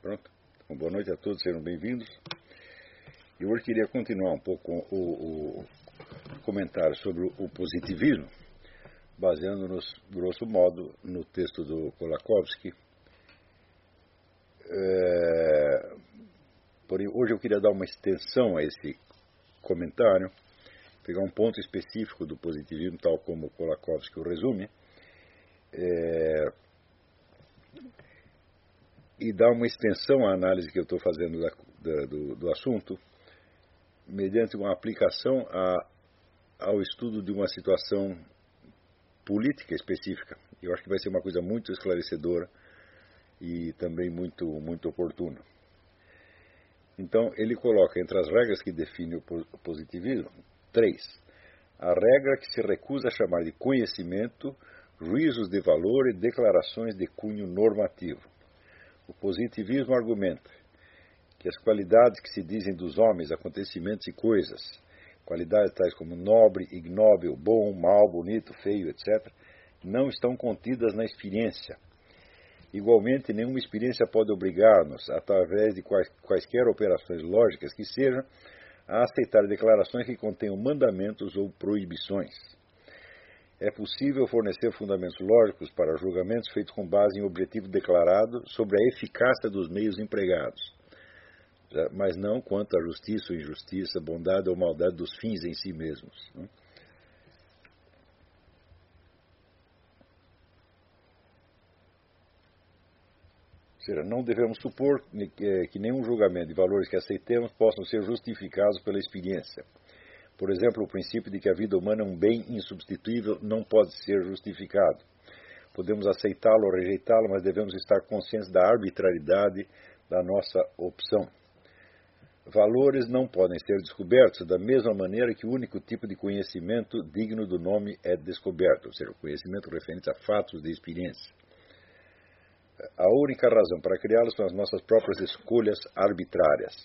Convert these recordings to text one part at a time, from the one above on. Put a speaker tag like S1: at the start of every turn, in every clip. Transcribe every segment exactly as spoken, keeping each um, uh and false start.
S1: Pronto. Então, boa noite a todos, sejam bem-vindos. E hoje queria continuar um pouco o, o comentário sobre o positivismo, baseando-nos, grosso modo, no texto do Kolakowski. É, porém, hoje eu queria dar uma extensão a esse comentário, pegar um ponto específico do positivismo, tal como o Kolakowski o resume, é, e dar uma extensão à análise que eu estou fazendo da, da, do, do assunto, mediante uma aplicação a, ao estudo de uma situação política específica. Eu acho que vai ser uma coisa muito esclarecedora e também muito, muito oportuna. Então, ele coloca entre as regras que definem o positivismo, três. A regra que se recusa a chamar de conhecimento, juízos de valor e declarações de cunho normativo. O positivismo argumenta que as qualidades que se dizem dos homens, acontecimentos e coisas, qualidades tais como nobre, ignóbil, bom, mal, bonito, feio, etcétera, não estão contidas na experiência. Igualmente, nenhuma experiência pode obrigar-nos, através de quais, quaisquer operações lógicas que sejam, a aceitar declarações que contenham mandamentos ou proibições. É possível fornecer fundamentos lógicos para julgamentos feitos com base em objetivo declarado sobre a eficácia dos meios empregados, mas não quanto à justiça ou injustiça, bondade ou maldade dos fins em si mesmos. Ou seja, não devemos supor que nenhum julgamento de valores que aceitemos possam ser justificados pela experiência. Por exemplo, o princípio de que a vida humana é um bem insubstituível não pode ser justificado. Podemos aceitá-lo ou rejeitá-lo, mas devemos estar conscientes da arbitrariedade da nossa opção. Valores não podem ser descobertos da mesma maneira que o único tipo de conhecimento digno do nome é descoberto, ou seja, o conhecimento referente a fatos de experiência. A única razão para criá-los são as nossas próprias escolhas arbitrárias.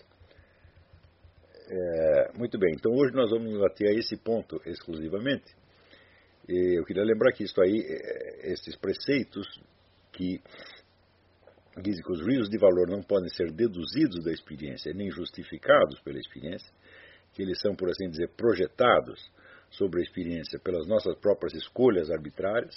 S1: É, muito bem, então hoje nós vamos até a esse ponto exclusivamente. E eu queria lembrar que isso aí, esses preceitos que dizem que os juízos de valor não podem ser deduzidos da experiência, nem justificados pela experiência, que eles são, por assim dizer, projetados sobre a experiência pelas nossas próprias escolhas arbitrárias,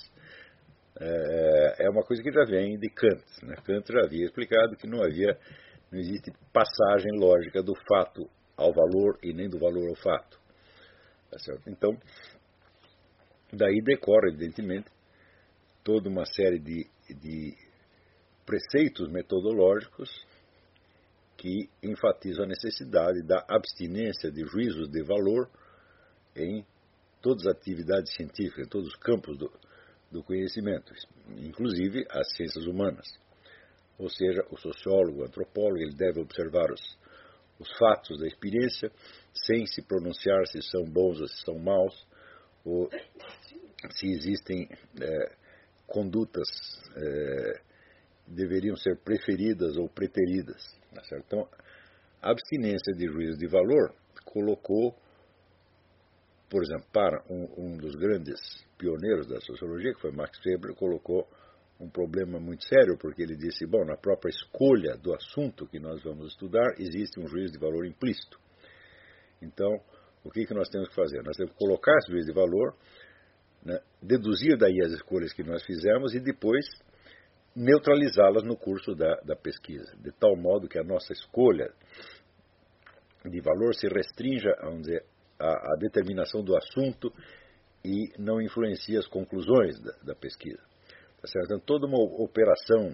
S1: é uma coisa que já vem de Kant. Né? Kant já havia explicado que não havia, não existe passagem lógica do fato ao valor e nem do valor ao fato. Tá certo? Então, daí decorre, evidentemente, toda uma série de, de preceitos metodológicos que enfatizam a necessidade da abstinência de juízos de valor em todas as atividades científicas, em todos os campos do, do conhecimento, inclusive as ciências humanas. Ou seja, o sociólogo, o antropólogo, ele deve observar os, os fatos da experiência sem se pronunciar se são bons ou se são maus, ou se existem é, condutas é, deveriam ser preferidas ou preteridas. Tá certo? Então, a abstinência de juízo de valor colocou, por exemplo, para um, um dos grandes pioneiros da sociologia, que foi Max Weber, colocou um problema muito sério, porque ele disse, bom, na própria escolha do assunto que nós vamos estudar, existe um juízo de valor implícito. Então, o que, que nós temos que fazer? Nós temos que colocar esse juízo de valor, né, deduzir daí as escolhas que nós fizemos e depois neutralizá-las no curso da, da pesquisa, de tal modo que a nossa escolha de valor se restrinja, vamos dizer, à, à determinação do assunto e não influencia as conclusões da, da pesquisa. Tá certo? Então, toda uma operação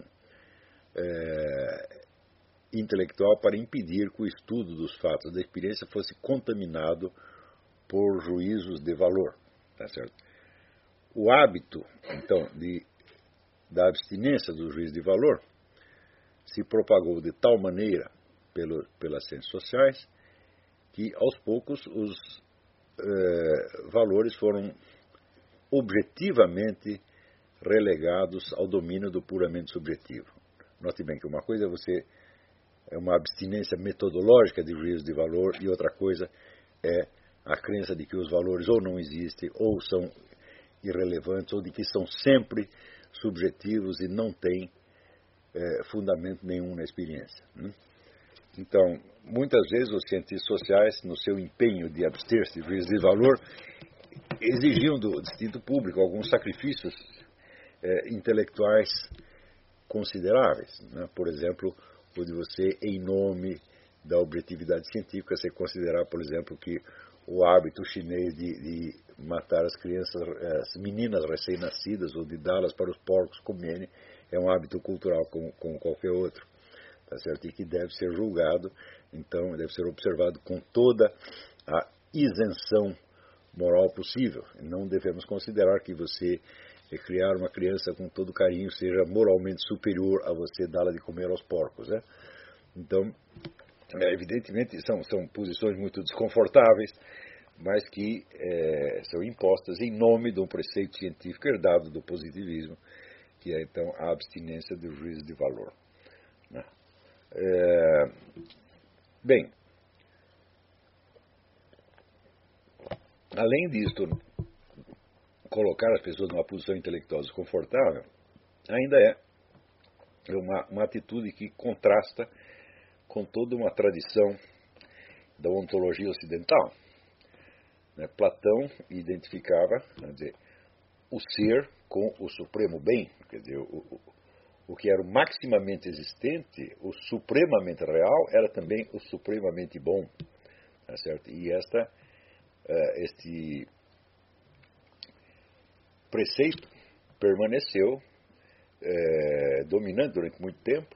S1: é, intelectual para impedir que o estudo dos fatos da experiência fosse contaminado por juízos de valor. Tá certo? O hábito, então, de, da abstinência do juízo de valor se propagou de tal maneira pelo, pelas ciências sociais que, aos poucos, os é, valores foram objetivamente relegados ao domínio do puramente subjetivo. Note bem que uma coisa é você é uma abstinência metodológica de juízo de valor e outra coisa é a crença de que os valores ou não existem ou são irrelevantes ou de que são sempre subjetivos e não têm é, fundamento nenhum na experiência. Né? Então, muitas vezes os cientistas sociais, no seu empenho de abster-se de juízos de valor, exigiam do distinto público alguns sacrifícios é, intelectuais consideráveis. Né? Por exemplo, o de você, em nome da objetividade científica, você considerar, por exemplo, que o hábito chinês de, de matar as crianças, as meninas recém-nascidas, ou de dá-las para os porcos comerem, é um hábito cultural como, como qualquer outro. Tá certo? E que deve ser julgado, então deve ser observado com toda a isenção moral possível. Não devemos considerar que você criar uma criança com todo carinho seja moralmente superior a você dá-la de comer aos porcos. Né? Então, é, evidentemente, são, são posições muito desconfortáveis, mas que é, são impostas em nome de um preceito científico herdado do positivismo, que é, então, a abstinência do juízo de valor. Né? É, bem, além disto, colocar as pessoas numa posição intelectual desconfortável, ainda é uma, uma atitude que contrasta com toda uma tradição da ontologia ocidental. Né? Platão identificava, quer dizer, o ser com o supremo bem, quer dizer, o, o, o que era o maximamente existente, o supremamente real, era também o supremamente bom. Tá certo? E esta, uh, este preceito permaneceu uh, dominante durante muito tempo,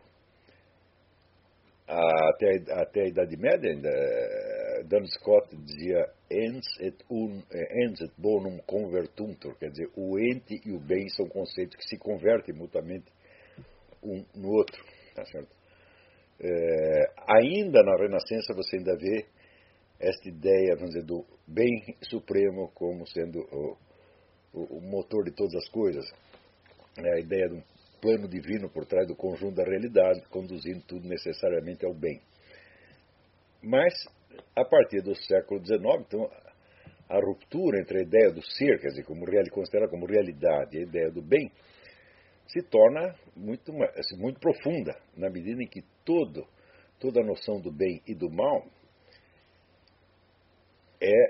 S1: até, até a Idade Média. Ainda, Duns Scott dizia ens et, un, ens et bonum convertuntur, quer dizer, o ente e o bem são conceitos que se convertem mutuamente um no outro. Tá certo? É, ainda na Renascença você ainda vê esta ideia, vamos dizer, do bem supremo como sendo o, o, o motor de todas as coisas. É a ideia de um plano divino por trás do conjunto da realidade, conduzindo tudo necessariamente ao bem. Mas, a partir do século dezenove, então, a ruptura entre a ideia do ser, quer dizer, como considerada como realidade, e a ideia do bem, se torna muito, assim, muito profunda, na medida em que todo, toda a noção do bem e do mal é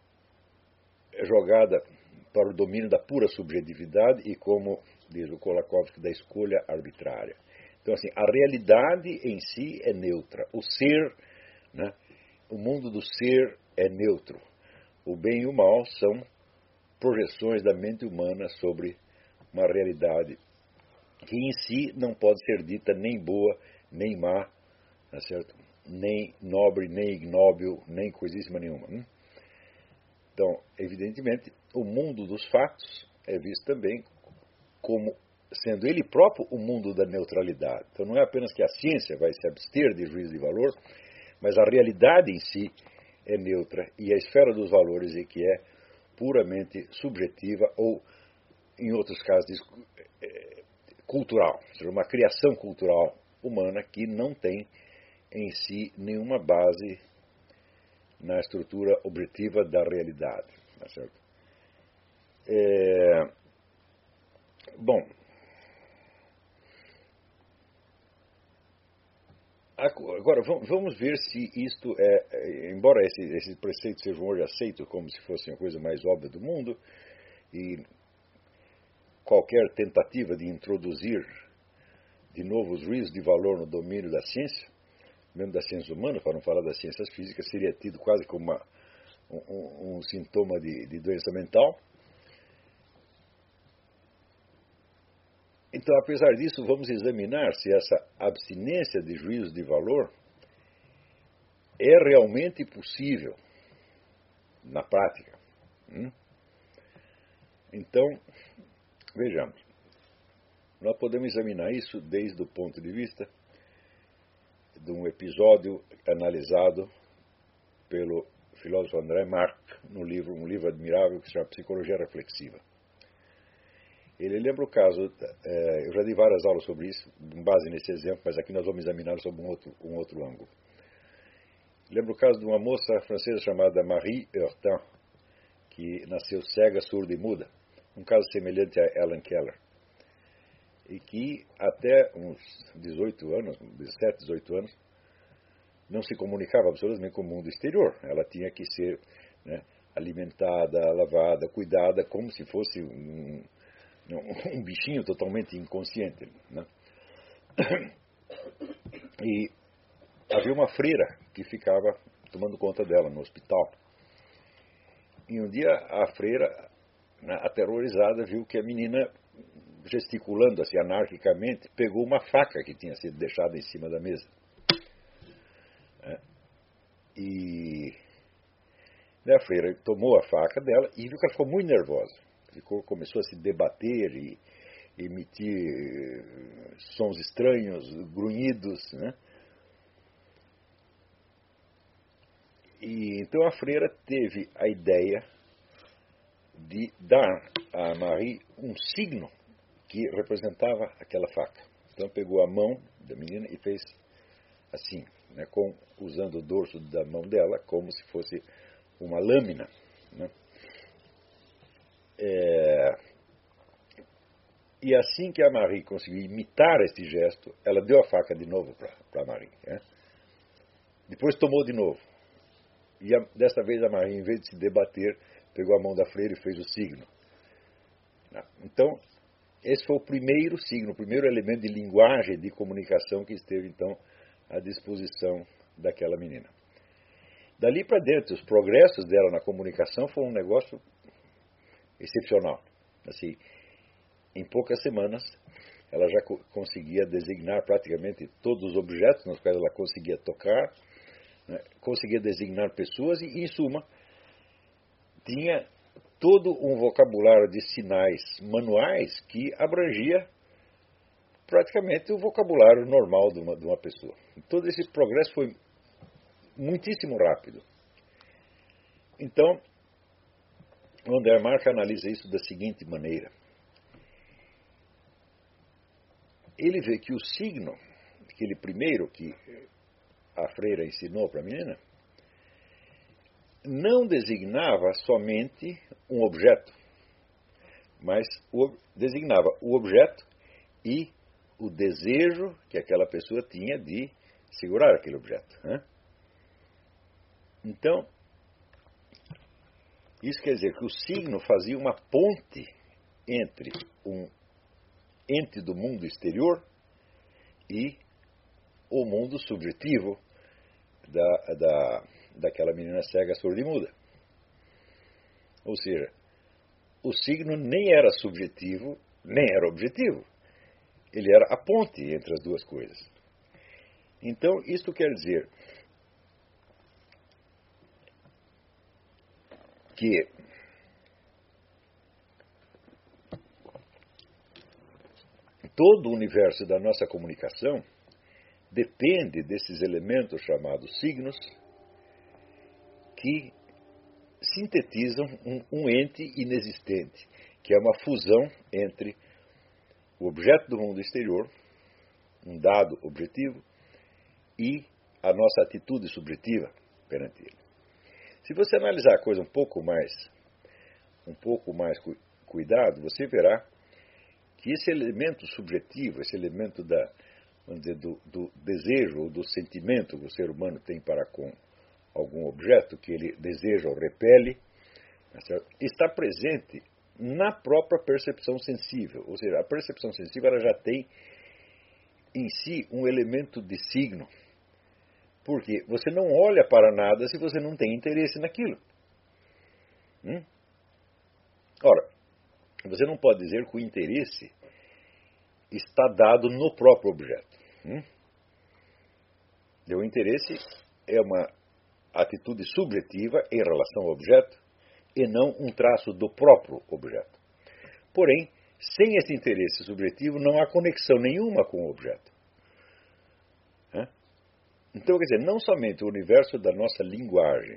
S1: jogada para o domínio da pura subjetividade e, como diz o Kolakowski, da escolha arbitrária. Então, assim, a realidade em si é neutra. O ser, né, o mundo do ser é neutro. O bem e o mal são projeções da mente humana sobre uma realidade que em si não pode ser dita nem boa, nem má, tá certo? Nem nobre, nem ignóbil, nem coisíssima nenhuma. Hein? Então, evidentemente, o mundo dos fatos é visto também como sendo ele próprio o mundo da neutralidade. Então, não é apenas que a ciência vai se abster de juízo de valor, mas a realidade em si é neutra e a esfera dos valores é que é puramente subjetiva ou, em outros casos, cultural, ou seja, uma criação cultural humana que não tem em si nenhuma base na estrutura objetiva da realidade. Tá certo? É... Bom, agora vamos ver se isto é, embora esses esse preceitos sejam hoje aceitos como se fosse a coisa mais óbvia do mundo, e qualquer tentativa de introduzir de novo os juízos de valor no domínio da ciência, mesmo das ciências humanas, para não falar das ciências físicas, seria tido quase como uma, um, um sintoma de, de doença mental. Então, apesar disso, vamos examinar se essa abstinência de juízos de valor é realmente possível na prática. Hum? Então, vejamos. Nós podemos examinar isso desde o ponto de vista de um episódio analisado pelo filósofo André Marc no livro, um livro admirável que se chama Psicologia Reflexiva. Ele lembra o caso, é, eu já dei várias aulas sobre isso, com base nesse exemplo, mas aqui nós vamos examinar sob um outro, um outro ângulo. Lembra o caso de uma moça francesa chamada Marie Heurtin, que nasceu cega, surda e muda, um caso semelhante a Ellen Keller. e que até uns dezoito anos, dezessete, dezoito anos, não se comunicava absolutamente com o mundo exterior. Ela tinha que ser, né, alimentada, lavada, cuidada, como se fosse um, um bichinho totalmente inconsciente, né? E havia uma freira que ficava tomando conta dela no hospital. E um dia a freira, né, aterrorizada, viu que a menina, gesticulando assim anarquicamente, pegou uma faca que tinha sido deixada em cima da mesa. É. E a freira tomou a faca dela e viu que ela ficou muito nervosa. Ficou, começou a se debater e emitir sons estranhos, grunhidos, né? E então a freira teve a ideia de dar a Marie um signo que representava aquela faca. Então pegou a mão da menina e fez assim, né, com, usando o dorso da mão dela como se fosse uma lâmina, né? É, e assim que a Marie conseguiu imitar esse gesto, ela deu a faca de novo para a Marie, né? Depois tomou de novo. E a, desta vez a Marie, em vez de se debater, pegou a mão da freira e fez o signo. Então, esse foi o primeiro signo, o primeiro elemento de linguagem, de comunicação que esteve, então, à disposição daquela menina. Dali para dentro, os progressos dela na comunicação foram um negócio excepcional. Assim, em poucas semanas, ela já co- conseguia designar praticamente todos os objetos nos quais ela conseguia tocar, né, conseguia designar pessoas e, em suma, tinha todo um vocabulário de sinais manuais que abrangia praticamente o vocabulário normal de uma, de uma pessoa. E todo esse progresso foi muitíssimo rápido. Então, o Andermark analisa isso da seguinte maneira. Ele vê que o signo, aquele primeiro que a freira ensinou para a menina, não designava somente um objeto, mas o, designava o objeto e o desejo que aquela pessoa tinha de segurar aquele objeto, né? Então, isso quer dizer que o signo fazia uma ponte entre um ente do mundo exterior e o mundo subjetivo da, da, daquela menina cega, surda e muda. Ou seja, o signo nem era subjetivo, nem era objetivo. Ele era a ponte entre as duas coisas. Então, isto quer dizer que todo o universo da nossa comunicação depende desses elementos chamados signos que sintetizam um, um ente inexistente, que é uma fusão entre o objeto do mundo exterior, um dado objetivo, e a nossa atitude subjetiva perante ele. Se você analisar a coisa um pouco mais, um pouco mais cu- cuidado, você verá que esse elemento subjetivo, esse elemento da, vamos dizer, do, do desejo ou do sentimento que o ser humano tem para com algum objeto que ele deseja ou repele, está presente na própria percepção sensível. Ou seja, a percepção sensível ela já tem em si um elemento de signo. Porque você não olha para nada se você não tem interesse naquilo. Hum? Ora, você não pode dizer que o interesse está dado no próprio objeto. Hum? O interesse é uma atitude subjetiva em relação ao objeto e não um traço do próprio objeto. Porém, sem esse interesse subjetivo não há conexão nenhuma com o objeto. Hã? Então, quer dizer, não somente o universo da nossa linguagem,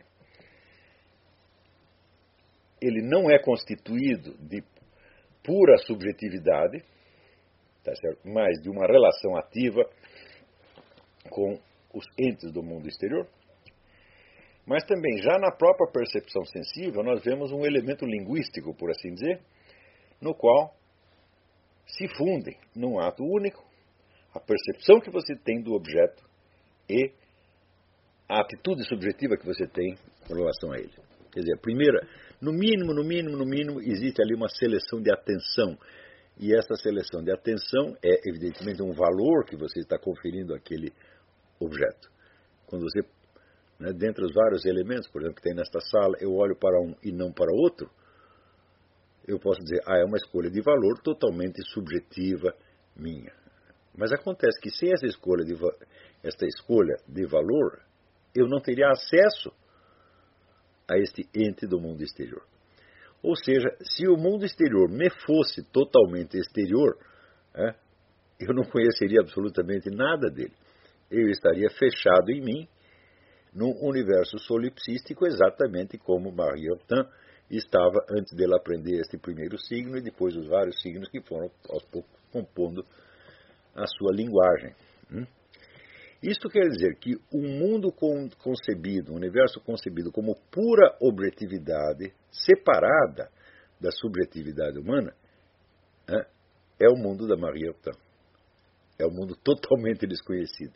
S1: ele não é constituído de pura subjetividade, tá certo? Mas de uma relação ativa com os entes do mundo exterior, mas também já na própria percepção sensível nós vemos um elemento linguístico, por assim dizer, no qual se fundem num ato único, a percepção que você tem do objeto e a atitude subjetiva que você tem com relação a ele. Quer dizer, a primeira, no mínimo, no mínimo, no mínimo, existe ali uma seleção de atenção. E essa seleção de atenção é, evidentemente, um valor que você está conferindo àquele objeto. Quando você, né, dentre os vários elementos, por exemplo, que tem nesta sala, eu olho para um e não para outro, eu posso dizer, ah, é uma escolha de valor totalmente subjetiva minha. Mas acontece que sem essa escolha de, esta escolha de valor, eu não teria acesso a este ente do mundo exterior. Ou seja, se o mundo exterior me fosse totalmente exterior, é, eu não conheceria absolutamente nada dele. Eu estaria fechado em mim, num universo solipsístico, exatamente como Marie-Hortin estava antes dele aprender este primeiro signo e depois os vários signos que foram aos poucos compondo a sua linguagem. Isto quer dizer que o mundo concebido, o universo concebido como pura objetividade, separada da subjetividade humana, é o mundo da Marie-Hortin. É o mundo totalmente desconhecido.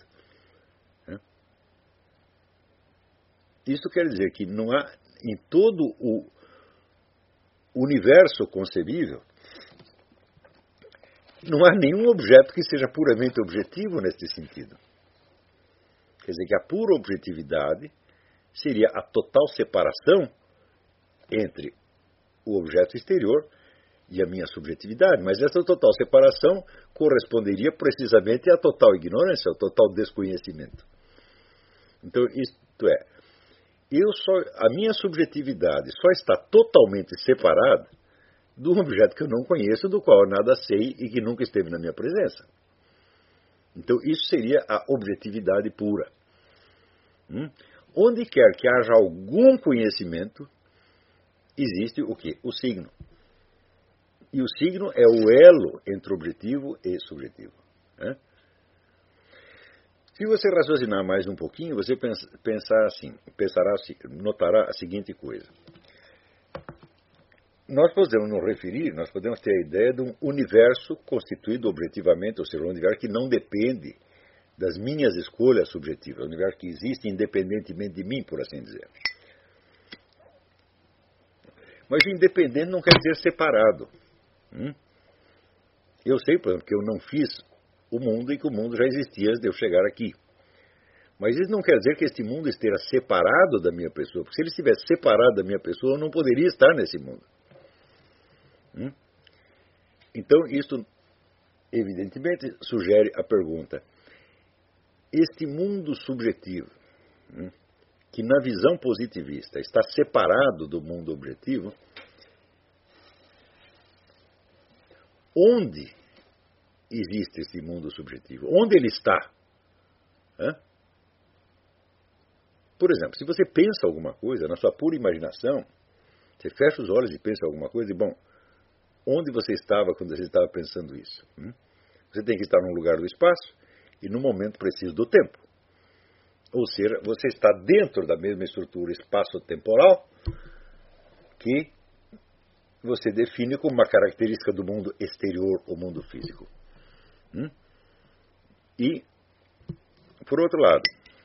S1: Isto quer dizer que não há, em todo o universo concebível, não há nenhum objeto que seja puramente objetivo neste sentido. Quer dizer que a pura objetividade seria a total separação entre o objeto exterior e a minha subjetividade. Mas essa total separação corresponderia precisamente à total ignorância, ao total desconhecimento. Então, isto é, eu só, a minha subjetividade só está totalmente separada de um objeto que eu não conheço, do qual eu nada sei e que nunca esteve na minha presença. Então, isso seria a objetividade pura. Hum? Onde quer que haja algum conhecimento, existe o quê? O signo. E o signo é o elo entre objetivo e subjetivo. Né? Se você raciocinar mais um pouquinho, você pensa, pensar assim, pensará, notará a seguinte coisa. Nós podemos nos referir, nós podemos ter a ideia de um universo constituído objetivamente, ou seja, um universo que não depende das minhas escolhas subjetivas, um universo que existe independentemente de mim, por assim dizer. Mas independente não quer dizer separado. Hum? Eu sei, por exemplo, que eu não fiz o mundo e que o mundo já existia antes de eu chegar aqui. Mas isso não quer dizer que este mundo esteja separado da minha pessoa, porque se ele estivesse separado da minha pessoa, eu não poderia estar nesse mundo. Hum? Então, isto, evidentemente, sugere a pergunta: este mundo subjetivo, hum, que na visão positivista está separado do mundo objetivo, onde existe esse mundo subjetivo? Onde ele está? Hã? Por exemplo, se você pensa alguma coisa, na sua pura imaginação, você fecha os olhos e pensa alguma coisa, e bom, onde você estava quando você estava pensando isso? Hum? Você tem que estar num lugar do espaço e no momento preciso do tempo. Ou seja, você está dentro da mesma estrutura espaço-temporal que você define como uma característica do mundo exterior ou mundo físico. Hum? E, por outro lado,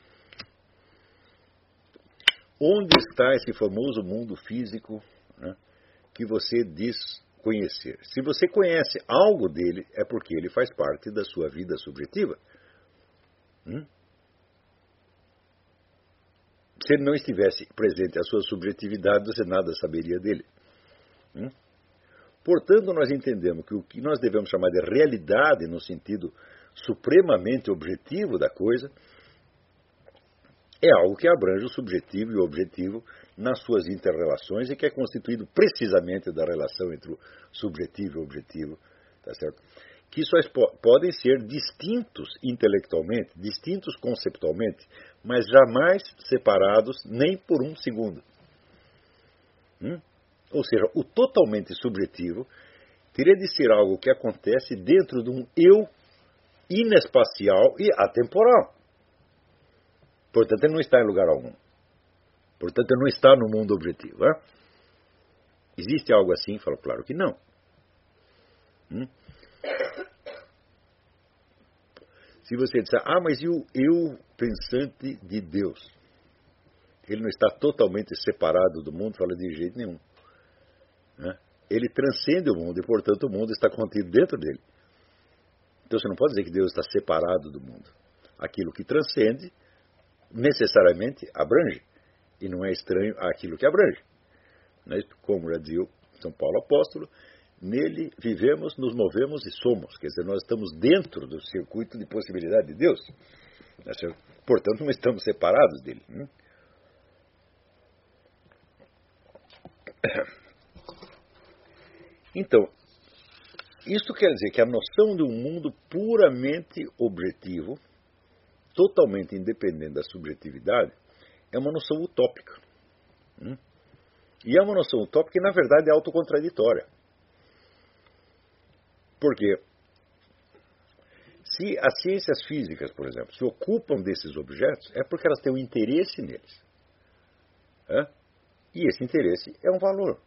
S1: onde está esse famoso mundo físico, né, que você diz conhecer? Se você conhece algo dele, é porque ele faz parte da sua vida subjetiva. Hum? Se ele não estivesse presente a sua subjetividade, você nada saberia dele. Hum? Portanto, nós entendemos que o que nós devemos chamar de realidade, no sentido supremamente objetivo da coisa, é algo que abrange o subjetivo e o objetivo nas suas interrelações e que é constituído precisamente da relação entre o subjetivo e o objetivo, tá certo? Que só podem ser distintos intelectualmente, distintos conceptualmente, mas jamais separados nem por um segundo. Hum? Ou seja, o totalmente subjetivo teria de ser algo que acontece dentro de um eu inespacial e atemporal. Portanto, ele não está em lugar algum. Portanto, ele não está no mundo objetivo. Né? Existe algo assim? Falo, claro que não. Hum? Se você disser, ah, mas e o eu pensante de Deus? Ele não está totalmente separado do mundo, fala de jeito nenhum. Né? Ele transcende o mundo e, portanto, o mundo está contido dentro dele. Então você não pode dizer que Deus está separado do mundo. Aquilo que transcende, necessariamente, abrange. E não é estranho àquilo que abrange. Né? Como já dizia São Paulo Apóstolo, nele vivemos, nos movemos e somos. Quer dizer, nós estamos dentro do circuito de possibilidade de Deus. Portanto, não estamos separados dele. Né? Então, isto quer dizer que a noção de um mundo puramente objetivo, totalmente independente da subjetividade, é uma noção utópica. Hum? E é uma noção utópica que, na verdade, é autocontraditória. Porque se as ciências físicas, por exemplo, se ocupam desses objetos, é porque elas têm um interesse neles. É? E esse interesse é um valor.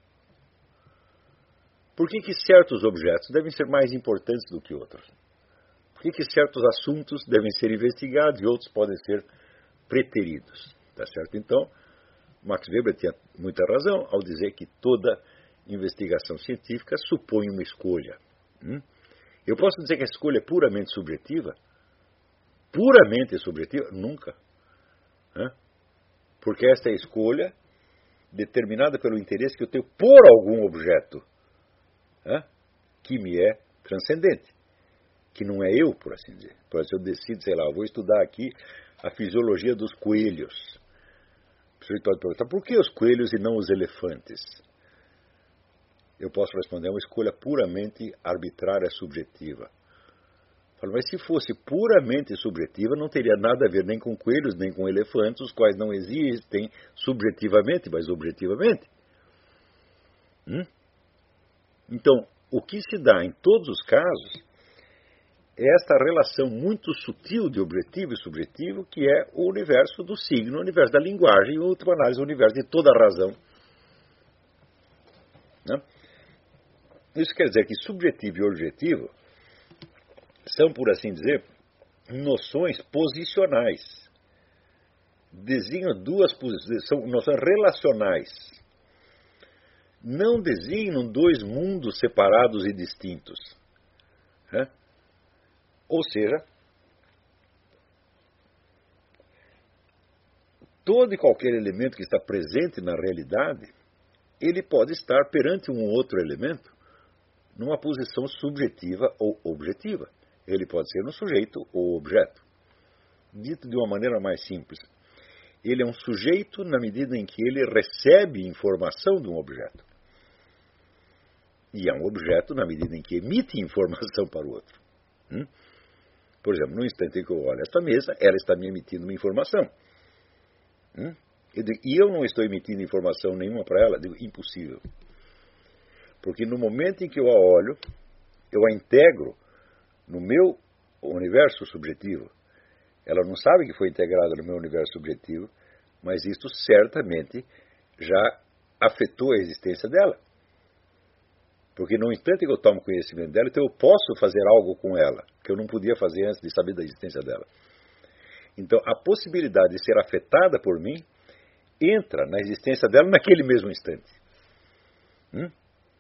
S1: Por que que certos objetos devem ser mais importantes do que outros? Por que que certos assuntos devem ser investigados e outros podem ser preteridos? Tá certo? Então, Max Weber tinha muita razão ao dizer que toda investigação científica supõe uma escolha. Hum? Eu posso dizer que a escolha é puramente subjetiva? Puramente subjetiva? Nunca. Hã? Porque esta é a escolha determinada pelo interesse que eu tenho por algum objeto, hã? Que me é transcendente, que não é eu, por assim dizer. Por exemplo, eu decido, sei lá, eu vou estudar aqui a fisiologia dos coelhos. Você pode perguntar, por que os coelhos e não os elefantes? Eu posso responder, é uma escolha puramente arbitrária, subjetiva. Falo, mas se fosse puramente subjetiva, não teria nada a ver nem com coelhos, nem com elefantes, os quais não existem subjetivamente, mas objetivamente. Hum? Então, o que se dá em todos os casos é esta relação muito sutil de objetivo e subjetivo, que é o universo do signo, o universo da linguagem, e, em última análise, o universo de toda a razão. Né? Isso quer dizer que subjetivo e objetivo são, por assim dizer, noções posicionais. Designam duas posições, são noções relacionais. Não designam dois mundos separados e distintos. Né? Ou seja, todo e qualquer elemento que está presente na realidade, ele pode estar perante um outro elemento numa posição subjetiva ou objetiva. Ele pode ser um sujeito ou objeto. Dito de uma maneira mais simples, ele é um sujeito na medida em que ele recebe informação de um objeto. E é um objeto na medida em que emite informação para o outro. Hum? Por exemplo, no instante em que eu olho esta mesa, ela está me emitindo uma informação. Hum? E eu não estou emitindo informação nenhuma para ela, digo, impossível. Porque no momento em que eu a olho, eu a integro no meu universo subjetivo. Ela não sabe que foi integrada no meu universo subjetivo, mas isto certamente já afetou a existência dela. Porque no instante que eu tomo conhecimento dela, então eu posso fazer algo com ela, que eu não podia fazer antes de saber da existência dela. Então, a possibilidade de ser afetada por mim entra na existência dela naquele mesmo instante. Hum?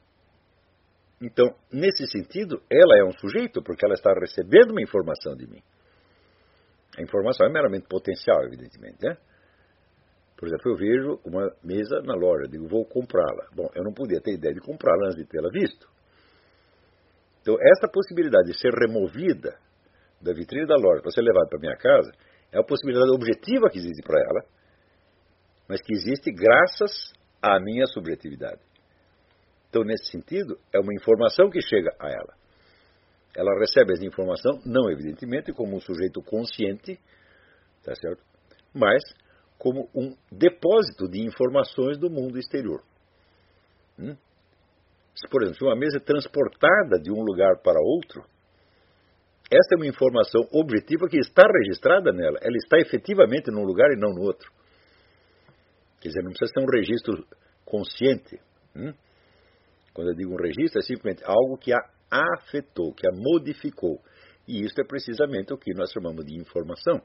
S1: Então, nesse sentido, ela é um sujeito, porque ela está recebendo uma informação de mim. A informação é meramente potencial, evidentemente, né? Por exemplo, eu vejo uma mesa na loja, digo, vou comprá-la. Bom, eu não podia ter ideia de comprá-la antes de tê-la visto. Então, esta possibilidade de ser removida da vitrine da loja para ser levada para minha casa é a possibilidade objetiva que existe para ela, mas que existe graças à minha subjetividade. Então, nesse sentido, é uma informação que chega a ela. Ela recebe essa informação, não evidentemente como um sujeito consciente, tá certo? Mas como um depósito de informações do mundo exterior. Hum? Se, por exemplo, se uma mesa é transportada de um lugar para outro, essa é uma informação objetiva que está registrada nela. Ela está efetivamente num lugar e não no outro. Quer dizer, não precisa ser um registro consciente. Hum? Quando eu digo um registro, é simplesmente algo que há afetou, que a modificou. E isso é precisamente o que nós chamamos de informação.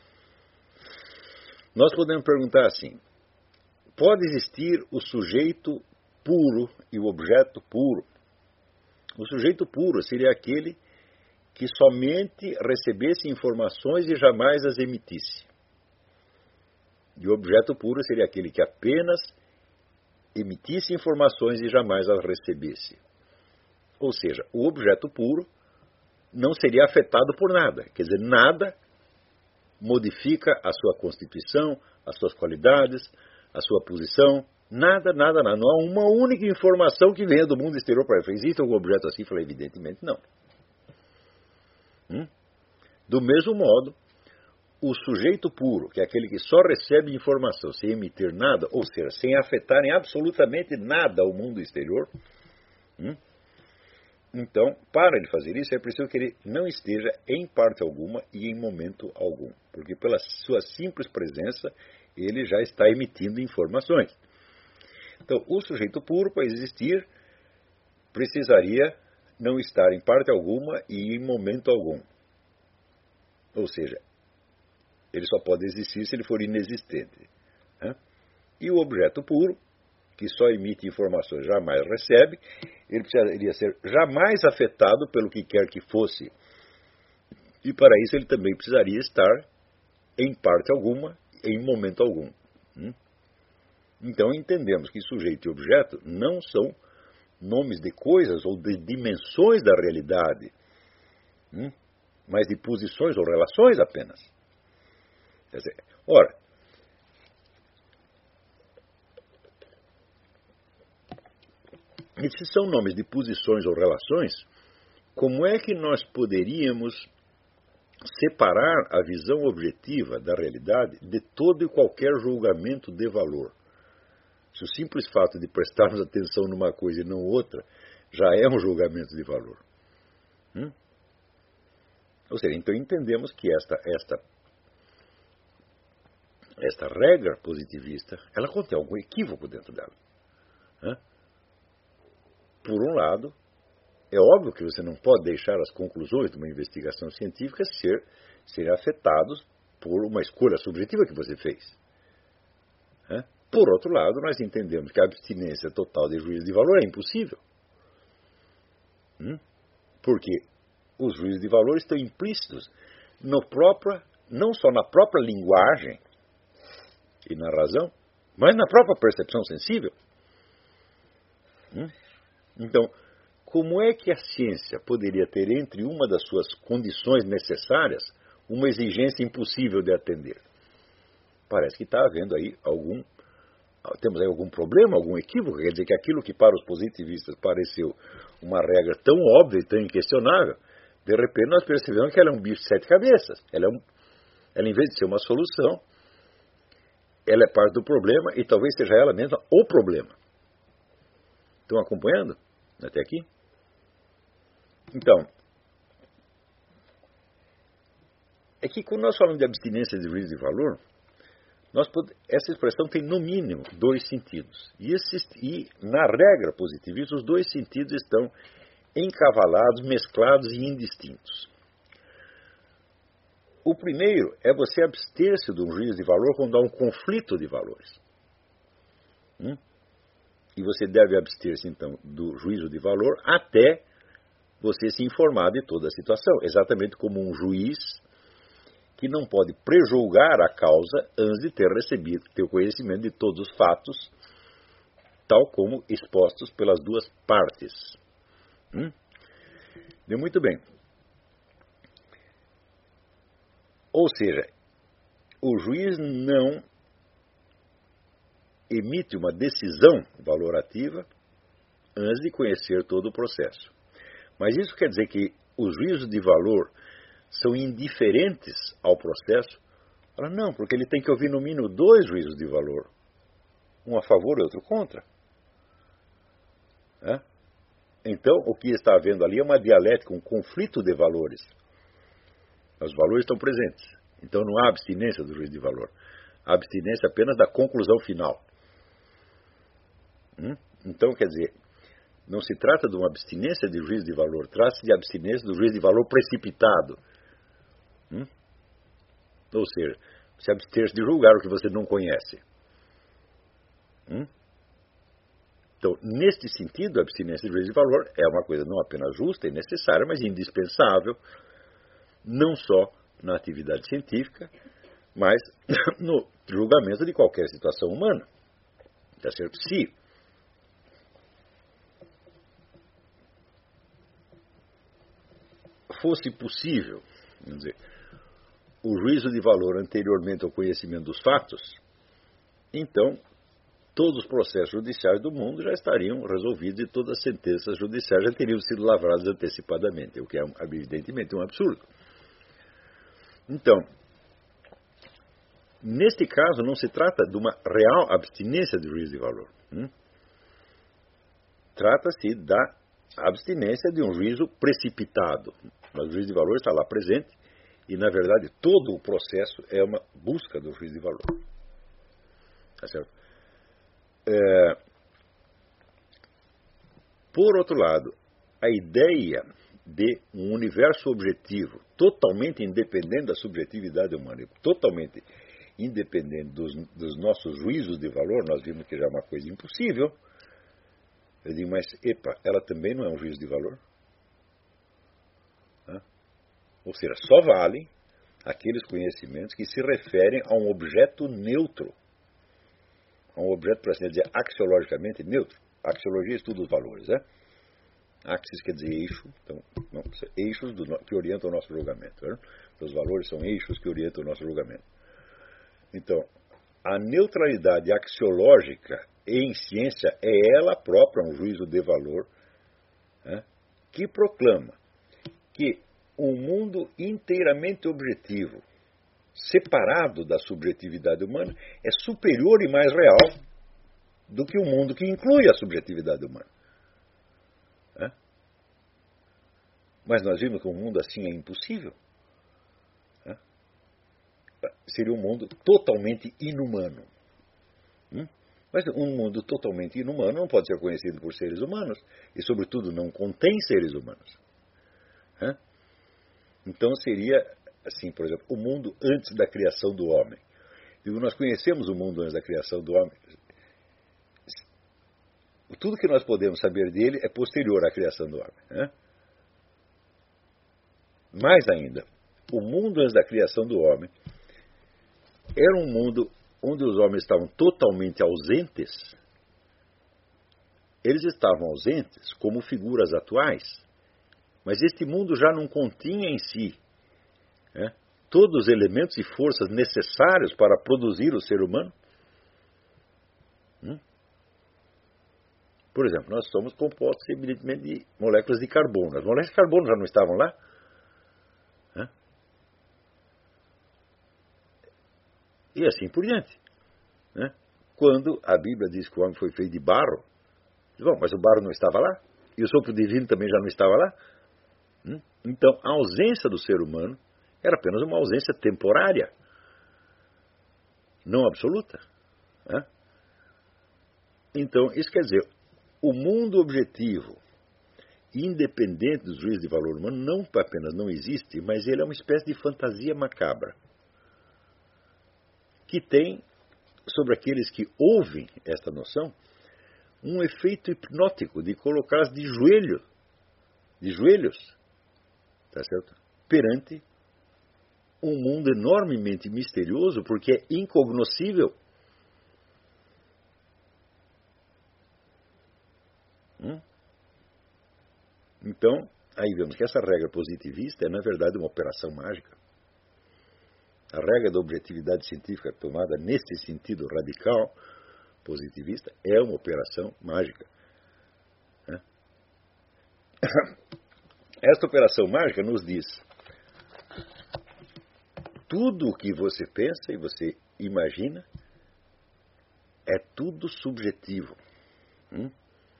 S1: Nós podemos perguntar assim: pode existir o sujeito puro e o objeto puro? O sujeito puro seria aquele que somente recebesse informações e jamais as emitisse. E o objeto puro seria aquele que apenas emitisse informações e jamais as recebesse. Ou seja, o objeto puro não seria afetado por nada. Quer dizer, nada modifica a sua constituição, as suas qualidades, a sua posição. Nada, nada, nada. Não há uma única informação que venha do mundo exterior para ele. Existe algum objeto assim? Falei, evidentemente não. Hum? Do mesmo modo, o sujeito puro, que é aquele que só recebe informação sem emitir nada, ou seja, sem afetar em absolutamente nada o mundo exterior, hum? Então, para ele fazer isso, é preciso que ele não esteja em parte alguma e em momento algum, porque pela sua simples presença, ele já está emitindo informações. Então, o sujeito puro, para existir, precisaria não estar em parte alguma e em momento algum. Ou seja, ele só pode existir se ele for inexistente. Né? E o objeto puro, que só emite informações, jamais recebe, ele precisaria ser jamais afetado pelo que quer que fosse. E para isso ele também precisaria estar em parte alguma, em momento algum. Então entendemos que sujeito e objeto não são nomes de coisas ou de dimensões da realidade, mas de posições ou relações apenas. Quer dizer, ora, esses são nomes de posições ou relações, como é que nós poderíamos separar a visão objetiva da realidade de todo e qualquer julgamento de valor? Se o simples fato de prestarmos atenção numa coisa e não outra já é um julgamento de valor. Hum? Ou seja, então entendemos que esta, esta, esta regra positivista, ela contém algum equívoco dentro dela. Hã? Por um lado, é óbvio que você não pode deixar as conclusões de uma investigação científica ser, serem afetados por uma escolha subjetiva que você fez. Hã? Por outro lado, nós entendemos que a abstinência total de juízo de valor é impossível. Hum? Porque os juízos de valor estão implícitos no próprio, não só na própria linguagem e na razão, mas na própria percepção sensível. Hum? Então, como é que a ciência poderia ter entre uma das suas condições necessárias uma exigência impossível de atender? Parece que está havendo aí algum, temos aí algum problema, algum equívoco. Quer dizer que aquilo que para os positivistas pareceu uma regra tão óbvia e tão inquestionável, de repente nós percebemos que ela é um bicho de sete cabeças. Ela, é um, ela, em vez de ser uma solução, ela é parte do problema e talvez seja ela mesma o problema. Estão acompanhando até aqui? Então, é que quando nós falamos de abstinência de juízo de valor, nós pode, essa expressão tem no mínimo dois sentidos. E, esses, e na regra positivista, os dois sentidos estão encavalados, mesclados e indistintos. O primeiro é você abster-se de um juízo de valor quando há um conflito de valores. Hum? E você deve abster-se, então, do juízo de valor até você se informar de toda a situação. Exatamente como um juiz que não pode prejulgar a causa antes de ter recebido, ter o conhecimento de todos os fatos, tal como expostos pelas duas partes. Hum? Deu muito bem. Ou seja, o juiz não emite uma decisão valorativa antes de conhecer todo o processo. Mas isso quer dizer que os juízos de valor são indiferentes ao processo? Fala, não, porque ele tem que ouvir no mínimo dois juízos de valor. Um a favor e outro contra. É? Então, o que está havendo ali é uma dialética, um conflito de valores. Os valores estão presentes. Então não há abstinência do juízo de valor. Há abstinência apenas da conclusão final. Hum? Então, quer dizer, Não se trata de uma abstinência de juízo de valor, trata-se de abstinência do juízo de valor precipitado. Hum? Ou seja, se abster-se de julgar o que você não conhece. Hum? Então, neste sentido, a abstinência de juízo de valor é uma coisa não apenas justa e necessária, mas indispensável, não só na atividade científica, mas no julgamento de qualquer situação humana. Tá certo? Se fosse possível, vamos dizer, o juízo de valor anteriormente ao conhecimento dos fatos, então todos os processos judiciais do mundo já estariam resolvidos e todas as sentenças judiciais já teriam sido lavradas antecipadamente, o que é evidentemente um absurdo. Então, neste caso não se trata de uma real abstinência de juízo de valor. Hum? Trata-se da abstinência de um juízo precipitado. Mas o juízo de valor está lá presente e, na verdade, todo o processo é uma busca do juízo de valor. Tá certo? É, por outro lado, a ideia de um universo objetivo totalmente independente da subjetividade humana, totalmente independente dos, dos nossos juízos de valor, nós vimos que já é uma coisa impossível. Eu digo, mas, epa, ela também não é um juízo de valor? Hã? Ou seja, só valem aqueles conhecimentos que se referem a um objeto neutro. A um objeto, por assim dizer, axiologicamente neutro. A axiologia estuda os valores, né? Axis quer dizer eixo, então, não, eixos do, que orientam o nosso julgamento. Né? Os valores são eixos que orientam o nosso julgamento. Então, a neutralidade axiológica em ciência é ela própria um juízo de valor, né, que proclama que um mundo inteiramente objetivo, separado da subjetividade humana, é superior e mais real do que um mundo que inclui a subjetividade humana. Né? Mas nós vimos que um mundo assim é impossível. Né? Seria um mundo totalmente inumano. Hum? Mas um mundo totalmente inumano não pode ser conhecido por seres humanos e, sobretudo, não contém seres humanos. Hã? Então seria, assim, por exemplo, o mundo antes da criação do homem. Digo, nós conhecemos o mundo antes da criação do homem. Tudo que nós podemos saber dele é posterior à criação do homem. Hã? Mais ainda, o mundo antes da criação do homem era um mundo onde os homens estavam totalmente ausentes. Eles estavam ausentes como figuras atuais, mas este mundo já não continha em si, né, todos os elementos e forças necessários para produzir o ser humano. Hum? Por exemplo, nós somos compostos evidentemente de moléculas de carbono. As moléculas de carbono já não estavam lá? Hã? E assim por diante. Né? Quando a Bíblia diz que o homem foi feito de barro, bom, mas o barro não estava lá? E o sopro divino também já não estava lá? Hum? Então, a ausência do ser humano era apenas uma ausência temporária, não absoluta. Né? Então, isso quer dizer, o mundo objetivo, independente dos juízos de valor humano, não apenas não existe, mas ele é uma espécie de fantasia macabra, que tem sobre aqueles que ouvem esta noção um efeito hipnótico de colocá-los de joelho, de joelhos, tá certo? Perante um mundo enormemente misterioso, porque é incognoscível. Hum? Então, aí vemos que essa regra positivista é, na verdade, uma operação mágica. A regra da objetividade científica tomada nesse sentido radical, positivista, é uma operação mágica. Né? Esta operação mágica nos diz: tudo o que você pensa e você imagina é tudo subjetivo. Hum?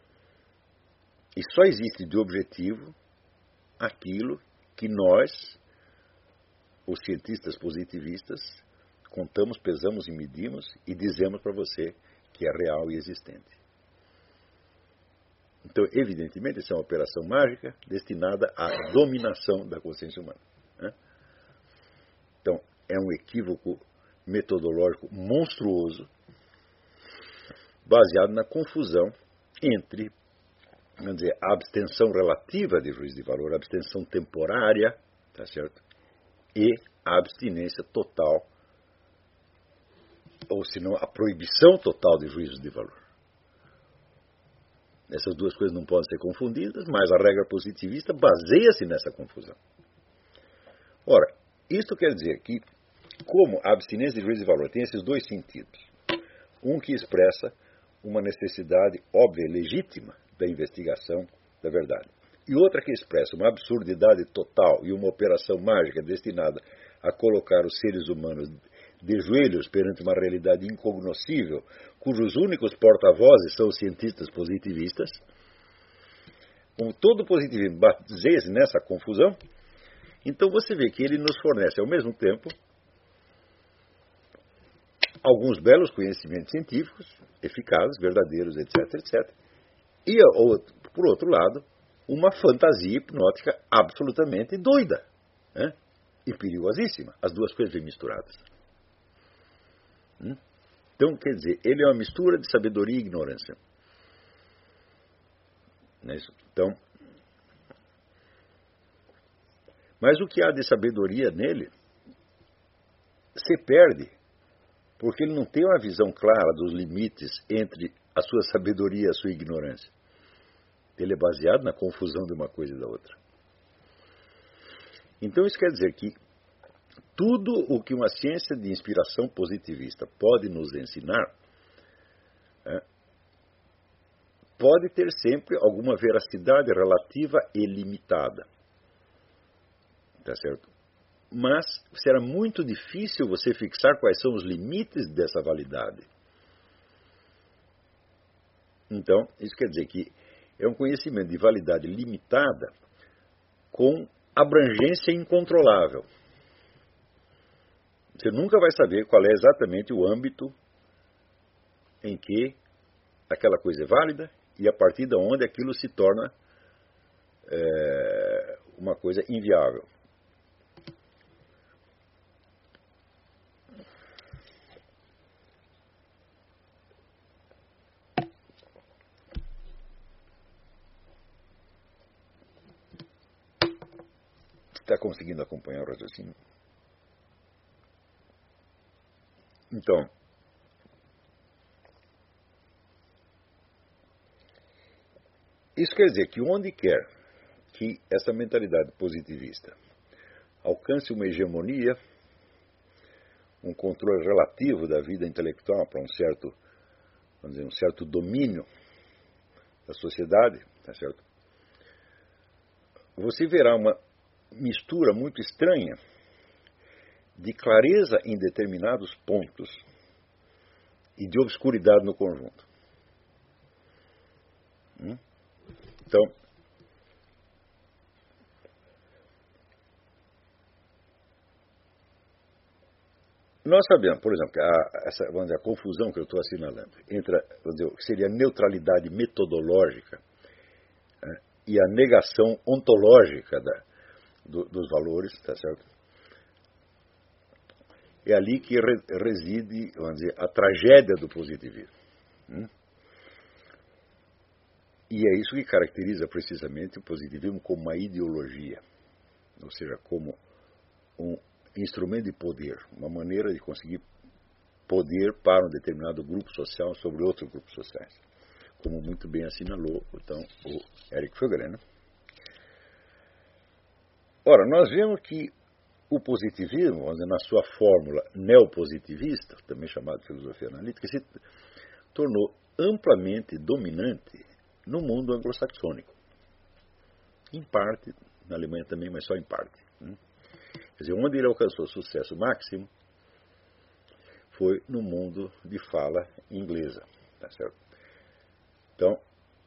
S1: E só existe de objetivo aquilo que nós, os cientistas positivistas, contamos, pesamos e medimos e dizemos para você que é real e existente. Então, evidentemente, essa é uma operação mágica destinada à dominação da consciência humana. Né? Então, é um equívoco metodológico monstruoso, baseado na confusão entre, vamos dizer, a abstenção relativa de juízo de valor, a abstenção temporária, tá certo? E a abstinência total, ou se não, a proibição total de juízo de valor. Essas duas coisas não podem ser confundidas, mas a regra positivista baseia-se nessa confusão. Ora, isto quer dizer que, como a abstinência de juízo de valor tem esses dois sentidos, um que expressa uma necessidade óbvia e legítima da investigação da verdade, e outra que expressa uma absurdidade total e uma operação mágica destinada a colocar os seres humanos de joelhos perante uma realidade incognoscível, cujos únicos porta-vozes são os cientistas positivistas. Como todo positivismo baseia-se nessa confusão, então você vê que ele nos fornece, ao mesmo tempo, alguns belos conhecimentos científicos, eficazes, verdadeiros, etc, etcétera. E, por outro lado, uma fantasia hipnótica absolutamente doida, né? E perigosíssima. As duas coisas vêm misturadas. Então, quer dizer, ele é uma mistura de sabedoria e ignorância. Não é isso? Então, mas o que há de sabedoria nele se perde, porque ele não tem uma visão clara dos limites entre a sua sabedoria e a sua ignorância. Ele é baseado na confusão de uma coisa e da outra. Então isso quer dizer que tudo o que uma ciência de inspiração positivista pode nos ensinar é, pode ter sempre alguma veracidade relativa e limitada. Tá certo? Mas será muito difícil você fixar quais são os limites dessa validade. Então, isso quer dizer que é um conhecimento de validade limitada com abrangência incontrolável. Você nunca vai saber qual é exatamente o âmbito em que aquela coisa é válida e a partir de onde aquilo se torna é, uma coisa inviável. Está conseguindo acompanhar o raciocínio? Então, isso quer dizer que onde quer que essa mentalidade positivista alcance uma hegemonia, um controle relativo da vida intelectual para um certo, vamos dizer, um certo domínio da sociedade, tá certo? Você verá uma mistura muito estranha de clareza em determinados pontos e de obscuridade no conjunto. Então, nós sabemos, por exemplo, a, essa, vamos dizer, a confusão que eu estou assinalando entre a, vamos dizer, o que seria a neutralidade metodológica, né, e a negação ontológica da, do, dos valores, tá certo? É ali que re, reside, vamos dizer, a tragédia do positivismo. Hum? E é isso que caracteriza precisamente o positivismo como uma ideologia, ou seja, como um instrumento de poder, uma maneira de conseguir poder para um determinado grupo social sobre outros grupos sociais, como muito bem assinalou então, o Eric Fögelen, né? Ora, nós vemos que o positivismo, vamos dizer, na sua fórmula neopositivista, também chamada de filosofia analítica, se tornou amplamente dominante no mundo anglo-saxônico. Em parte, na Alemanha também, mas só em parte. Quer dizer, onde ele alcançou sucesso máximo foi no mundo de fala inglesa. Tá certo? Então,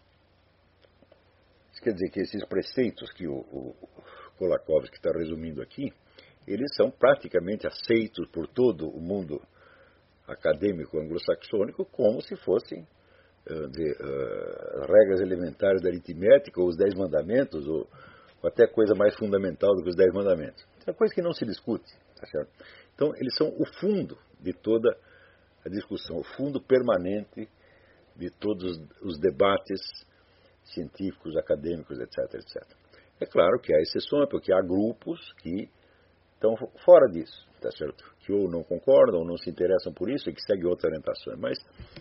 S1: isso quer dizer que esses preceitos que o, o Kolakowski está resumindo aqui, eles são praticamente aceitos por todo o mundo acadêmico anglo-saxônico como se fossem dizer, uh, regras elementares da aritmética, ou os dez mandamentos, ou, ou até coisa mais fundamental do que os dez mandamentos. É coisa que não se discute, tá certo? Então, eles são o fundo de toda a discussão, o fundo permanente de todos os debates científicos, acadêmicos, etc, etcétera. É claro que há exceções, porque há grupos que estão fora disso, tá certo? Que ou não concordam, ou não se interessam por isso, e que seguem outras orientações. Mas,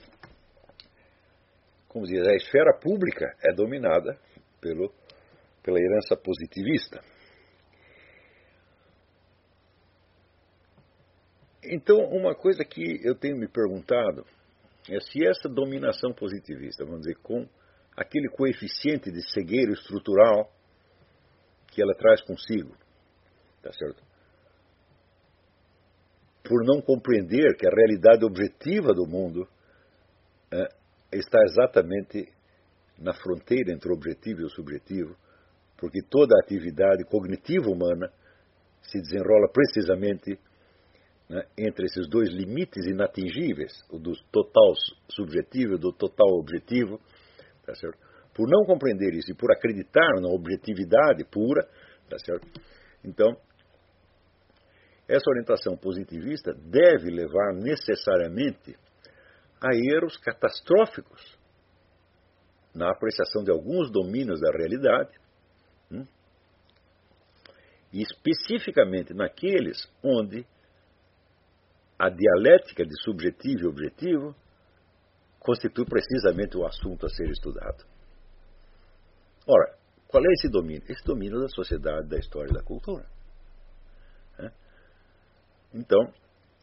S1: como diz, a esfera pública é dominada pelo, pela herança positivista. Então, uma coisa que eu tenho me perguntado é se essa dominação positivista, vamos dizer, com aquele coeficiente de cegueira estrutural que ela traz consigo, tá certo? Por não compreender que a realidade objetiva do mundo é, está exatamente na fronteira entre o objetivo e o subjetivo, porque toda a atividade cognitiva humana se desenrola precisamente, né, entre esses dois limites inatingíveis, o do total subjetivo e do total objetivo, tá certo? Por não compreender isso e por acreditar na objetividade pura, tá certo? Então, essa orientação positivista deve levar necessariamente a erros catastróficos na apreciação de alguns domínios da realidade, hum? e especificamente naqueles onde a dialética de subjetivo e objetivo constitui precisamente o assunto a ser estudado. Ora, qual é esse domínio? Esse domínio da sociedade, da história e da cultura. É? Então,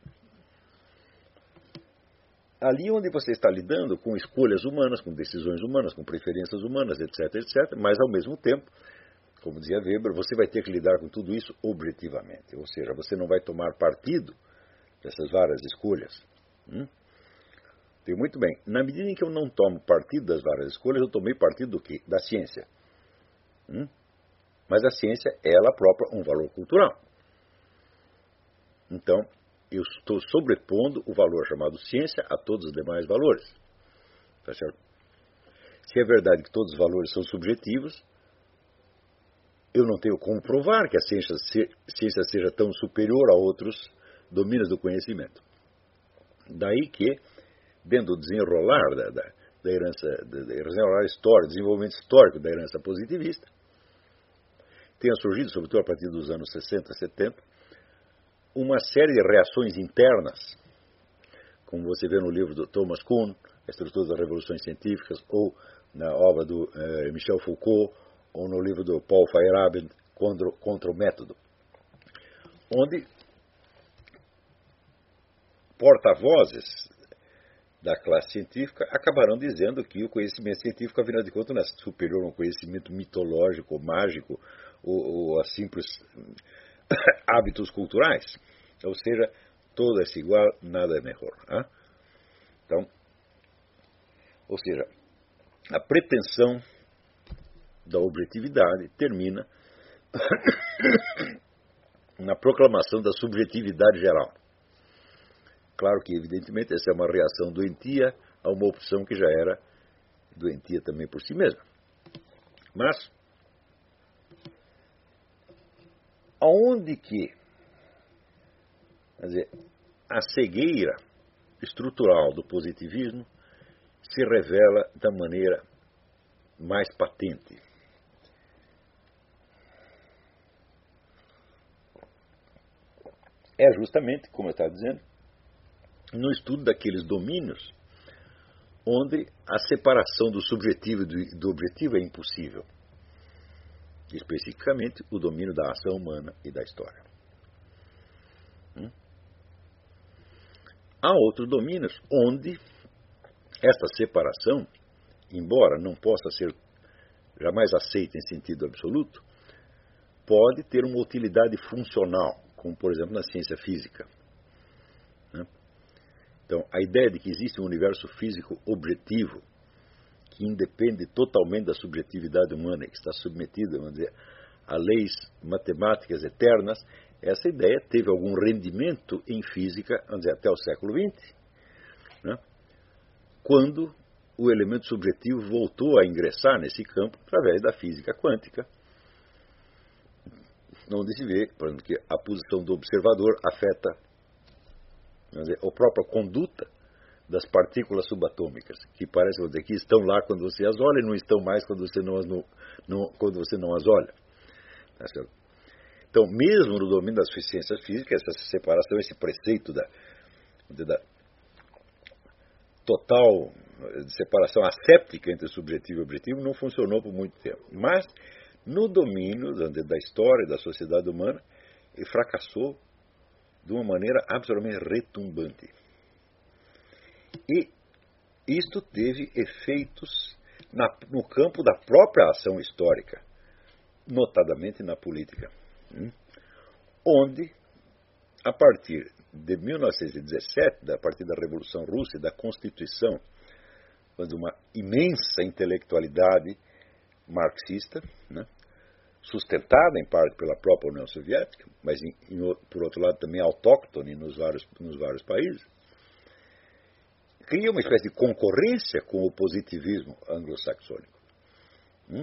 S1: ali onde você está lidando com escolhas humanas, com decisões humanas, com preferências humanas, etc, etcétera, mas ao mesmo tempo, como dizia Weber, você vai ter que lidar com tudo isso objetivamente. Ou seja, você não vai tomar partido dessas várias escolhas. Hum? Então, muito bem. Na medida em que eu não tomo partido das várias escolhas, eu tomei partido do quê? Da ciência. Hum? Mas a ciência é ela própria um valor cultural. Então, eu estou sobrepondo o valor chamado ciência a todos os demais valores. Tá certo? Se é verdade que todos os valores são subjetivos, eu não tenho como provar que a ciência, ciência seja tão superior a outros domínios do conhecimento. Daí que, dentro do desenrolar da, da, da herança, da, da desenrolar histórico, desenvolvimento histórico da herança positivista, tenha surgido, sobretudo a partir dos anos sessenta, setenta, uma série de reações internas, como você vê no livro do Thomas Kuhn, A Estrutura das Revoluções Científicas, ou na obra do eh, Michel Foucault, ou no livro do Paul Feyerabend, contra, contra o Método, onde porta-vozes da classe científica acabaram dizendo que o conhecimento científico, afinal de contas, não é superior a um conhecimento mitológico, ou mágico, ou, ou a simples hábitos culturais. Ou seja, todo é igual, nada é melhor. Hein? Então, ou seja, a pretensão da objetividade termina na proclamação da subjetividade geral. Claro que, evidentemente, essa é uma reação doentia a uma opção que já era doentia também por si mesma. Mas, aonde que, quer dizer, a cegueira estrutural do positivismo se revela da maneira mais patente? É justamente, como eu estava dizendo, no estudo daqueles domínios onde a separação do subjetivo e do objetivo é impossível. Especificamente, o domínio da ação humana e da história. Hum? Há outros domínios onde essa separação, embora não possa ser jamais aceita em sentido absoluto, pode ter uma utilidade funcional, como, por exemplo, na ciência física. Então, a ideia de que existe um universo físico objetivo, que independe totalmente da subjetividade humana, que está submetido, vamos dizer, a leis matemáticas eternas, essa ideia teve algum rendimento em física, vamos dizer, até o século vinte, né? Quando o elemento subjetivo voltou a ingressar nesse campo através da física quântica, onde se vê, por exemplo, que a posição do observador afeta, vamos dizer, a própria conduta das partículas subatômicas, que parece, vou dizer, que estão lá quando você as olha e não estão mais quando você não as, não, não, quando você não as olha. Tá certo? Então, mesmo no domínio das ciências físicas, essa separação, esse preceito da, da total separação asséptica entre subjetivo e objetivo não funcionou por muito tempo. Mas, no domínio da história e da sociedade humana, ele fracassou de uma maneira absolutamente retumbante. E isto teve efeitos na, no campo da própria ação histórica, notadamente na política, hum? onde, a partir de mil novecentos e dezessete, a partir da Revolução Russa e da Constituição, quando uma imensa intelectualidade marxista, né, sustentada em parte pela própria União Soviética, mas em, em, por outro lado também autóctone nos vários, nos vários países, cria uma espécie de concorrência com o positivismo anglo-saxônico. Hum?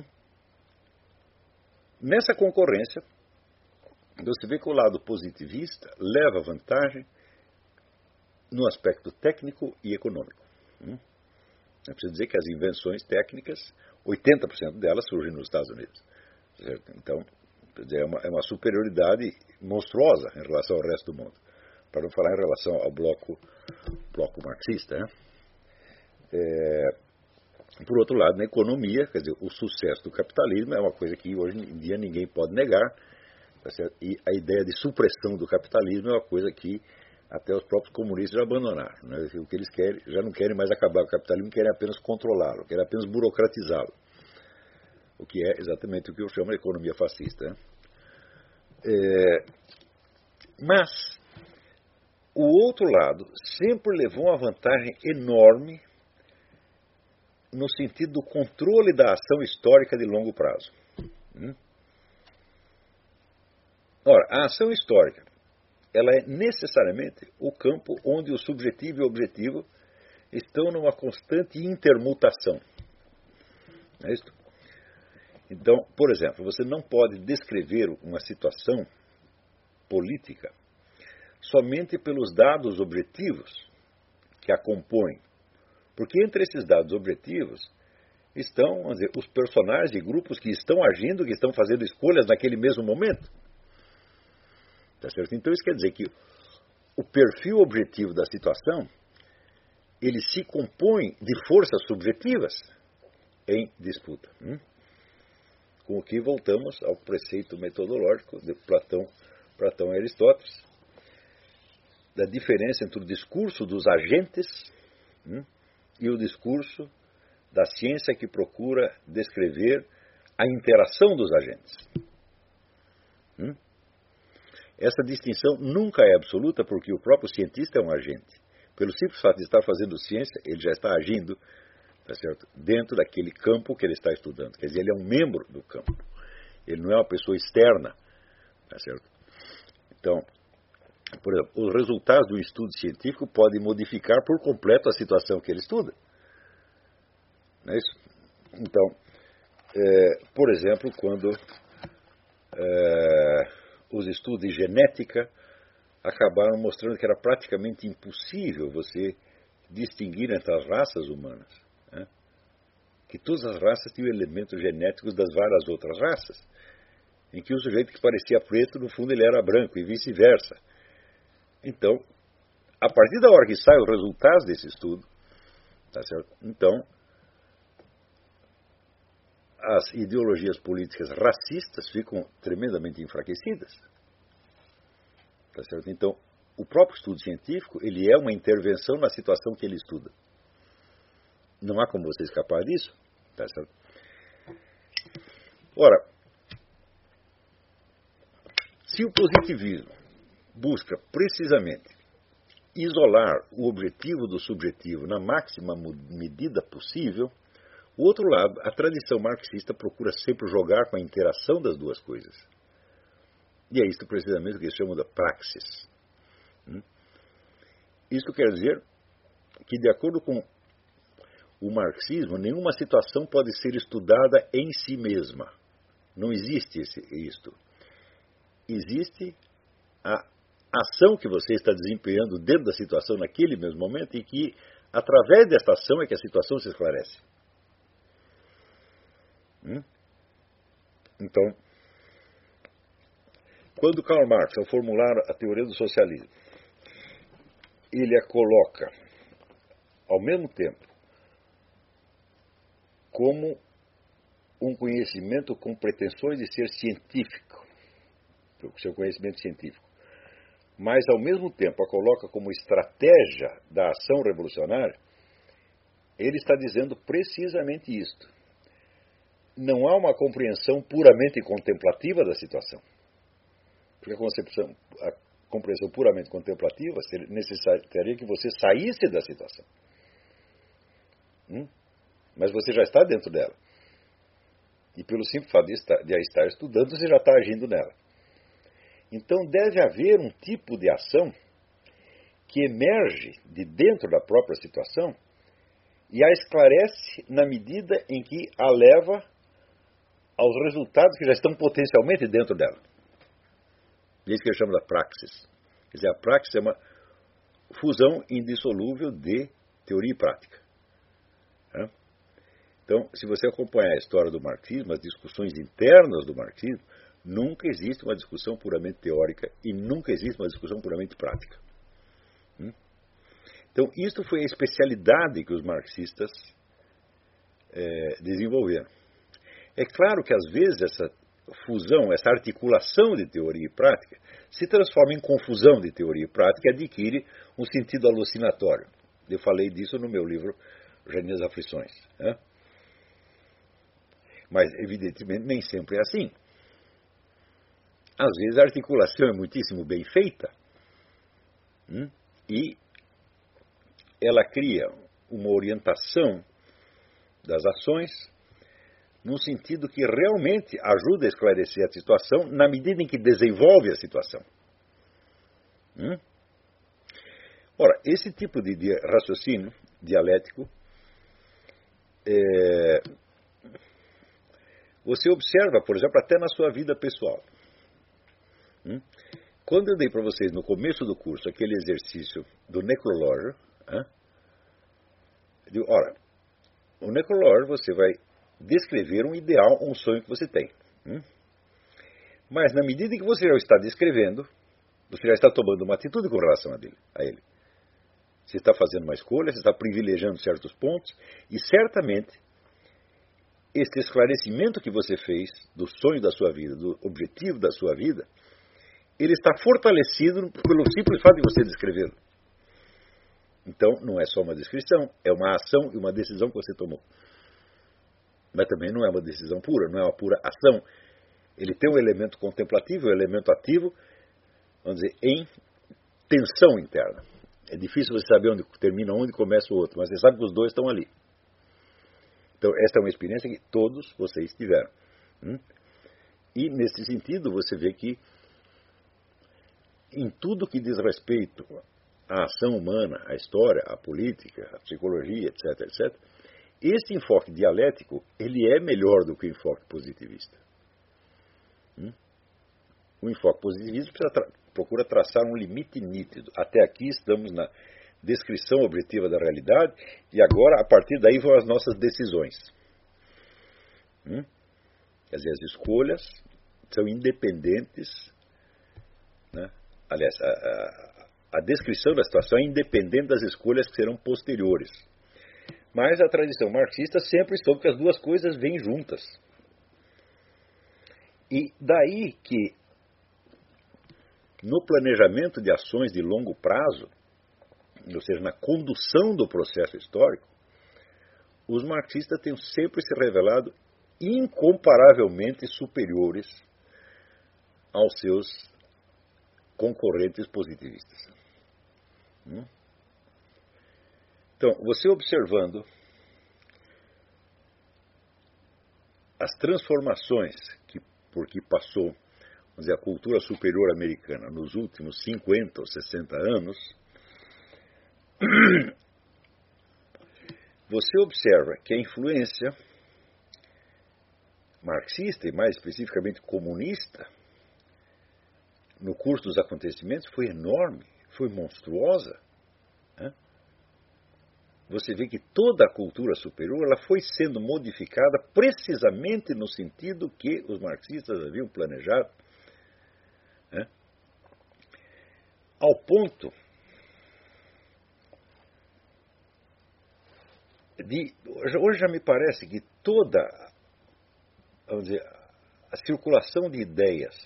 S1: Nessa concorrência, você vê que o lado positivista leva vantagem no aspecto técnico e econômico. Hum? É preciso dizer que as invenções técnicas, oitenta por cento delas surgem nos Estados Unidos. Certo? Então, é uma, é uma superioridade monstruosa em relação ao resto do mundo. Para não falar em relação ao bloco, bloco marxista. Né? É, por outro lado, na economia, quer dizer, o sucesso do capitalismo é uma coisa que hoje em dia ninguém pode negar. Tá certo? E a ideia de supressão do capitalismo é uma coisa que até os próprios comunistas já abandonaram. Né? O que eles querem, já não querem mais acabar com o capitalismo, querem apenas controlá-lo, querem apenas burocratizá-lo. O que é exatamente o que eu chamo de economia fascista. Né? É, mas o outro lado sempre levou uma vantagem enorme no sentido do controle da ação histórica de longo prazo. Hum? Ora, a ação histórica, ela é necessariamente o campo onde o subjetivo e o objetivo estão numa constante intermutação. Não é isso? Então, por exemplo, você não pode descrever uma situação política somente pelos dados objetivos que a compõem. Porque entre esses dados objetivos estão, vamos dizer, os personagens e grupos que estão agindo, que estão fazendo escolhas naquele mesmo momento. Tá certo? Então isso quer dizer que o perfil objetivo da situação, ele se compõe de forças subjetivas em disputa. Hum? Com o que voltamos ao preceito metodológico de Platão, Platão e Aristóteles, da diferença entre o discurso dos agentes hum, e o discurso da ciência que procura descrever a interação dos agentes. Hum? Essa distinção nunca é absoluta porque o próprio cientista é um agente. Pelo simples fato de estar fazendo ciência, ele já está agindo, tá certo, dentro daquele campo que ele está estudando. Quer dizer, ele é um membro do campo. Ele não é uma pessoa externa. Tá certo? Então, por exemplo, os resultados do estudo científico podem modificar por completo a situação que ele estuda. Não é isso? Então, é, por exemplo, quando é, os estudos de genética acabaram mostrando que era praticamente impossível você distinguir entre as raças humanas. Né? Que todas as raças tinham elementos genéticos das várias outras raças. Em que o sujeito que parecia preto, no fundo ele era branco, e vice-versa. Então, a partir da hora que saem os resultados desse estudo, tá certo? Então, as ideologias políticas racistas ficam tremendamente enfraquecidas. Tá certo? Então, o próprio estudo científico, ele é uma intervenção na situação que ele estuda. Não há como você escapar disso. Tá certo? Ora, se o positivismo busca precisamente isolar o objetivo do subjetivo na máxima medida possível, o outro lado, a tradição marxista procura sempre jogar com a interação das duas coisas. E é isto precisamente o que eles chamam da praxis. Isso quer dizer que, de acordo com o marxismo, nenhuma situação pode ser estudada em si mesma. Não existe esse, isto. Existe a ação que você está desempenhando dentro da situação naquele mesmo momento e que, através desta ação, é que a situação se esclarece. Hum? Então, quando Karl Marx, ao formular a teoria do socialismo, ele a coloca, ao mesmo tempo, como um conhecimento com pretensões de ser científico, o seu conhecimento científico, mas ao mesmo tempo a coloca como estratégia da ação revolucionária, ele está dizendo precisamente isto. Não há uma compreensão puramente contemplativa da situação. Porque a, concepção, a compreensão puramente contemplativa necessitaria que você saísse da situação. Hum? Mas você já está dentro dela. E pelo simples fato de, estar, de a estar estudando, você já está agindo nela. Então deve haver um tipo de ação que emerge de dentro da própria situação e a esclarece na medida em que a leva aos resultados que já estão potencialmente dentro dela. Isso que eu chamo da praxis. Quer dizer, a praxis é uma fusão indissolúvel de teoria e prática. Então, se você acompanhar a história do marxismo, as discussões internas do marxismo, nunca existe uma discussão puramente teórica e nunca existe uma discussão puramente prática. Então, isto foi a especialidade que os marxistas é, desenvolveram. É claro que, às vezes, essa fusão, essa articulação de teoria e prática se transforma em confusão de teoria e prática e adquire um sentido alucinatório. Eu falei disso no meu livro Gênios das Aflições. Né? Mas, evidentemente, nem sempre é assim. Às vezes a articulação é muitíssimo bem feita hum, e ela cria uma orientação das ações no sentido que realmente ajuda a esclarecer a situação na medida em que desenvolve a situação. Hum? Ora, esse tipo de raciocínio dialético é, você observa, por exemplo, até na sua vida pessoal. Hum? Quando eu dei para vocês no começo do curso aquele exercício do necrológio, hein? Digo, ora, o necrológio você vai descrever um ideal, um sonho que você tem. Hum? Mas na medida em que você já está descrevendo, você já está tomando uma atitude com relação a ele. A ele. Você está fazendo uma escolha, você está privilegiando certos pontos, e certamente este esclarecimento que você fez do sonho da sua vida, do objetivo da sua vida, ele está fortalecido pelo simples fato de você descrevê-lo. Então, não é só uma descrição, é uma ação e uma decisão que você tomou. Mas também não é uma decisão pura, não é uma pura ação. Ele tem um elemento contemplativo, um elemento ativo, vamos dizer, em tensão interna. É difícil você saber onde termina um e começa o outro, mas você sabe que os dois estão ali. Então, esta é uma experiência que todos vocês tiveram. Hum? E, nesse sentido, você vê que em tudo que diz respeito à ação humana, à história, à política, à psicologia, etc, etcétera, esse enfoque dialético, ele é melhor do que o enfoque positivista. Hum? O enfoque positivista precisa tra- procura traçar um limite nítido. Até aqui estamos na descrição objetiva da realidade e agora, a partir daí, vão as nossas decisões. Hum? Quer dizer, as escolhas são independentes, né? Aliás, a, a, a descrição da situação é independente das escolhas que serão posteriores. Mas a tradição marxista sempre soube que as duas coisas vêm juntas. E daí que, no planejamento de ações de longo prazo, ou seja, na condução do processo histórico, os marxistas têm sempre se revelado incomparavelmente superiores aos seus concorrentes positivistas. Hum? Então, você observando as transformações que, por que passou, vamos dizer, a cultura superior americana nos últimos cinquenta ou sessenta anos, você observa que a influência marxista, e mais especificamente comunista, no curso dos acontecimentos foi enorme, foi monstruosa. Né? Você vê que toda a cultura superior ela foi sendo modificada precisamente no sentido que os marxistas haviam planejado. Né? Ao ponto de... Hoje já me parece que toda, vamos dizer, a circulação de ideias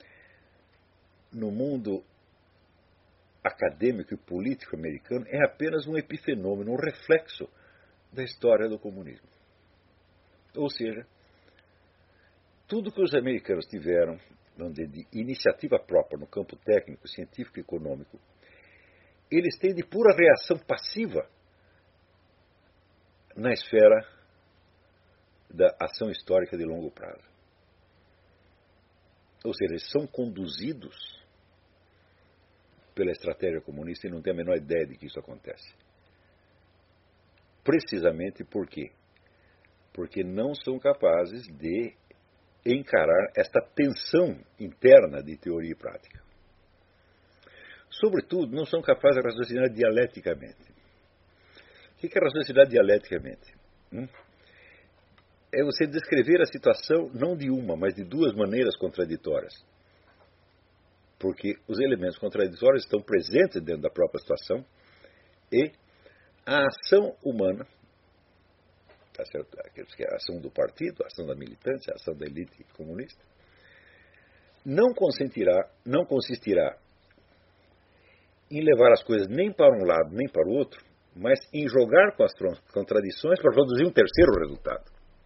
S1: no mundo acadêmico e político americano é apenas um epifenômeno, um reflexo da história do comunismo. Ou seja, tudo que os americanos tiveram, vamos dizer, de iniciativa própria no campo técnico, científico e econômico, eles têm de pura reação passiva na esfera da ação histórica de longo prazo. Ou seja, eles são conduzidos pela estratégia comunista e não tem a menor ideia de que isso acontece. Precisamente por quê? Porque não são capazes de encarar esta tensão interna de teoria e prática. Sobretudo, não são capazes de raciocinar dialeticamente. O que é raciocinar dialeticamente? Hum? É você descrever a situação não de uma, mas de duas maneiras contraditórias. Porque os elementos contraditórios estão presentes dentro da própria situação e a ação humana, tá certo? A ação do partido, a ação da militância, a ação da elite comunista, não consentirá, não consistirá em levar as coisas nem para um lado nem para o outro, mas em jogar com as contradições para produzir um terceiro resultado.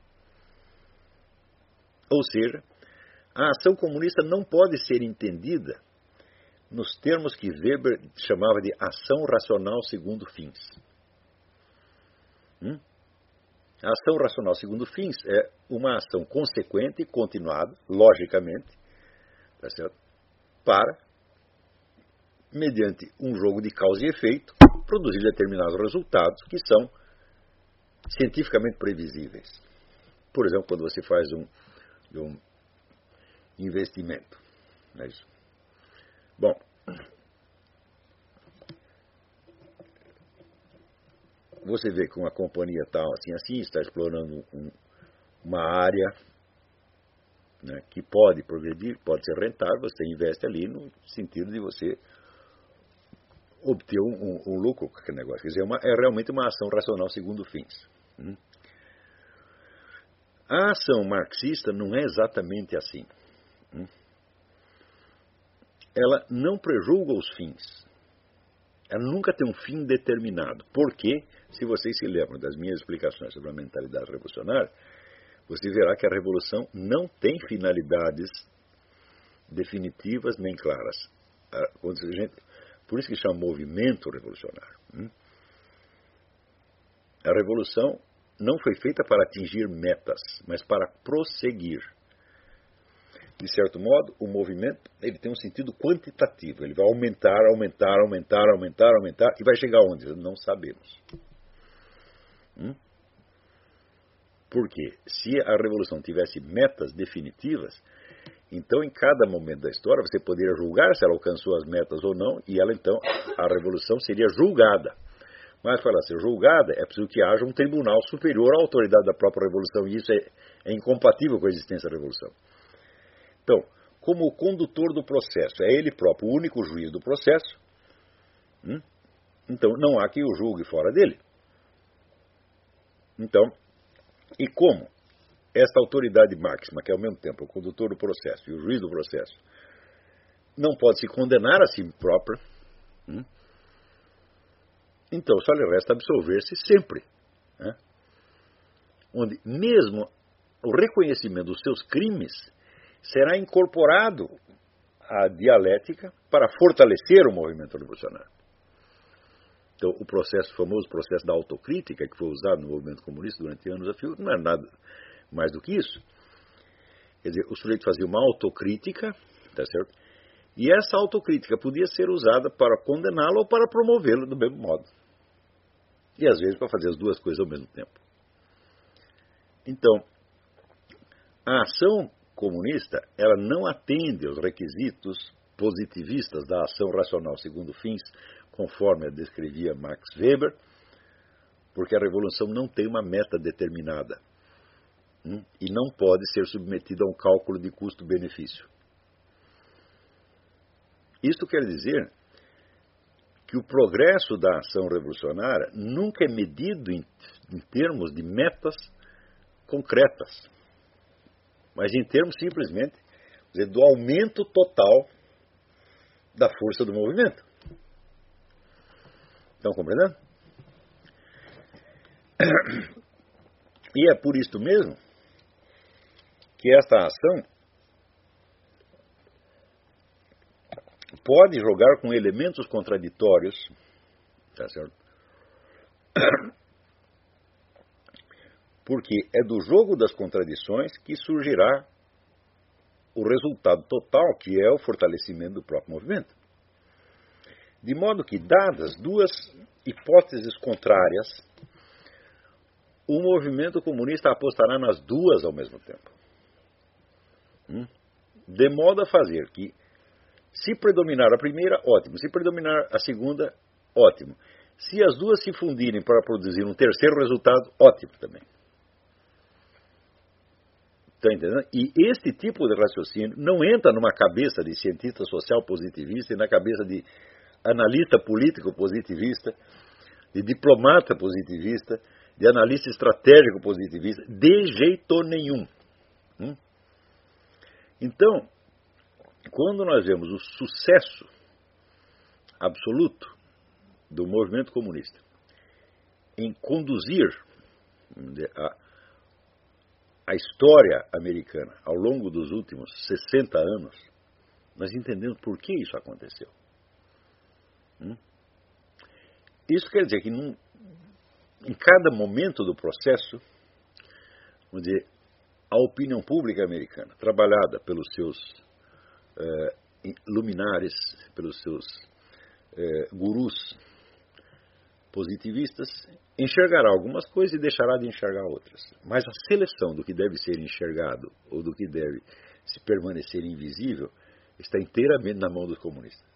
S1: Ou seja, a ação comunista não pode ser entendida nos termos que Weber chamava de ação racional segundo fins. Hum? A ação racional segundo fins é uma ação consequente e continuada, logicamente, tá certo? Para, mediante um jogo de causa e efeito, produzir determinados resultados que são cientificamente previsíveis. Por exemplo, quando você faz um, um investimento. Não é isso? Bom, você vê que uma companhia tal, assim, assim, está explorando um, uma área, né, que pode progredir, pode ser rentável, você investe ali no sentido de você obter um, um, um lucro com aquele negócio. Quer dizer, é, uma, é realmente uma ação racional segundo fins. Hum? A ação marxista não é exatamente assim. Hum? Ela não prejulga os fins. Ela nunca tem um fim determinado. Porque, se vocês se lembram das minhas explicações sobre a mentalidade revolucionária, você verá que a revolução não tem finalidades definitivas nem claras. Por isso que chama movimento revolucionário. A revolução não foi feita para atingir metas, mas para prosseguir. De certo modo, o movimento ele tem um sentido quantitativo. Ele vai aumentar, aumentar, aumentar, aumentar, aumentar, e vai chegar onde? Não sabemos. Hum? Por quê? Se a revolução tivesse metas definitivas, então em cada momento da história você poderia julgar se ela alcançou as metas ou não, e ela então, a revolução seria julgada. Mas para ser julgada, é preciso que haja um tribunal superior à autoridade da própria revolução, e isso é, é incompatível com a existência da revolução. Então, como o condutor do processo é ele próprio o único juiz do processo, hum, então não há quem o julgue fora dele. Então, e como esta autoridade máxima, que é ao mesmo tempo o condutor do processo e o juiz do processo, não pode se condenar a si própria, hum, então só lhe resta absolver-se sempre. Né? Onde mesmo o reconhecimento dos seus crimes será incorporado à dialética para fortalecer o movimento revolucionário. Então, o processo, o famoso processo da autocrítica, que foi usado no movimento comunista durante anos a fio, não é nada mais do que isso. Quer dizer, o sujeito fazia uma autocrítica, tá certo? E essa autocrítica podia ser usada para condená-lo ou para promovê-lo do mesmo modo. e às vezes para fazer as duas coisas ao mesmo tempo. Então, a ação comunista, ela não atende aos requisitos positivistas da ação racional segundo fins, conforme a descrevia Max Weber, porque a revolução não tem uma meta determinada hum, e não pode ser submetida a um cálculo de custo-benefício. Isto quer dizer que o progresso da ação revolucionária nunca é medido em, em termos de metas concretas, mas em termos simplesmente dizer, do aumento total da força do movimento. Estão compreendendo? E é por isso mesmo que esta ação pode jogar com elementos contraditórios, tá certo? Porque é do jogo das contradições que surgirá o resultado total, que é o fortalecimento do próprio movimento. De modo que, dadas duas hipóteses contrárias, o movimento comunista apostará nas duas ao mesmo tempo. Hum? De modo a fazer que, se predominar a primeira, ótimo. Se predominar a segunda, ótimo. Se as duas se fundirem para produzir um terceiro resultado, ótimo também. Está entendendo? E este tipo de raciocínio não entra numa cabeça de cientista social positivista e na cabeça de analista político positivista, de diplomata positivista, de analista estratégico positivista, de jeito nenhum. Hum? Então, quando nós vemos o sucesso absoluto do movimento comunista em conduzir a, a história americana ao longo dos últimos sessenta anos, nós entendemos por que isso aconteceu. Hum? Isso quer dizer que num, em cada momento do processo, vamos dizer, a opinião pública americana, trabalhada pelos seus eh, luminares, pelos seus eh, gurus positivistas, enxergará algumas coisas e deixará de enxergar outras. Mas a seleção do que deve ser enxergado ou do que deve se permanecer invisível está inteiramente na mão dos comunistas.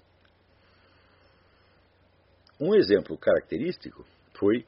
S1: Um exemplo característico foi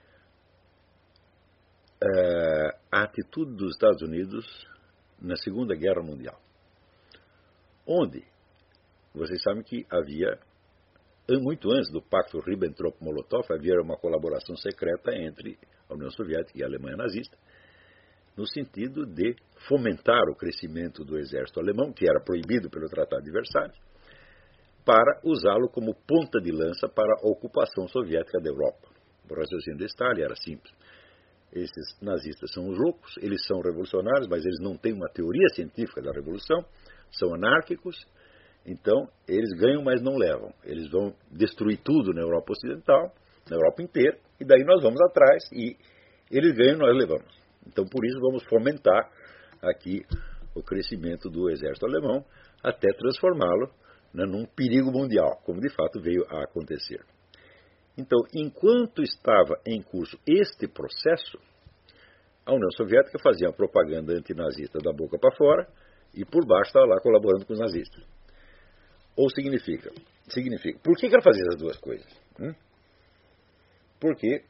S1: uh, a atitude dos Estados Unidos na Segunda Guerra Mundial, onde vocês sabem que havia, muito antes do pacto Ribbentrop-Molotov, havia uma colaboração secreta entre a União Soviética e a Alemanha nazista, no sentido de fomentar o crescimento do exército alemão, que era proibido pelo Tratado de Versalhes, para usá-lo como ponta de lança para a ocupação soviética da Europa. O raciocínio de Stalin era simples. Esses nazistas são os loucos, eles são revolucionários, mas eles não têm uma teoria científica da revolução, são anárquicos, então eles ganham, mas não levam. Eles vão destruir tudo na Europa Ocidental, na Europa inteira, e daí nós vamos atrás e eles ganham e nós levamos. Então por isso vamos fomentar aqui o crescimento do exército alemão até transformá-lo num perigo mundial, como de fato veio a acontecer. Então, enquanto estava em curso este processo, a União Soviética fazia uma propaganda antinazista da boca para fora e por baixo estava lá colaborando com os nazistas. Ou significa, significa, por que ela fazia as duas coisas? Hum? Porque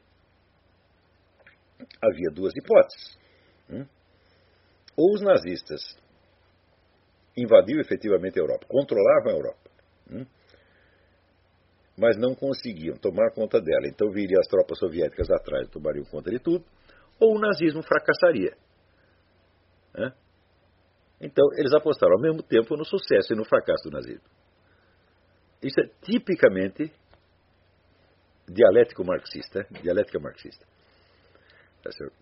S1: havia duas hipóteses. Hum? Ou os nazistas invadiam efetivamente a Europa, controlavam a Europa, hum? mas não conseguiam tomar conta dela. Então viriam as tropas soviéticas atrás e tomariam conta de tudo, ou o nazismo fracassaria. Né? Então eles apostaram ao mesmo tempo no sucesso e no fracasso do nazismo. Isso é tipicamente dialético marxista, dialética marxista. Tá certo?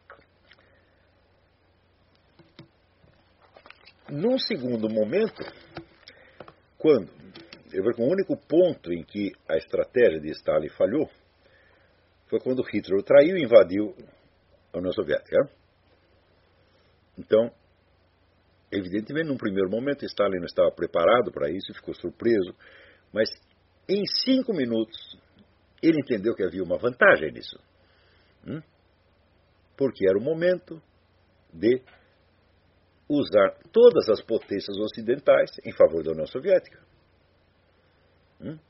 S1: Num segundo momento, quando eu vejo que o único ponto em que a estratégia de Stalin falhou foi quando Hitler o traiu e invadiu a União Soviética. Então, evidentemente, num primeiro momento, Stalin não estava preparado para isso e ficou surpreso, mas em cinco minutos ele entendeu que havia uma vantagem nisso. Hum? Porque era o momento de usar todas as potências ocidentais em favor da União Soviética. Hum?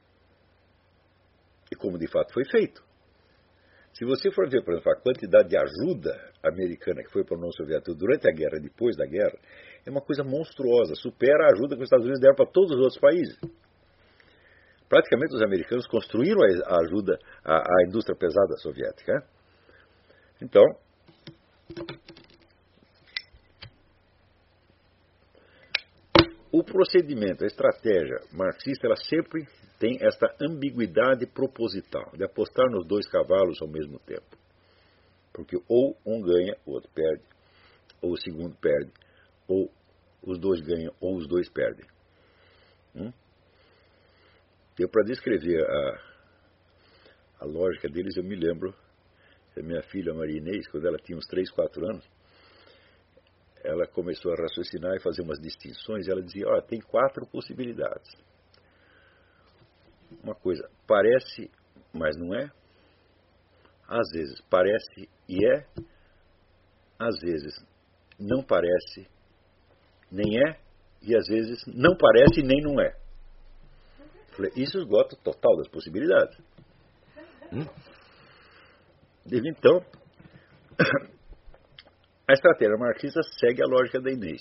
S1: E como de fato foi feito. Se você for ver, por exemplo, a quantidade de ajuda americana que foi para a União Soviética durante a guerra e depois da guerra, é uma coisa monstruosa, supera a ajuda que os Estados Unidos deram para todos os outros países. Praticamente os americanos construíram a ajuda à, à indústria pesada soviética. Né? Então, o procedimento, a estratégia marxista, ela sempre tem esta ambiguidade proposital, de apostar nos dois cavalos ao mesmo tempo. Porque ou um ganha, o outro perde, ou o segundo perde, ou os dois ganham, ou os dois perdem. Hum? Eu, para descrever a, a lógica deles, eu me lembro da minha filha Maria Inês, quando ela tinha uns três, quatro anos, ela começou a raciocinar e fazer umas distinções, e ela dizia, olha, tem quatro possibilidades. Uma coisa, parece, mas não é. Às vezes parece e é. Às vezes não parece, nem é. E às vezes não parece nem não é. Isso esgota o total das possibilidades. Hum? Então, a estratégia marxista segue a lógica da Inês.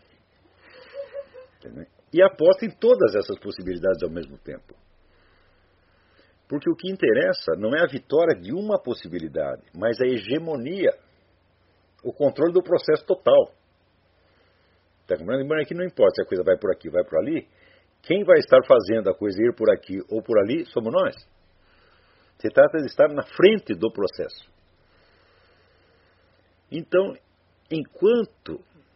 S1: E aposta em todas essas possibilidades ao mesmo tempo. Porque o que interessa não é a vitória de uma possibilidade, mas a hegemonia, o controle do processo total. Está compreendendo? Lembrando que não importa se a coisa vai por aqui, vai por ali, quem vai estar fazendo a coisa ir por aqui ou por ali somos nós. Se trata de estar na frente do processo. Então, enquanto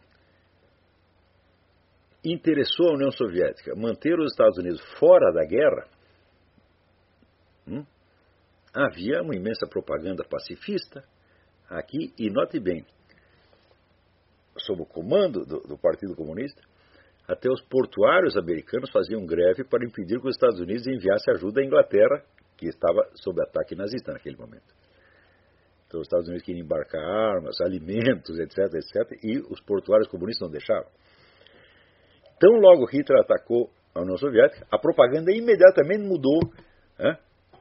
S1: interessou a União Soviética manter os Estados Unidos fora da guerra, Hum? havia uma imensa propaganda pacifista aqui, e note bem, sob o comando do, do Partido Comunista, até os portuários americanos faziam greve para impedir que os Estados Unidos enviassem ajuda à Inglaterra, que estava sob ataque nazista naquele momento. Então os Estados Unidos queriam embarcar armas, alimentos, etc, etc, e os portuários comunistas não deixavam. Então logo Hitler atacou a União Soviética, a propaganda imediatamente mudou, né?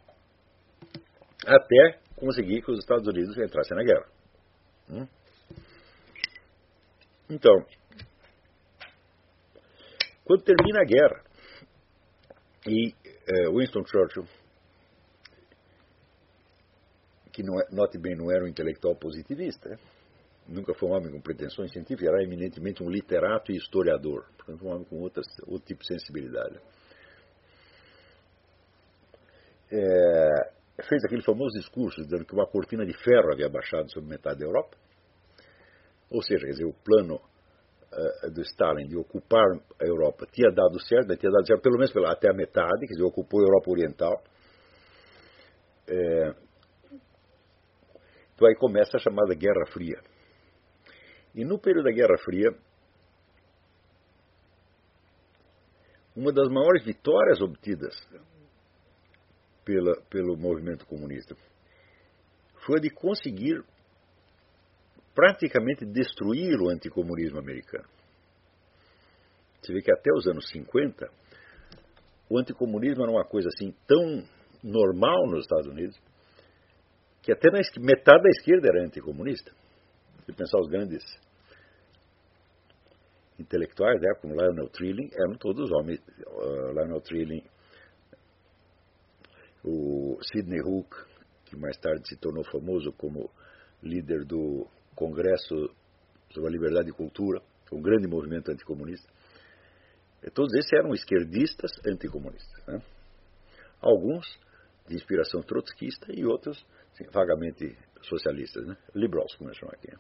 S1: Até conseguir que os Estados Unidos entrassem na guerra. Hum? Então, quando termina a guerra, e é, Winston Churchill, que não é, note bem, não era um intelectual positivista, né? Nunca foi um homem com pretensões científicas, era eminentemente um literato e historiador, portanto um homem com outras, outro tipo de sensibilidade. É, fez aquele famoso discurso dizendo que uma cortina de ferro havia baixado sobre metade da Europa. Ou seja, quer dizer, o plano uh, do Stalin de ocupar a Europa tinha dado certo, tinha dado certo pelo menos pela, até a metade, quer dizer, ocupou a Europa Oriental. É, então aí começa a chamada Guerra Fria. E no período da Guerra Fria, uma das maiores vitórias obtidas Pela, pelo movimento comunista foi a de conseguir praticamente destruir o anticomunismo americano. Você vê que até os anos cinquenta o anticomunismo era uma coisa assim tão normal nos Estados Unidos que até na, metade da esquerda era anticomunista. Se pensar, os grandes intelectuais da época, como Lionel Trilling, eram todos homens. uh, Lionel Trilling, o Sidney Hook, que mais tarde se tornou famoso como líder do Congresso sobre a Liberdade e Cultura, um grande movimento anticomunista. E todos esses eram esquerdistas anticomunistas, né? Alguns de inspiração trotskista e outros assim, vagamente socialistas, né? Liberals, como eu chamo aqui.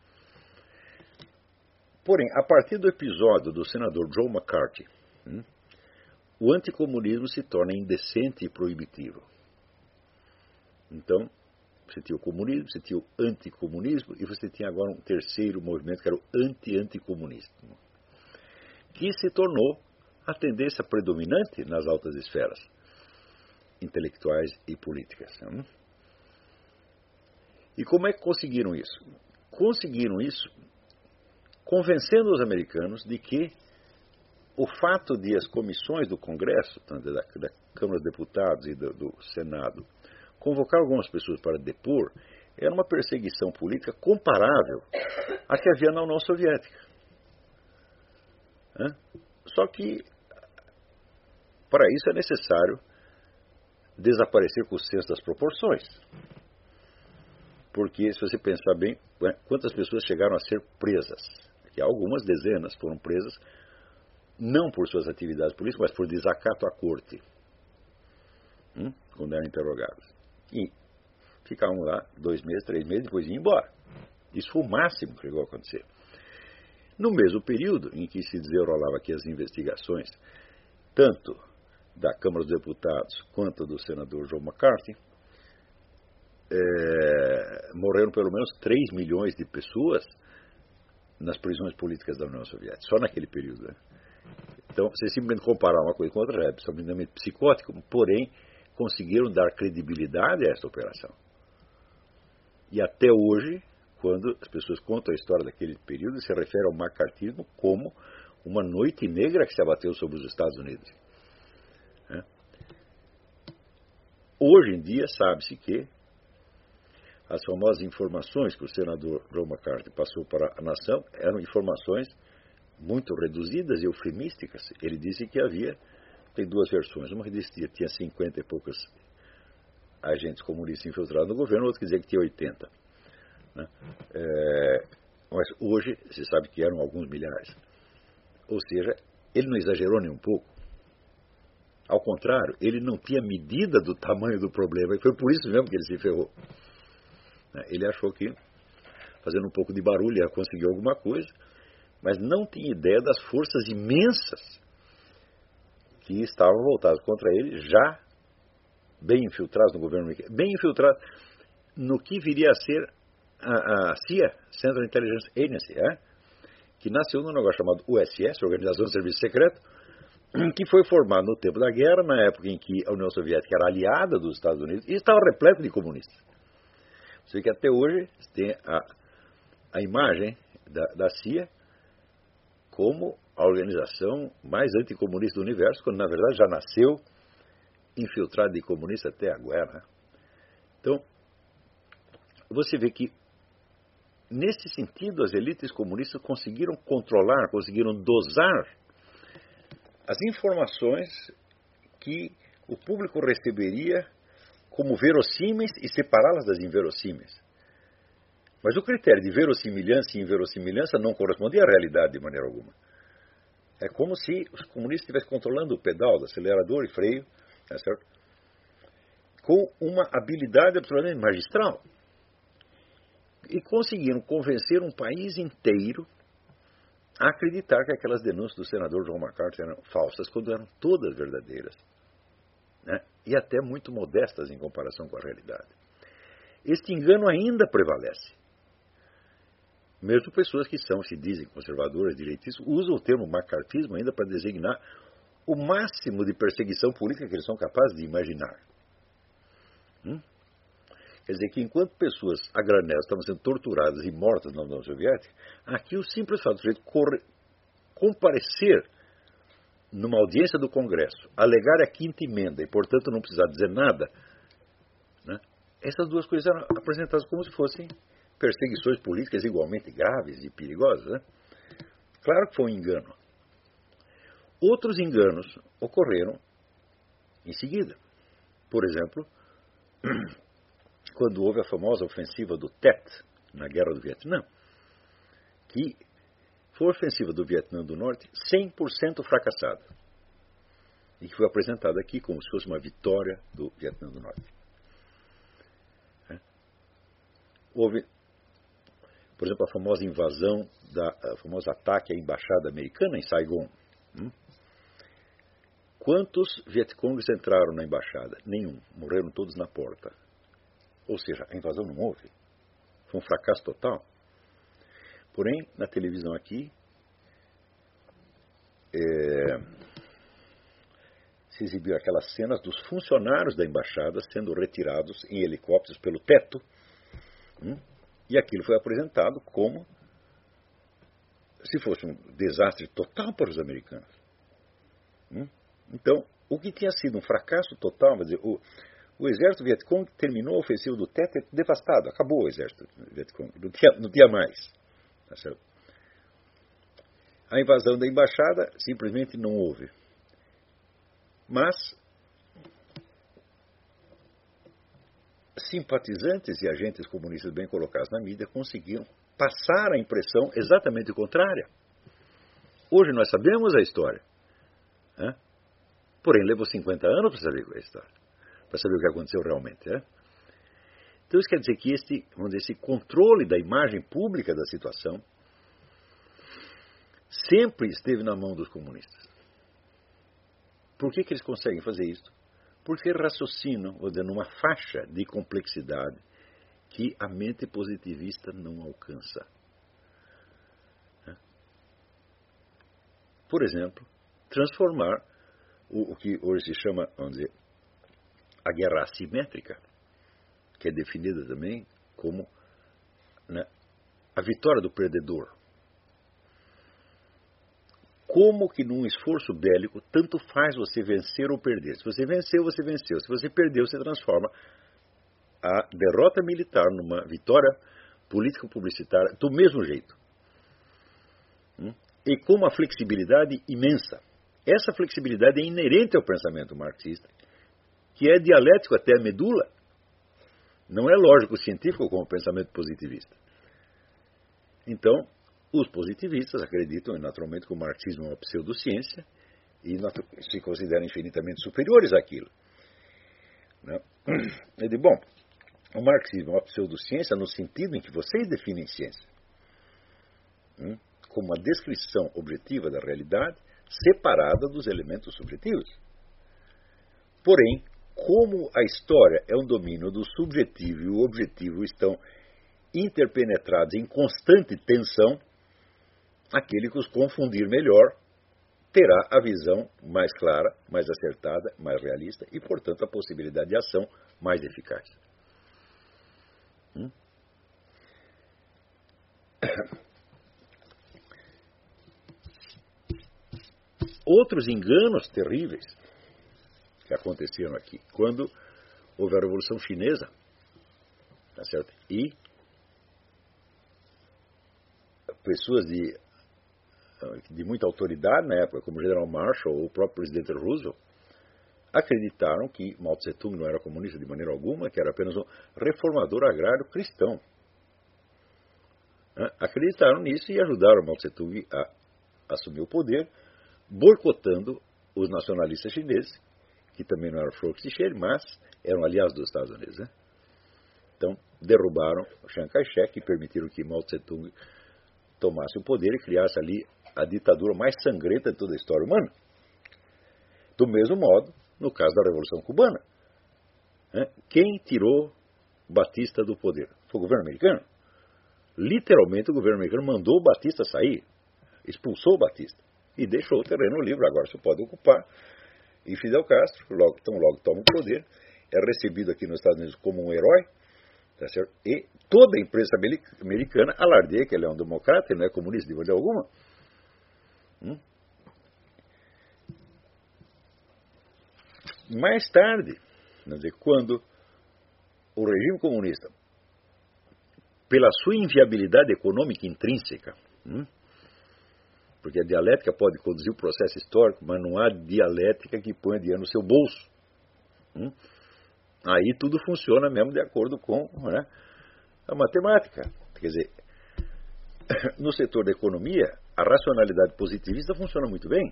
S1: Porém, a partir do episódio do senador Joe McCarthy, hein, o anticomunismo se torna indecente e proibitivo. Então, você tinha o comunismo, você tinha o anticomunismo e você tinha agora um terceiro movimento que era o anti-anticomunismo, que se tornou a tendência predominante nas altas esferas. intelectuais e políticas. Né? E como é que conseguiram isso? Conseguiram isso convencendo os americanos de que o fato de as comissões do Congresso, tanto da, da Câmara dos Deputados e do, do Senado, convocar algumas pessoas para depor, era uma perseguição política comparável à que havia na União Soviética. Né? Só que, para isso, é necessário desaparecer com o senso das proporções. Porque, se você pensar bem, quantas pessoas chegaram a ser presas? Que algumas dezenas foram presas, não por suas atividades políticas, mas por desacato à corte, hum? quando eram interrogadas. E ficavam lá dois meses, três meses, depois iam embora. Isso foi o máximo que chegou a acontecer. No mesmo período em que se desenrolava aqui as investigações, tanto da Câmara dos Deputados quanto do senador John McCarthy, é, morreram pelo menos três milhões de pessoas nas prisões políticas da União Soviética, só naquele período. Né? Então, você simplesmente comparar uma coisa com outra, é absolutamente psicótico, porém, conseguiram dar credibilidade a essa operação. E até hoje, quando as pessoas contam a história daquele período, se refere ao macartismo como uma noite negra que se abateu sobre os Estados Unidos. É. Hoje em dia, sabe-se que as famosas informações que o senador John McCarthy passou para a nação eram informações muito reduzidas e eufemísticas. Ele disse que havia, tem duas versões, uma que disse que tinha cinquenta e poucas agentes comunistas infiltrados no governo, outra que dizia que tinha oitenta. Né? É, mas hoje se sabe que eram alguns milhares. Ou seja, ele não exagerou nem um pouco. Ao contrário, ele não tinha medida do tamanho do problema, e foi por isso mesmo que ele se ferrou. Ele achou que, fazendo um pouco de barulho, ia conseguir alguma coisa, mas não tinha ideia das forças imensas que estavam voltadas contra ele, já bem infiltrados no governo americano, bem infiltrados no que viria a ser a, a C I A, Central Intelligence Agency, é? que nasceu num negócio chamado U S S, Organização de Serviço Secreto, que foi formado no tempo da guerra, na época em que a União Soviética era aliada dos Estados Unidos, e estava repleta de comunistas. Você vê que até hoje tem a, a imagem da, da C I A como a organização mais anticomunista do universo, quando na verdade já nasceu infiltrada de comunista até a guerra. Então, você vê que, nesse sentido, as elites comunistas conseguiram controlar, conseguiram dosar as informações que o público receberia como verossímeis e separá-las das inverossímeis. Mas o critério de verossimilhança e inverossimilhança não correspondia à realidade de maneira alguma. É como se os comunistas estivessem controlando o pedal do acelerador e freio, é certo? Com uma habilidade absolutamente magistral. E conseguiram convencer um país inteiro a acreditar que aquelas denúncias do senador John McCarthy eram falsas, quando eram todas verdadeiras. Né? E até muito modestas em comparação com a realidade. Este engano ainda prevalece. Mesmo pessoas que são, se dizem conservadoras, direitistas, usam o termo macartismo ainda para designar o máximo de perseguição política que eles são capazes de imaginar. Hum? Quer dizer que enquanto pessoas a granel estavam sendo torturadas e mortas na União Soviética, aqui o simples fato de corre, comparecer numa audiência do Congresso, alegar a quinta emenda e, portanto, não precisar dizer nada, né? Essas duas coisas eram apresentadas como se fossem perseguições políticas igualmente graves e perigosas. Né? Claro que foi um engano. Outros enganos ocorreram em seguida. Por exemplo, quando houve a famosa ofensiva do Tet na Guerra do Vietnã, que foi a ofensiva do Vietnã do Norte cem por cento fracassada, e que foi apresentada aqui como se fosse uma vitória do Vietnã do Norte. Houve, por exemplo, a famosa invasão, da, a famosa ataque à embaixada americana em Saigon. Hum? Quantos Vietcongs entraram na embaixada? Nenhum. Morreram todos na porta. Ou seja, a invasão não houve. Foi um fracasso total. Porém, na televisão aqui, é, se exibiram aquelas cenas dos funcionários da embaixada sendo retirados em helicópteros pelo teto, hum, e aquilo foi apresentado como se fosse um desastre total para os americanos. Hum? Então, o que tinha sido um fracasso total, quer dizer, o, o exército Vietcong terminou a ofensiva do Tet devastado, acabou o exército Vietcong, não tinha, não tinha mais. Tá certo? A invasão da embaixada simplesmente não houve. Mas simpatizantes e agentes comunistas bem colocados na mídia conseguiram passar a impressão exatamente contrária. Hoje nós sabemos a história. Né? Porém, levou cinquenta anos para saber qual é a história. Para saber o que aconteceu realmente. Né? Então isso quer dizer que este, vamos dizer, esse controle da imagem pública da situação sempre esteve na mão dos comunistas. Por que que eles conseguem fazer isso? Porque raciocinam, vou dizer, numa faixa de complexidade que a mente positivista não alcança. Por exemplo, transformar o, o que hoje se chama, vamos dizer, a guerra assimétrica, que é definida também como, né, a vitória do perdedor. Como que num esforço bélico, tanto faz você vencer ou perder. Se você venceu, você venceu. Se você perdeu, você transforma a derrota militar numa vitória político-publicitária do mesmo jeito. E com uma flexibilidade imensa. Essa flexibilidade é inerente ao pensamento marxista, que é dialético até a medula. Não é lógico-científico como o pensamento positivista. Então, os positivistas acreditam naturalmente que o marxismo é uma pseudociência e se consideram infinitamente superiores àquilo. Eu digo, bom, o marxismo é uma pseudociência no sentido em que vocês definem ciência como uma descrição objetiva da realidade separada dos elementos subjetivos. Porém, como a história é um domínio do subjetivo e o objetivo estão interpenetrados em constante tensão, aquele que os confundir melhor terá a visão mais clara, mais acertada, mais realista e, portanto, a possibilidade de ação mais eficaz. Hum? Outros enganos terríveis que aconteceram aqui, quando houve a Revolução Chinesa, tá certo? E pessoas de de muita autoridade na época, como o General Marshall ou o próprio presidente Roosevelt, acreditaram que Mao Tse-tung não era comunista de maneira alguma, que era apenas um reformador agrário cristão. Acreditaram nisso e ajudaram Mao Tse-tung a assumir o poder, boicotando os nacionalistas chineses, que também não eram flor que se cheire, mas eram aliados dos Estados Unidos. Né? Então, derrubaram Chiang Kai-shek e permitiram que Mao Tse-tung tomasse o poder e criasse ali a ditadura mais sangrenta de toda a história humana. Do mesmo modo, no caso da Revolução Cubana. Né? Quem tirou Batista do poder? Foi o governo americano. Literalmente o governo americano mandou o Batista sair, expulsou o Batista e deixou o terreno livre. Agora você pode ocupar. E Fidel Castro, logo, tão logo toma o poder, é recebido aqui nos Estados Unidos como um herói. Tá certo? E toda a imprensa americana alardeia que ele é um democrata, ele não é comunista de maneira alguma. Hum? Mais tarde, dizer, quando o regime comunista, pela sua inviabilidade econômica intrínseca, hum? porque a dialética pode conduzir o processo histórico, mas não há dialética que ponha dinheiro no seu bolso. Hum? Aí tudo funciona mesmo de acordo com, né, a matemática. Quer dizer, no setor da economia, a racionalidade positivista funciona muito bem.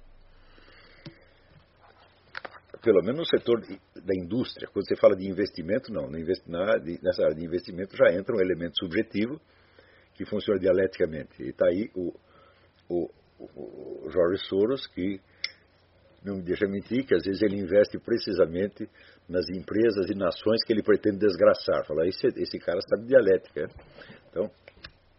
S1: Pelo menos no setor da indústria. Quando você fala de investimento, não. Nessa área de investimento já entra um elemento subjetivo que funciona dialeticamente. E está aí o, o, o George Soros, que não me deixa mentir, que às vezes ele investe precisamente nas empresas e nações que ele pretende desgraçar. Fala, esse, esse cara está de dialética. Então,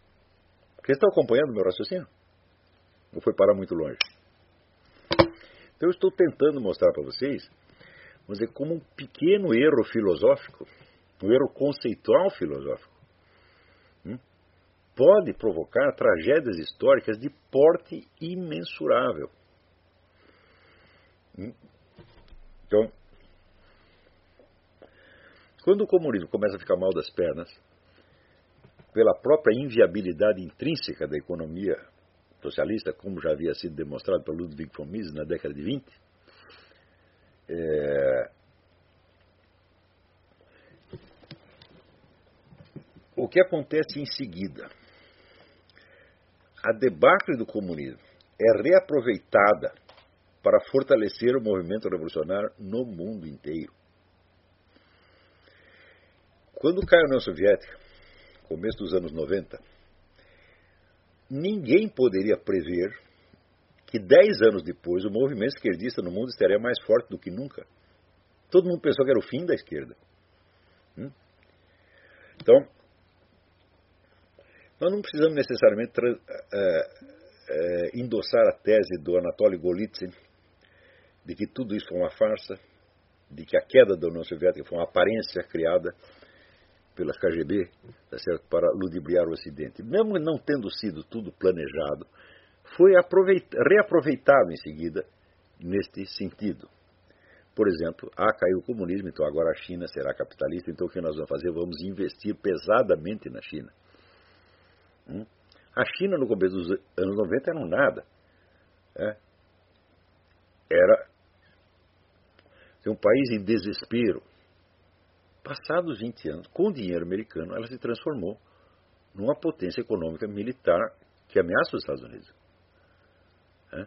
S1: vocês estão acompanhando o meu raciocínio? Ou foi parar muito longe? Então eu estou tentando mostrar para vocês, vamos dizer, como um pequeno erro filosófico, um erro conceitual filosófico, hum, pode provocar tragédias históricas de porte imensurável. Hum. Então, quando o comunismo começa a ficar mal das pernas, pela própria inviabilidade intrínseca da economia socialista, como já havia sido demonstrado por Ludwig von Mises na década de vinte, é... o que acontece em seguida? A debacle do comunismo é reaproveitada para fortalecer o movimento revolucionário no mundo inteiro. Quando cai a União Soviética, começo dos anos noventa, ninguém poderia prever que dez anos depois o movimento esquerdista no mundo estaria mais forte do que nunca. Todo mundo pensou que era o fim da esquerda. Hum? Então, nós não precisamos necessariamente uh, uh, endossar a tese do Anatoly Golitsyn de que tudo isso foi uma farsa, de que a queda da União Soviética foi uma aparência criada pelas K G B, tá certo, para ludibriar o Ocidente. Mesmo não tendo sido tudo planejado, foi reaproveitado em seguida neste sentido. Por exemplo, ah, caiu o comunismo, então agora a China será capitalista, então o que nós vamos fazer? Vamos investir pesadamente na China. Hum? A China, no começo dos anos noventa, era um nada. É? Era um país em desespero. Passados vinte anos, com o dinheiro americano, ela se transformou numa potência econômica militar que ameaça os Estados Unidos. É?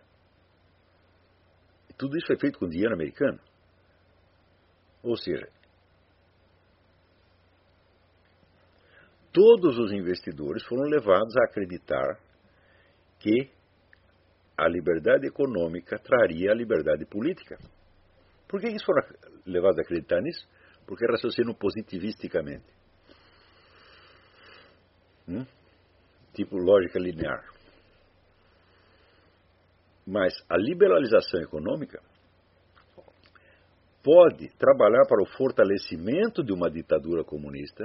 S1: E tudo isso foi feito com dinheiro americano. Ou seja, todos os investidores foram levados a acreditar que a liberdade econômica traria a liberdade política. Por que eles foram levados a acreditar nisso? Porque raciocinam positivisticamente. Hum? Tipo lógica linear. Mas a liberalização econômica pode trabalhar para o fortalecimento de uma ditadura comunista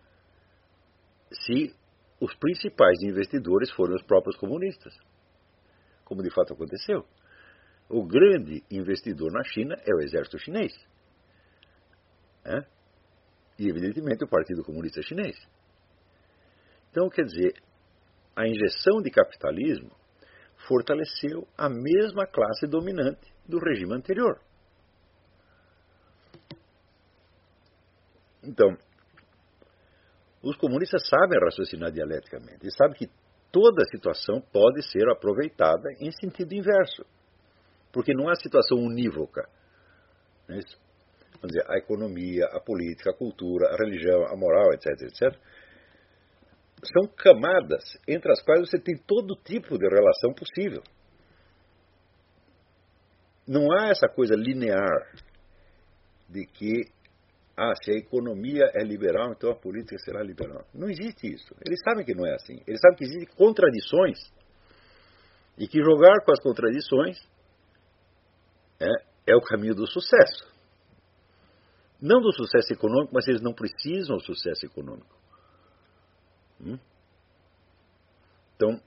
S1: se os principais investidores forem os próprios comunistas. Como de fato aconteceu. O grande investidor na China é o exército chinês. É? E, evidentemente, o Partido Comunista Chinês. Então, quer dizer, a injeção de capitalismo fortaleceu a mesma classe dominante do regime anterior. Então, os comunistas sabem raciocinar dialeticamente e sabem que toda situação pode ser aproveitada em sentido inverso. Porque não há situação unívoca. Não é isso? Vamos dizer, a economia, a política, a cultura, a religião, a moral, etc, etcétera, são camadas entre as quais você tem todo tipo de relação possível. Não há essa coisa linear de que, ah, se a economia é liberal, então a política será liberal. Não existe isso. Eles sabem que não é assim. Eles sabem que existem contradições e que jogar com as contradições é, é o caminho do sucesso. Não do sucesso econômico, mas eles não precisam do sucesso econômico. Hum? Então,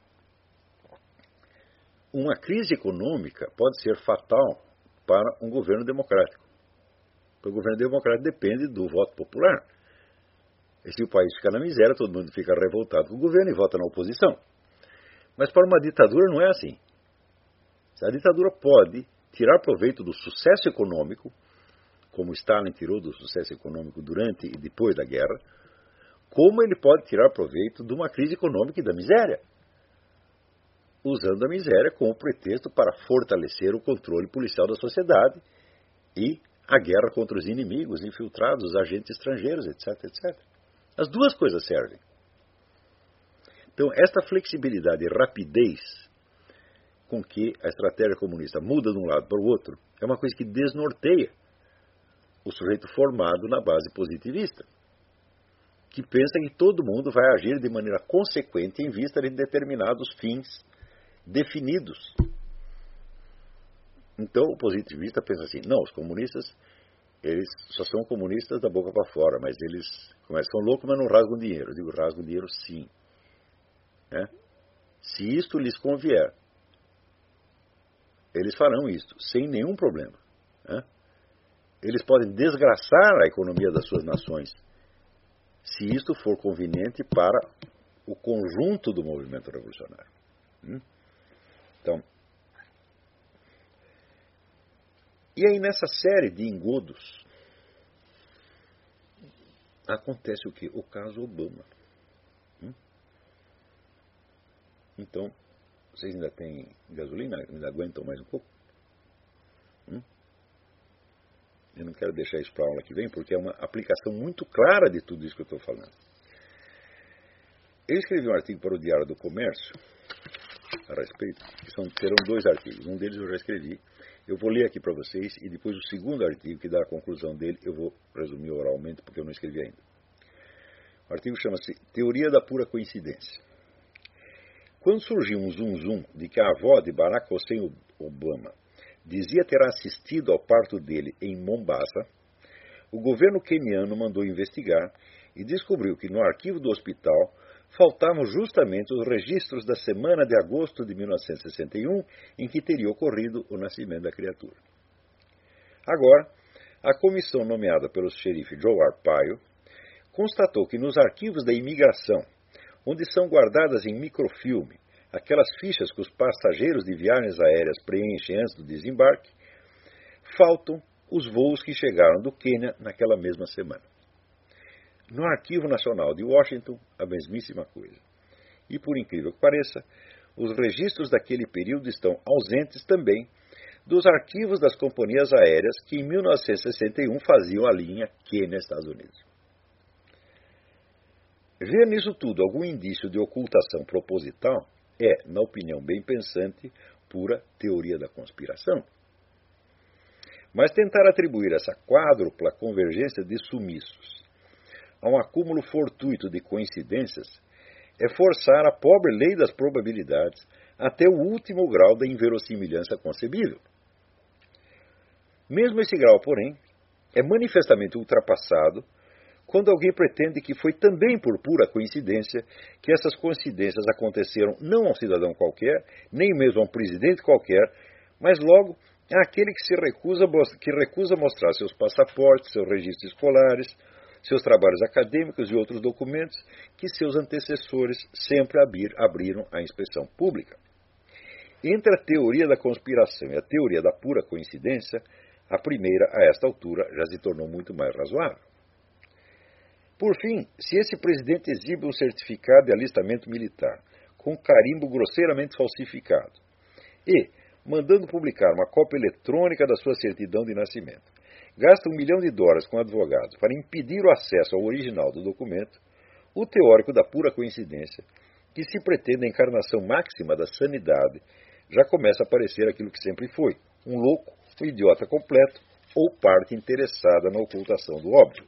S1: uma crise econômica pode ser fatal para um governo democrático. Porque o governo democrático depende do voto popular. E se o país fica na miséria, todo mundo fica revoltado com o governo e vota na oposição. Mas para uma ditadura não é assim. A ditadura pode tirar proveito do sucesso econômico, como Stalin tirou do sucesso econômico durante e depois da guerra, como ele pode tirar proveito de uma crise econômica e da miséria, usando a miséria como pretexto para fortalecer o controle policial da sociedade e a guerra contra os inimigos, infiltrados, os agentes estrangeiros, etc, etcétera. As duas coisas servem. Então, esta flexibilidade e rapidez com que a estratégia comunista muda de um lado para o outro é uma coisa que desnorteia o sujeito formado na base positivista, que pensa que todo mundo vai agir de maneira consequente em vista de determinados fins definidos. Então o positivista pensa assim, não, os comunistas, eles só são comunistas da boca para fora, mas eles são loucos, mas não rasgam dinheiro. Eu digo, rasgam dinheiro sim. Né? Se isto lhes convier, eles farão isto, sem nenhum problema. Né? Eles podem desgraçar a economia das suas nações, se isto for conveniente para o conjunto do movimento revolucionário. Hum? Então, e aí nessa série de engodos, acontece o quê? O caso Obama. Hum? Então, vocês ainda têm gasolina? Ainda aguentam mais um pouco? Hum? Eu não quero deixar isso para a aula que vem, porque é uma aplicação muito clara de tudo isso que eu estou falando. Eu escrevi um artigo para o Diário do Comércio a respeito, que são, serão dois artigos. Um deles eu já escrevi. Eu vou ler aqui para vocês, e depois o segundo artigo, que dá a conclusão dele, eu vou resumir oralmente, porque eu não escrevi ainda. O artigo chama-se Teoria da Pura Coincidência. Quando surgiu um zum-zum de que a avó de Barack Hussein Obama dizia ter assistido ao parto dele em Mombasa, o governo queniano mandou investigar e descobriu que no arquivo do hospital faltavam justamente os registros da semana de agosto de mil novecentos e sessenta e um em que teria ocorrido o nascimento da criatura. Agora, a comissão nomeada pelo xerife Joe Arpaio constatou que nos arquivos da imigração, onde são guardadas em microfilme aquelas fichas que os passageiros de viagens aéreas preenchem antes do desembarque, faltam os voos que chegaram do Quênia naquela mesma semana. No Arquivo Nacional de Washington, a mesmíssima coisa. E, por incrível que pareça, os registros daquele período estão ausentes também dos arquivos das companhias aéreas que em mil novecentos e sessenta e um faziam a linha Quênia-Estados Unidos. Ver nisso tudo algum indício de ocultação proposital é, na opinião bem pensante, pura teoria da conspiração. Mas tentar atribuir essa quádrupla convergência de sumiços a um acúmulo fortuito de coincidências é forçar a pobre lei das probabilidades até o último grau da inverossimilhança concebível. Mesmo esse grau, porém, é manifestamente ultrapassado quando alguém pretende que foi também por pura coincidência que essas coincidências aconteceram não a um cidadão qualquer, nem mesmo a um presidente qualquer, mas logo àquele que se recusa, que recusa mostrar seus passaportes, seus registros escolares, seus trabalhos acadêmicos e outros documentos que seus antecessores sempre abrir, abriram à inspeção pública. Entre a teoria da conspiração e a teoria da pura coincidência, a primeira, a esta altura, já se tornou muito mais razoável. Por fim, se esse presidente exibe um certificado de alistamento militar com carimbo grosseiramente falsificado e, mandando publicar uma cópia eletrônica da sua certidão de nascimento, gasta um milhão de dólares com advogados para impedir o acesso ao original do documento, o teórico da pura coincidência, que se pretende a encarnação máxima da sanidade, já começa a parecer aquilo que sempre foi, um louco, um idiota completo ou parte interessada na ocultação do óbvio.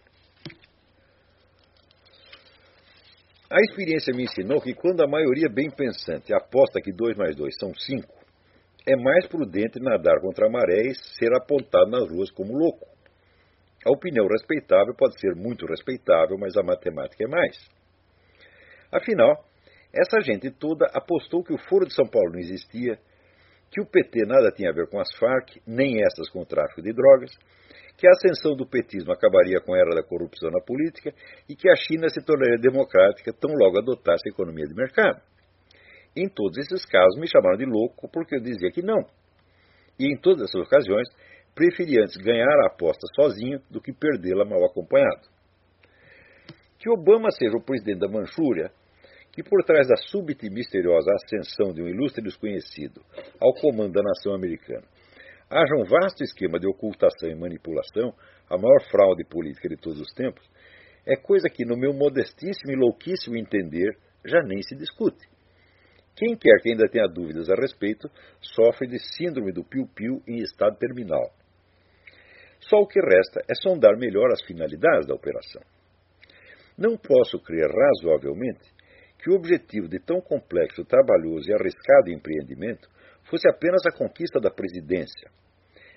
S1: A experiência me ensinou que quando a maioria bem pensante aposta que dois mais dois são cinco, é mais prudente nadar contra a maré e ser apontado nas ruas como louco. A opinião respeitável pode ser muito respeitável, mas a matemática é mais. Afinal, essa gente toda apostou que o Foro de São Paulo não existia, que o P T nada tinha a ver com as Farc, nem estas com o tráfico de drogas, que a ascensão do petismo acabaria com a era da corrupção na política e que a China se tornaria democrática tão logo adotasse a economia de mercado. Em todos esses casos me chamaram de louco porque eu dizia que não. E em todas essas ocasiões, preferi antes ganhar a aposta sozinho do que perdê-la mal acompanhado. Que Obama seja o presidente da Manchúria, que por trás da súbita e misteriosa ascensão de um ilustre desconhecido ao comando da nação americana, haja um vasto esquema de ocultação e manipulação, a maior fraude política de todos os tempos, é coisa que, no meu modestíssimo e louquíssimo entender, já nem se discute. Quem quer que ainda tenha dúvidas a respeito, sofre de síndrome do piu-piu em estado terminal. Só o que resta é sondar melhor as finalidades da operação. Não posso crer razoavelmente que o objetivo de tão complexo, trabalhoso e arriscado empreendimento fosse apenas a conquista da presidência,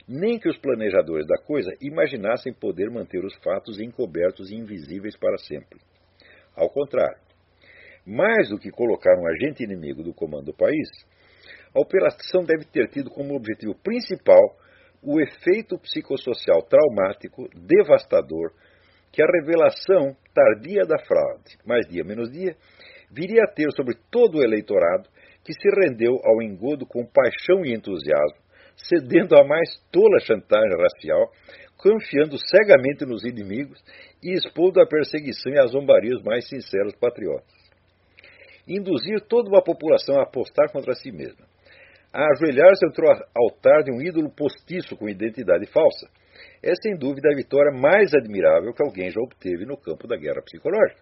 S1: nem que os planejadores da coisa imaginassem poder manter os fatos encobertos e invisíveis para sempre. Ao contrário, mais do que colocar um agente inimigo do comando do país, a operação deve ter tido como objetivo principal o efeito psicossocial traumático, devastador, que a revelação tardia da fraude, mais dia menos dia, viria a ter sobre todo o eleitorado que se rendeu ao engodo com paixão e entusiasmo, cedendo à mais tola chantagem racial, confiando cegamente nos inimigos e expondo à perseguição e à zombaria os mais sinceros patriotas. Induzir toda uma população a apostar contra si mesma, a ajoelhar-se entre o altar de um ídolo postiço com identidade falsa, é sem dúvida a vitória mais admirável que alguém já obteve no campo da guerra psicológica.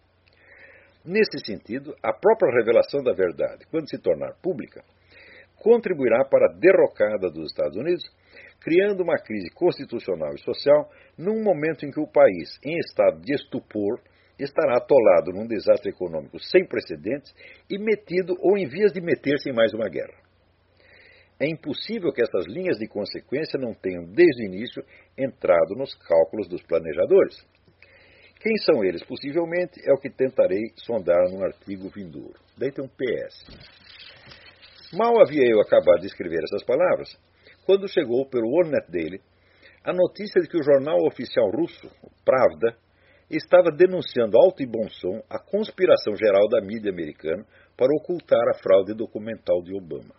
S1: Nesse sentido, a própria revelação da verdade, quando se tornar pública, contribuirá para a derrocada dos Estados Unidos, criando uma crise constitucional e social num momento em que o país, em estado de estupor, estará atolado num desastre econômico sem precedentes e metido ou em vias de meter-se em mais uma guerra. É impossível que essas linhas de consequência não tenham, desde o início, entrado nos cálculos dos planejadores. Quem são eles, possivelmente, é o que tentarei sondar num artigo vindouro. Daí tem um P S. Mal havia eu acabado de escrever essas palavras, quando chegou pelo Ornet Daily a notícia de que o jornal oficial russo, o Pravda, estava denunciando alto e bom som a conspiração geral da mídia americana para ocultar a fraude documental de Obama.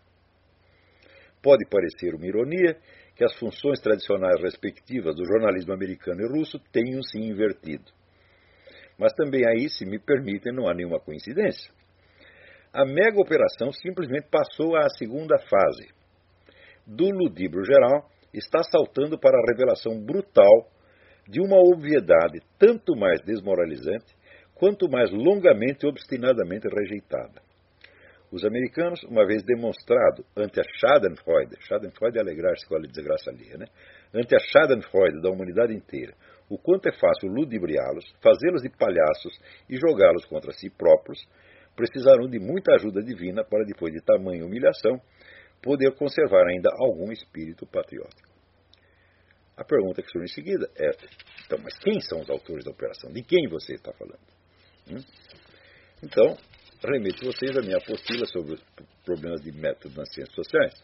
S1: Pode parecer uma ironia que as funções tradicionais respectivas do jornalismo americano e russo tenham se invertido. Mas também aí, se me permitem, não há nenhuma coincidência. A mega operação simplesmente passou à segunda fase. Do ludíbrio geral, está saltando para a revelação brutal de uma obviedade tanto mais desmoralizante quanto mais longamente e obstinadamente rejeitada. Os americanos, uma vez demonstrado ante a Schadenfreude, Schadenfreude é alegrar-se com a desgraça alheia, né? Ante a Schadenfreude da humanidade inteira, o quanto é fácil ludibriá-los, fazê-los de palhaços e jogá-los contra si próprios, precisarão de muita ajuda divina para, depois de tamanha humilhação, poder conservar ainda algum espírito patriótico. A pergunta que surge em seguida é, então, mas quem são os autores da operação? De quem você está falando? Hum? Então, remeto vocês à minha apostila sobre os problemas de método nas ciências sociais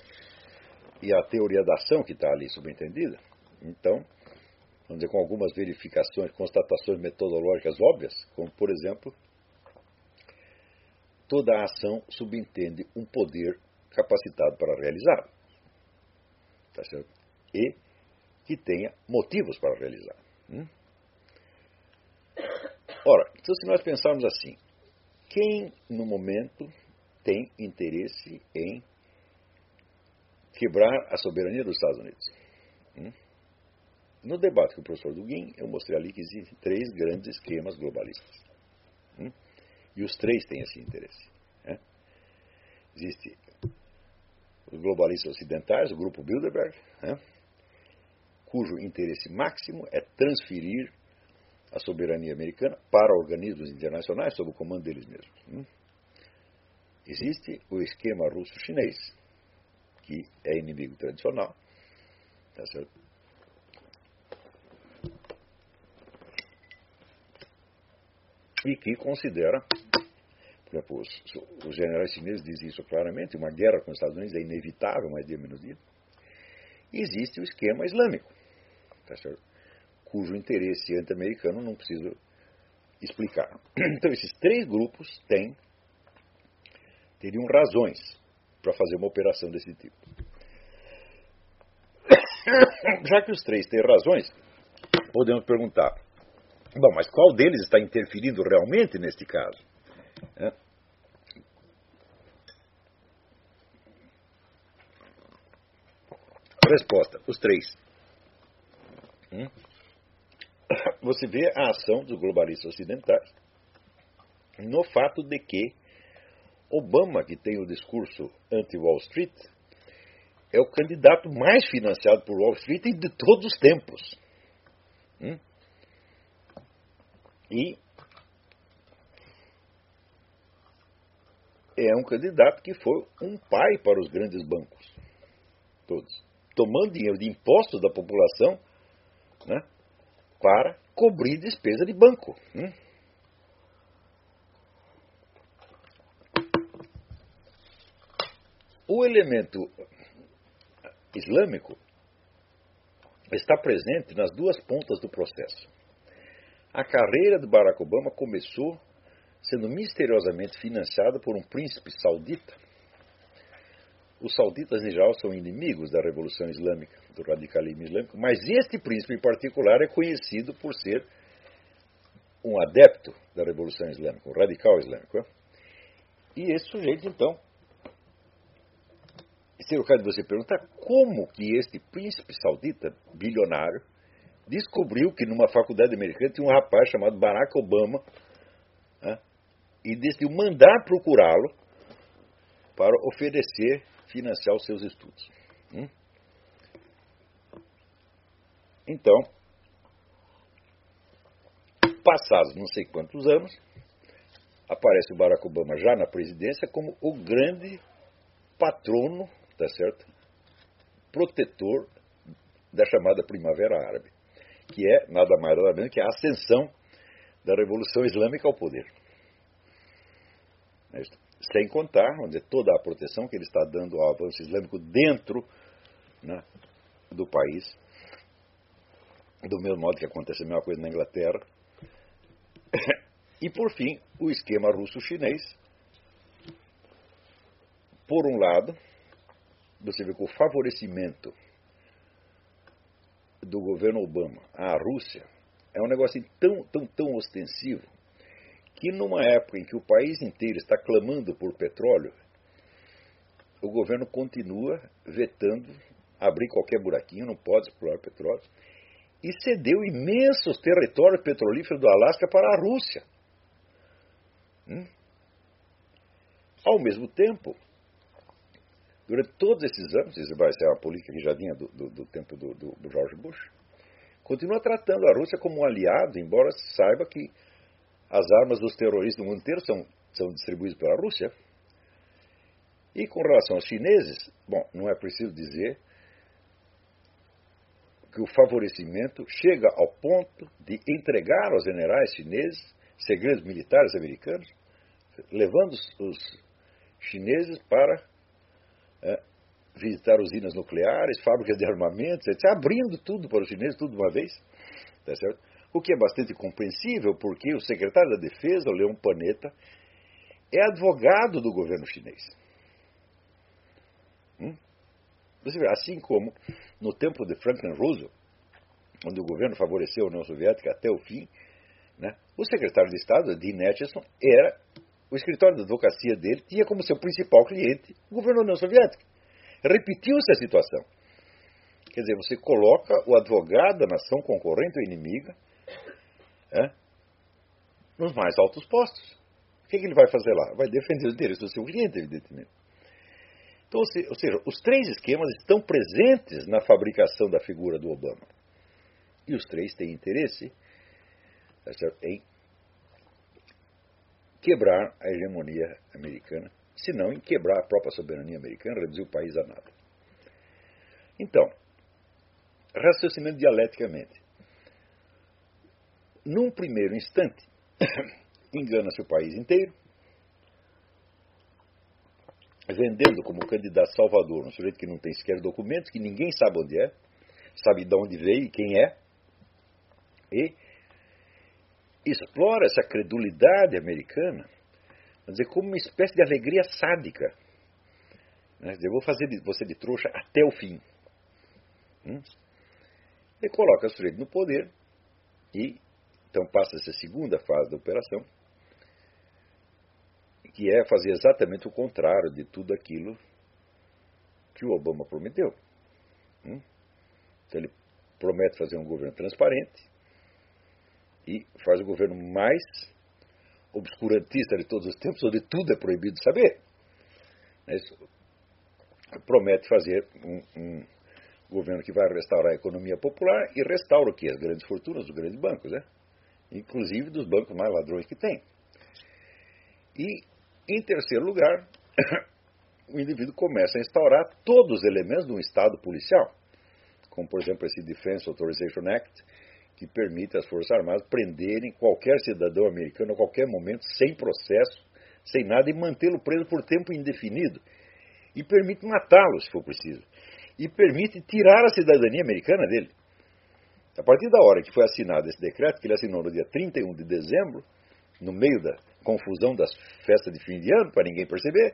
S1: e a teoria da ação que está ali subentendida. Então, vamos dizer, com algumas verificações, constatações metodológicas óbvias, como, por exemplo, toda a ação subentende um poder capacitado para realizar. Tá certo? E que tenha motivos para realizar. Hum? Ora, então se nós pensarmos assim, quem no momento tem interesse em quebrar a soberania dos Estados Unidos? Hum? No debate com o professor Dugin, eu mostrei ali que existem três grandes esquemas globalistas. Hum? E os três têm esse interesse. Né? Existe os globalistas ocidentais, o grupo Bilderberg, né? Cujo interesse máximo é transferir a soberania americana para organismos internacionais sob o comando deles mesmos. Hum? Existe o esquema russo-chinês, que é inimigo tradicional, tá certo? E que considera, por exemplo, os, os generais chineses dizem isso claramente, uma guerra com os Estados Unidos é inevitável, mais dia menos dia. E existe o esquema islâmico, tá certo? Cujo interesse anti-americano não preciso explicar. Então, esses três grupos têm, teriam razões para fazer uma operação desse tipo. Já que os três têm razões, podemos perguntar, bom, mas qual deles está interferindo realmente neste caso? É. Resposta, os três. Hum? Você vê a ação dos globalistas ocidentais no fato de que Obama, que tem o discurso anti-Wall Street, é o candidato mais financiado por Wall Street de todos os tempos. Hum? E é um candidato que foi um pai para os grandes bancos. Todos. tomando dinheiro de impostos da população, né, para cobrir despesa de banco. Hum? O elemento islâmico está presente nas duas pontas do processo. A carreira de Barack Obama começou sendo misteriosamente financiada por um príncipe saudita. Os sauditas, em geral, são inimigos da Revolução Islâmica, do radicalismo islâmico, mas este príncipe em particular é conhecido por ser um adepto da Revolução Islâmica, um radical islâmico. Né? E esse sujeito, então, se o caso de você perguntar como que este príncipe saudita, bilionário, descobriu que numa faculdade americana tinha um rapaz chamado Barack Obama, né, e decidiu mandar procurá-lo para oferecer, financiar os seus estudos. Hum? Então, passados não sei quantos anos, aparece o Barack Obama já na presidência como o grande patrono, tá certo? Protetor da chamada Primavera Árabe, que é nada mais nada menos que a ascensão da Revolução Islâmica ao poder. Sem contar, vamos dizer, toda a proteção que ele está dando ao avanço islâmico dentro, né, do país, do mesmo modo que acontece a mesma coisa na Inglaterra. E, por fim, o esquema russo-chinês. Por um lado, você vê que o favorecimento do governo Obama à Rússia é um negócio tão, tão, tão ostensivo que numa época em que o país inteiro está clamando por petróleo, o governo continua vetando abrir qualquer buraquinho, não pode explorar petróleo, e cedeu imensos territórios petrolíferos do Alasca para a Rússia. Hum? Ao mesmo tempo, durante todos esses anos, isso vai ser uma política que já vinha do, do, do tempo do, do, do George Bush, continua tratando a Rússia como um aliado, embora saiba que as armas dos terroristas do mundo inteiro são, são distribuídas pela Rússia. E com relação aos chineses, bom, não é preciso dizer que o favorecimento chega ao ponto de entregar aos generais chineses segredos militares americanos, levando os chineses para é, visitar usinas nucleares, fábricas de armamentos, etcétera, abrindo tudo para os chineses, tudo de uma vez, tá certo? O que é bastante compreensível, porque o secretário da Defesa, o Leon Panetta, é advogado do governo chinês. Hum? Você vê, assim como no tempo de Franklin Roosevelt, onde o governo favoreceu a União Soviética até o fim, né, o secretário de Estado, Dean Acheson, era, o escritório de advocacia dele tinha como seu principal cliente o governo da União Soviética. Repetiu-se a situação. Quer dizer, você coloca o advogado da nação concorrente ou inimiga é, nos mais altos postos. O que, que ele vai fazer lá? Vai defender os interesses do seu cliente, evidentemente. Então, ou seja, os três esquemas estão presentes na fabricação da figura do Obama. E os três têm interesse, tá certo, em quebrar a hegemonia americana, se não em quebrar a própria soberania americana, reduzir o país a nada. Então, raciocinando dialeticamente. Num primeiro instante, engana-se o país inteiro, vendendo como candidato salvador um sujeito que não tem sequer documentos, que ninguém sabe onde é, sabe de onde veio e quem é, e explora essa credulidade americana, vamos dizer, como uma espécie de alegria sádica. Né? Eu vou fazer você de trouxa até o fim. Hum? E coloca o sujeito no poder e então passa essa segunda fase da operação, que é fazer exatamente o contrário de tudo aquilo que o Obama prometeu. Hum? Então ele promete fazer um governo transparente e faz o governo mais obscurantista de todos os tempos, onde tudo é proibido de saber. Isso promete fazer um, um governo que vai restaurar a economia popular e restaura o quê? As grandes fortunas dos grandes bancos, né? Inclusive dos bancos mais ladrões que tem. E, em terceiro lugar, o indivíduo começa a instaurar todos os elementos de um Estado policial. como, por exemplo, esse Defense Authorization Act, que permite às Forças Armadas prenderem qualquer cidadão americano a qualquer momento, sem processo, sem nada, e mantê-lo preso por tempo indefinido. E permite matá-lo, se for preciso. E permite tirar a cidadania americana dele. A partir da hora que foi assinado esse decreto, que ele assinou no dia trinta e um de dezembro, no meio da confusão das festas de fim de ano, para ninguém perceber,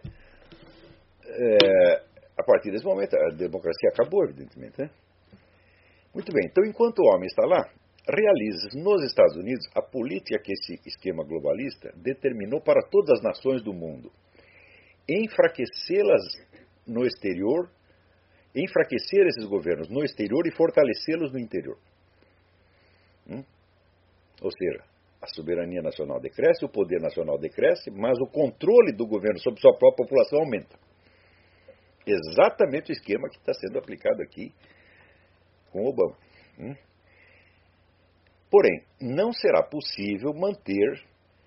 S1: é, a partir desse momento a democracia acabou, evidentemente. Né? Muito bem, então enquanto o homem está lá, realiza nos Estados Unidos a política que esse esquema globalista determinou para todas as nações do mundo. Enfraquecê-las no exterior, enfraquecer esses governos no exterior e fortalecê-los no interior. Hum? Ou seja, a soberania nacional decresce, o poder nacional decresce, mas o controle do governo sobre sua própria população aumenta. Exatamente o esquema que está sendo aplicado aqui com Obama. Hum? Porém, não será possível manter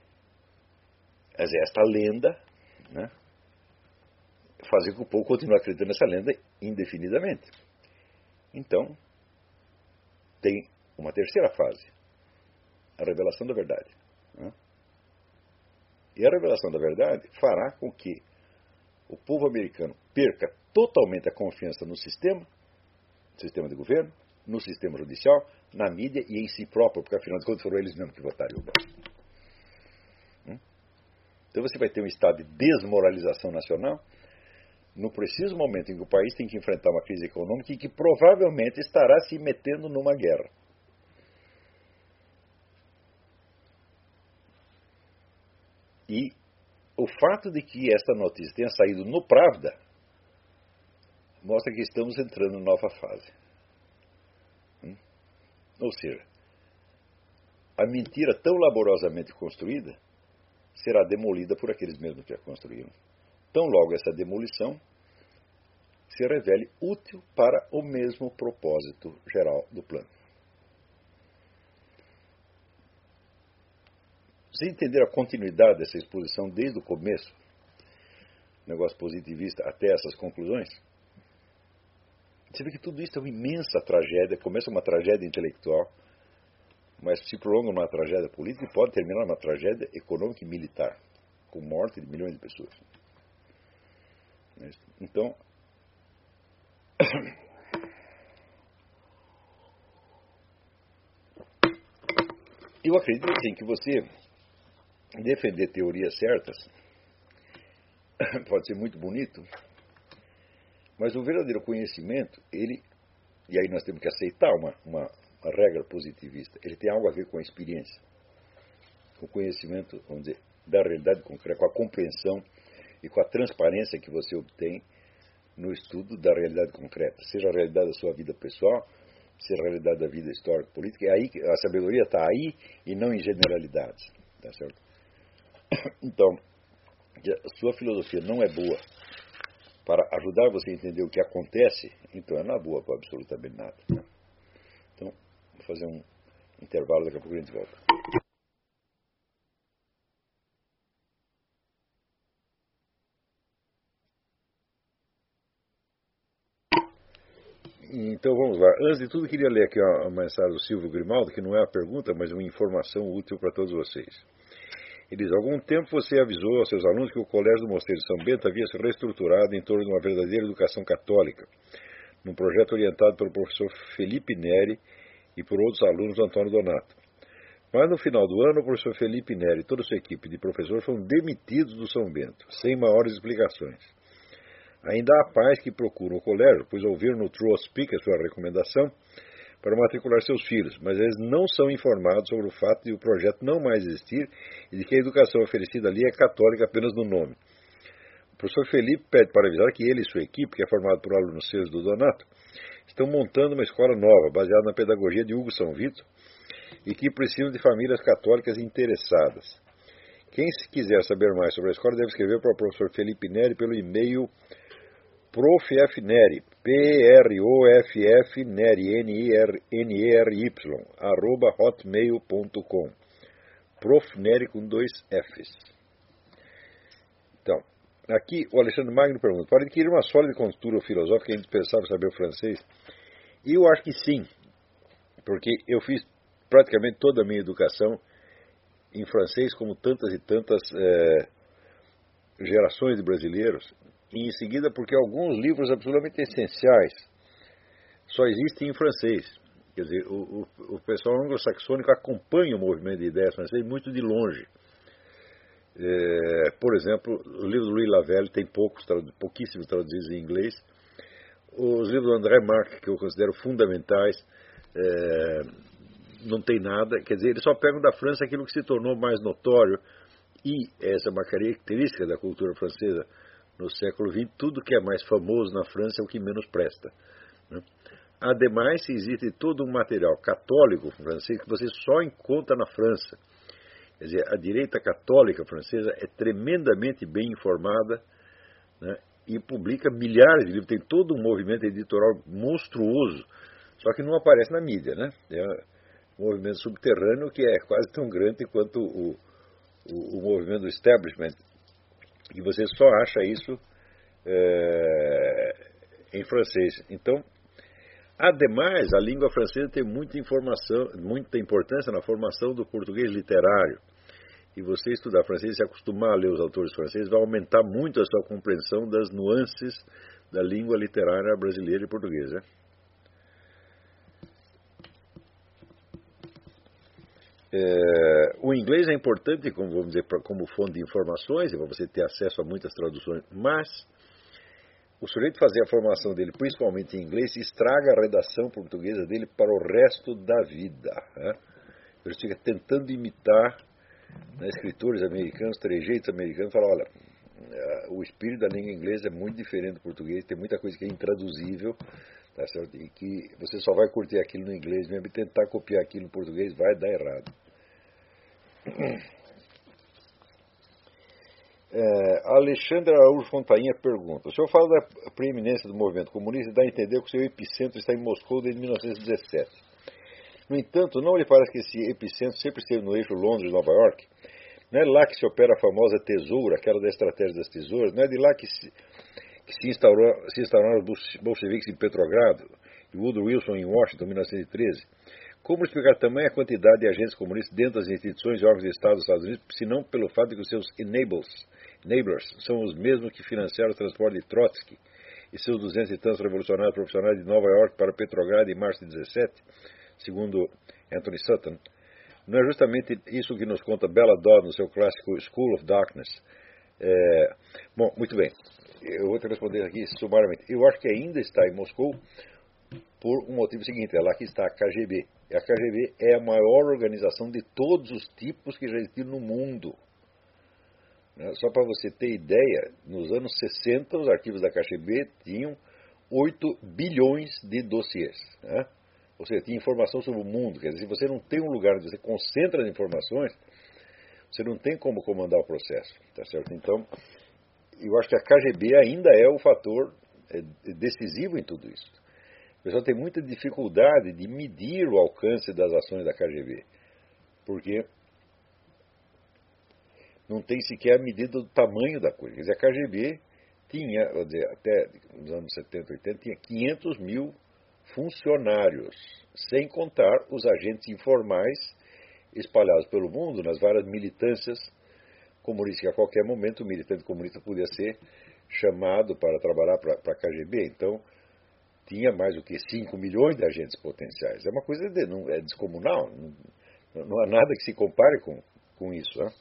S1: esta lenda, né? Fazer com que o povo continue acreditando nessa lenda indefinidamente. Então, tem uma terceira fase, a revelação da verdade. Né? E a revelação da verdade fará com que o povo americano perca totalmente a confiança no sistema, no sistema de governo, no sistema judicial, na mídia e em si próprio, porque afinal de contas foram eles mesmos que votaram o Obama. Hum? Então você vai ter um estado de desmoralização nacional, no preciso momento em que o país tem que enfrentar uma crise econômica e que provavelmente estará se metendo numa guerra. E o fato de que esta notícia tenha saído no Pravda mostra que estamos entrando em nova fase. Hum? Ou seja, a mentira tão laboriosamente construída será demolida por aqueles mesmos que a construíram. Tão logo essa demolição se revele útil para o mesmo propósito geral do plano. Você entender a continuidade dessa exposição desde o começo, negócio positivista, até essas conclusões, você vê que tudo isso é uma imensa tragédia, começa uma tragédia intelectual, mas se prolonga numa tragédia política e pode terminar numa tragédia econômica e militar, com morte de milhões de pessoas. Então, eu acredito assim, que você defender teorias certas pode ser muito bonito, mas o verdadeiro conhecimento, ele, e aí nós temos que aceitar uma, uma, uma regra positivista, ele tem algo a ver com a experiência, com o conhecimento, vamos dizer, da realidade concreta, com a compreensão e com a transparência que você obtém no estudo da realidade concreta, seja a realidade da sua vida pessoal, seja a realidade da vida histórica, política. É aí que a sabedoria está aí e não em generalidades, tá certo? Então, a sua filosofia não é boa para ajudar você a entender o que acontece, então ela não é boa para absolutamente nada. Né? Então, vou fazer um intervalo, daqui a pouco a gente volta. Então vamos lá. Antes de tudo, queria ler aqui a mensagem do Silvio Grimaldo, que não é uma pergunta, mas uma informação útil para todos vocês. Ele diz: há algum tempo você avisou aos seus alunos que o Colégio do Mosteiro de São Bento havia se reestruturado em torno de uma verdadeira educação católica, num projeto orientado pelo professor Felipe Neri e por outros alunos do Antônio Donato. Mas no final do ano, o professor Felipe Neri e toda a sua equipe de professores foram demitidos do São Bento, sem maiores explicações. Ainda há pais que procuram o colégio, pois ouviram no True Speak a sua recomendação para matricular seus filhos, mas eles não são informados sobre o fato de o projeto não mais existir e de que a educação oferecida ali é católica apenas no nome. O professor Felipe pede para avisar que ele e sua equipe, que é formada por alunos seus do Donato, estão montando uma escola nova, baseada na pedagogia de Hugo São Vito, e que precisam de famílias católicas interessadas. Quem quiser saber mais sobre a escola deve escrever para o professor Felipe Neri pelo e-mail profneri, P R O F F Neri, N I R E R Y, arroba hotmail ponto com. Profneri com dois Fs. Então, aqui o Alexandre Magno pergunta: para adquirir uma sólida cultura filosófica é indispensável saber o francês? E eu acho que sim, porque eu fiz praticamente toda a minha educação em francês, como tantas e tantas é, gerações de brasileiros, e em seguida porque alguns livros absolutamente essenciais só existem em francês. Quer dizer, o, o, o pessoal anglo-saxônico acompanha o movimento de ideias francês muito de longe. É, por exemplo, o livro do Louis Lavelle tem poucos, pouquíssimos traduzidos em inglês. Os livros do André Marc, que eu considero fundamentais, é, não tem nada. Quer dizer, eles só pegam da França aquilo que se tornou mais notório, e essa é uma característica da cultura francesa no século vinte, tudo que é mais famoso na França é o que menos presta, né? Ademais, existe todo um material católico francês que você só encontra na França. Quer dizer, a direita católica francesa é tremendamente bem informada, né, e publica milhares de livros. Tem todo um movimento editorial monstruoso, só que não aparece na mídia, né? É um movimento subterrâneo que é quase tão grande quanto o, o, o movimento do establishment, e você só acha isso é, em francês. Então, ademais, a língua francesa tem muita informação, muita importância na formação do português literário. E você estudar francês e se acostumar a ler os autores franceses vai aumentar muito a sua compreensão das nuances da língua literária brasileira e portuguesa. É, o inglês é importante, como vamos dizer, como fonte de informações, e para você ter acesso a muitas traduções, mas o sujeito fazer a formação dele, principalmente em inglês, estraga a redação portuguesa dele para o resto da vida, né? Ele fica tentando imitar, né, escritores americanos, trejeitos americanos, fala, olha, o espírito da língua inglesa é muito diferente do português, tem muita coisa que é intraduzível, tá certo? E que você só vai curtir aquilo no inglês mesmo, e tentar copiar aquilo no português vai dar errado. É, Alexandre Araújo Fontainha pergunta: o senhor fala da preeminência do movimento comunista e dá a entender que o seu epicentro está em Moscou desde mil novecentos e dezessete. No entanto, não lhe parece que esse epicentro sempre esteve no eixo Londres-Nova York? Não é lá que se opera a famosa tesoura, aquela da estratégia das tesouras? Não é de lá que se, que se, instaurou, se instauraram os bolcheviques em Petrogrado e Woodrow Wilson em Washington em mil novecentos e treze? Como explicar também a quantidade de agentes comunistas dentro das instituições e órgãos de Estado dos Estados Unidos, se não pelo fato de que os seus enablers, enablers são os mesmos que financiaram o transporte de Trotsky e seus duzentos e tantos revolucionários profissionais de Nova York para Petrogrado em março de dezessete, segundo Anthony Sutton? Não é justamente isso que nos conta Bella Dodd no seu clássico School of Darkness? É, bom, muito bem. Eu vou te responder aqui sumariamente. Eu acho que ainda está em Moscou por um motivo seguinte: é lá que está a K G B. E a K G B é a maior organização de todos os tipos que já existiram no mundo. Só para você ter ideia, nos anos sessenta, os arquivos da K G B tinham oito bilhões de dossiês, né? Ou seja, tinha informação sobre o mundo. Quer dizer, se você não tem um lugar onde você concentra as informações, você não tem como comandar o processo, tá certo? Então, eu acho que a K G B ainda é o fator decisivo em tudo isso. O pessoal tem muita dificuldade de medir o alcance das ações da K G B, porque não tem sequer a medida do tamanho da coisa. Quer dizer, a K G B tinha, vou dizer, até nos anos setenta, oitenta, tinha quinhentos mil funcionários, sem contar os agentes informais espalhados pelo mundo nas várias militâncias comunistas, que a qualquer momento o militante comunista podia ser chamado para trabalhar para a K G B. Então, tinha mais do que cinco milhões de agentes potenciais. É uma coisa de, não, é descomunal, não, não há nada que se compare com, com isso, né?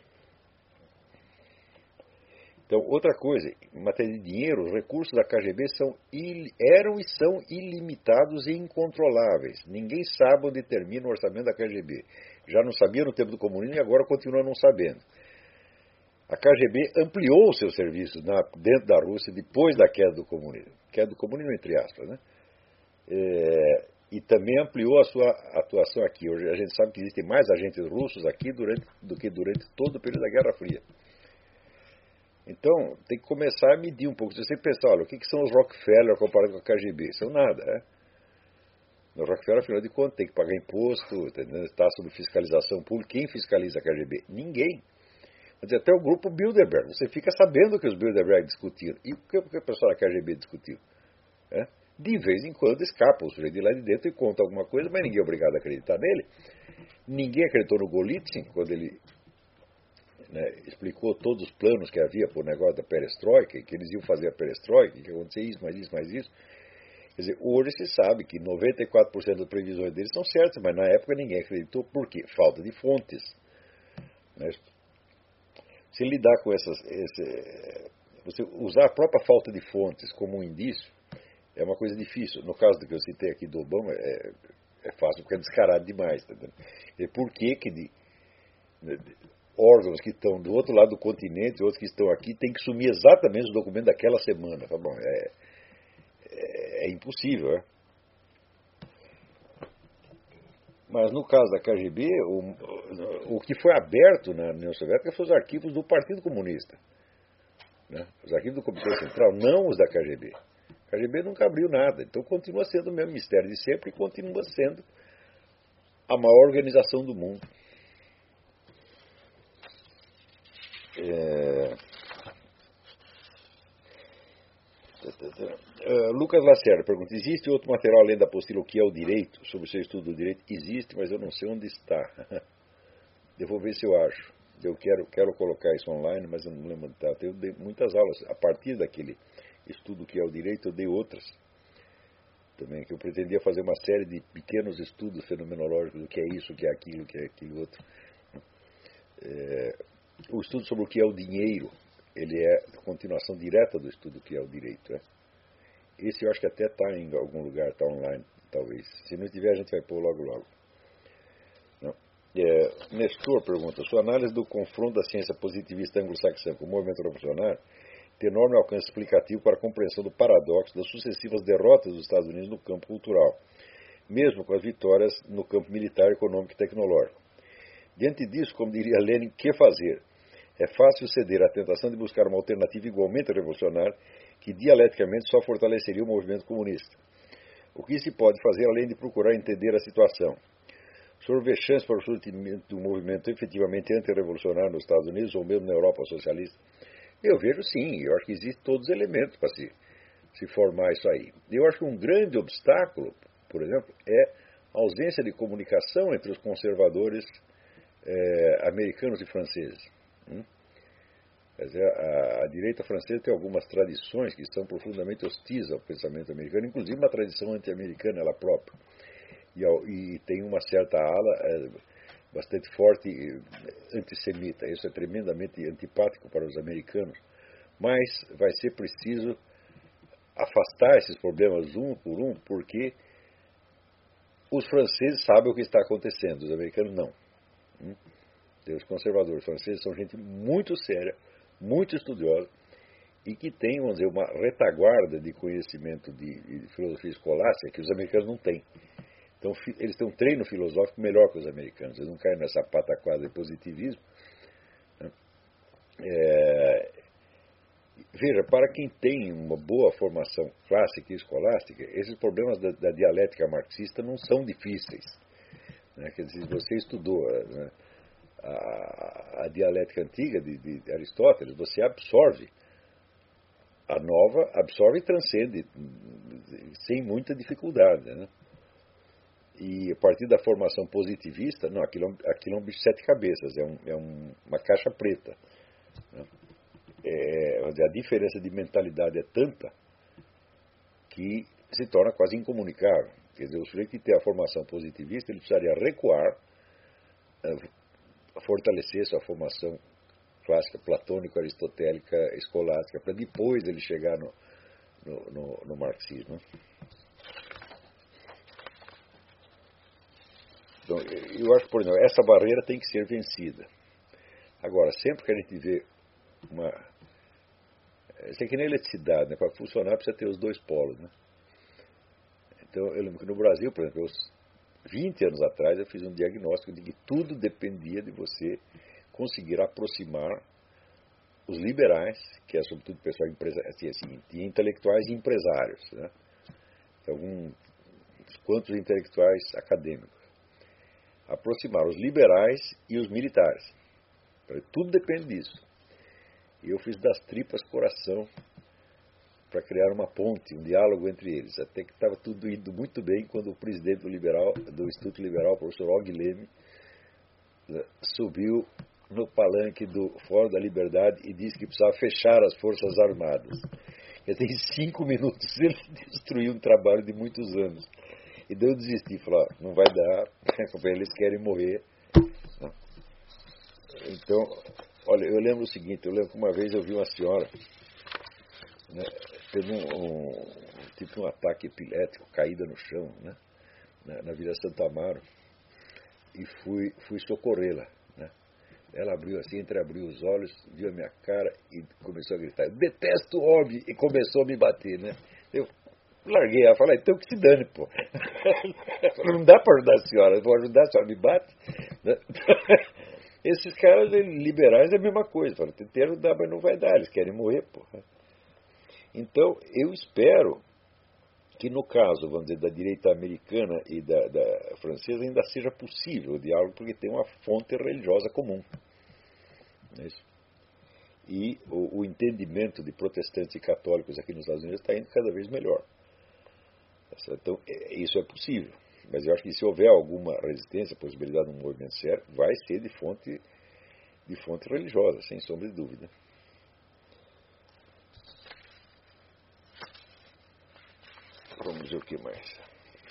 S1: Então, outra coisa, em matéria de dinheiro, os recursos da K G B são, eram e são ilimitados e incontroláveis. Ninguém sabe onde termina o orçamento da K G B. Já não sabia no tempo do comunismo e agora continua não sabendo. A K G B ampliou seus serviços na, dentro da Rússia depois da queda do comunismo. Queda do comunismo, entre aspas, né? É, e também ampliou a sua atuação aqui. Hoje a gente sabe que existem mais agentes russos aqui durante, do que durante todo o período da Guerra Fria. Então, tem que começar a medir um pouco. Se você pensar, olha, o que, que são os Rockefeller comparado com a K G B? São nada, né? No Rockefeller, afinal de contas, tem que pagar imposto, está sob fiscalização pública. Quem fiscaliza a K G B? Ninguém. Mas até o grupo Bilderberg. Você fica sabendo o que os Bilderberg discutiram. E o que o pessoal da K G B discutiu? É? De vez em quando escapa o sujeito de lá de dentro e conta alguma coisa, mas ninguém é obrigado a acreditar nele. Ninguém acreditou no Golitsyn, quando ele, né, explicou todos os planos que havia para o negócio da perestroika, que eles iam fazer a perestroika, que ia acontecer isso, mais isso, mais isso. Quer dizer, hoje se sabe que noventa e quatro por cento das previsões deles são certas, mas na época ninguém acreditou. Por quê? Falta de fontes. Né? Se lidar com essas... Esse, você usar a própria falta de fontes como um indício é uma coisa difícil. No caso do que eu citei aqui do Obama, é, é fácil porque é descarado demais. Tá entendendo? E por que que de, de órgãos que estão do outro lado do continente, outros que estão aqui, tem que sumir exatamente os documentos daquela semana? Tá bom, é, é, é impossível, é? Mas no caso da K G B, o, o que foi aberto na União Soviética foram os arquivos do Partido Comunista. Né? Os arquivos do Comitê Central, não os da K G B. A K G B nunca abriu nada, então continua sendo o mesmo mistério de sempre e continua sendo a maior organização do mundo. É... Uh, Lucas Lacerda pergunta: existe outro material além da apostila O que é o Direito? Sobre o seu estudo do direito? Existe, mas eu não sei onde está. Eu vou ver se eu acho. Eu quero, quero colocar isso online, mas eu não lembro onde está. Eu dei muitas aulas. A partir daquele estudo que é o direito, eu dei outras também, que eu pretendia fazer uma série de pequenos estudos fenomenológicos do que é isso, o que é aquilo, o que é aquilo outro. É, o estudo sobre o que é o dinheiro, ele é a continuação direta do estudo que é o direito. É? Esse eu acho que até está em algum lugar, está online, talvez. Se não tiver, a gente vai pôr logo logo. Não. É, Nestor pergunta: sua análise do confronto da ciência positivista anglo-saxã com o movimento revolucionário tem enorme alcance explicativo para a compreensão do paradoxo das sucessivas derrotas dos Estados Unidos no campo cultural, mesmo com as vitórias no campo militar, econômico e tecnológico. Diante disso, como diria Lenin, que fazer? É fácil ceder à tentação de buscar uma alternativa igualmente revolucionária que dialeticamente só fortaleceria o movimento comunista. O que se pode fazer além de procurar entender a situação? O senhor vê chance para o surgimento do movimento efetivamente antirrevolucionário nos Estados Unidos ou mesmo na Europa socialista? Eu vejo sim, eu acho que existem todos os elementos para se, se formar isso aí. Eu acho que um grande obstáculo, por exemplo, é a ausência de comunicação entre os conservadores é, americanos e franceses. Hum? Quer dizer, a, a direita francesa tem algumas tradições que são profundamente hostis ao pensamento americano, inclusive uma tradição anti-americana ela própria. E, e tem uma certa ala é, bastante forte antissemita. Isso é tremendamente antipático para os americanos. Mas vai ser preciso afastar esses problemas um por um, porque os franceses sabem o que está acontecendo, os americanos não. Hum? Os conservadores franceses são gente muito séria, muito estudiosa, e que tem, vamos dizer, uma retaguarda de conhecimento de, de filosofia escolástica que os americanos não têm. Então, eles têm um treino filosófico melhor que os americanos. Eles não caem nessa pataquada de positivismo. Né? É... Veja, para quem tem uma boa formação clássica e escolástica, esses problemas da, da dialética marxista não são difíceis. Né? Quer dizer, você estudou, né, a, a dialética antiga de, de Aristóteles, você absorve. A nova absorve e transcende sem muita dificuldade, né? E a partir da formação positivista, não, aquilo, aquilo é um bicho de sete cabeças, é, um, é um, uma caixa preta. Né? É, a diferença de mentalidade é tanta que se torna quase incomunicável. Quer dizer, o sujeito que tem a formação positivista, ele precisaria recuar, fortalecer sua formação clássica, platônico, aristotélica, escolástica, para depois ele chegar no, no, no, no marxismo. Então, eu acho que, por exemplo, essa barreira tem que ser vencida. Agora, sempre que a gente vê uma... Isso é que nem eletricidade, né? Para funcionar precisa ter os dois polos, né? Então, eu lembro que no Brasil, por exemplo, eu, vinte anos atrás, eu fiz um diagnóstico de que tudo dependia de você conseguir aproximar os liberais, que é sobretudo pessoal empresa, assim, assim, de intelectuais e empresários, né? Então, um, quantos intelectuais acadêmicos? Aproximar os liberais e os militares. Tudo depende disso. E eu fiz das tripas coração para criar uma ponte, um diálogo entre eles. Até que estava tudo indo muito bem quando o presidente do, liberal, do Instituto Liberal, o professor Og Leme, subiu no palanque do Fórum da Liberdade e disse que precisava fechar as Forças Armadas. Quer dizer, em cinco minutos ele destruiu um trabalho de muitos anos. E daí eu desisti, falei, não vai dar, eles querem morrer. Não. Então, olha, eu lembro o seguinte, eu lembro que uma vez eu vi uma senhora, né, teve um, um, tipo um ataque epilético, caída no chão, né, na, na Vila Santo Amaro, e fui, fui socorrê-la. Né. Ela abriu assim, entreabriu os olhos, viu a minha cara e começou a gritar, eu detesto o homem, e começou a me bater, né. Eu larguei ela, falei, então que se dane, pô. Falei, não dá para ajudar a senhora, eu vou ajudar, a senhora me bate. Né? Esses caras liberais é a mesma coisa, falam, tentei ajudar, mas não vai dar, eles querem morrer, pô. Então, eu espero que no caso, vamos dizer, da direita americana e da, da francesa ainda seja possível o diálogo, porque tem uma fonte religiosa comum. Não é isso? E o, o entendimento de protestantes e católicos aqui nos Estados Unidos está indo cada vez melhor. Então, isso é possível. Mas eu acho que se houver alguma resistência, possibilidade de um movimento sério, vai ser de fonte, de fonte religiosa, sem sombra de dúvida. Vamos ver o que mais.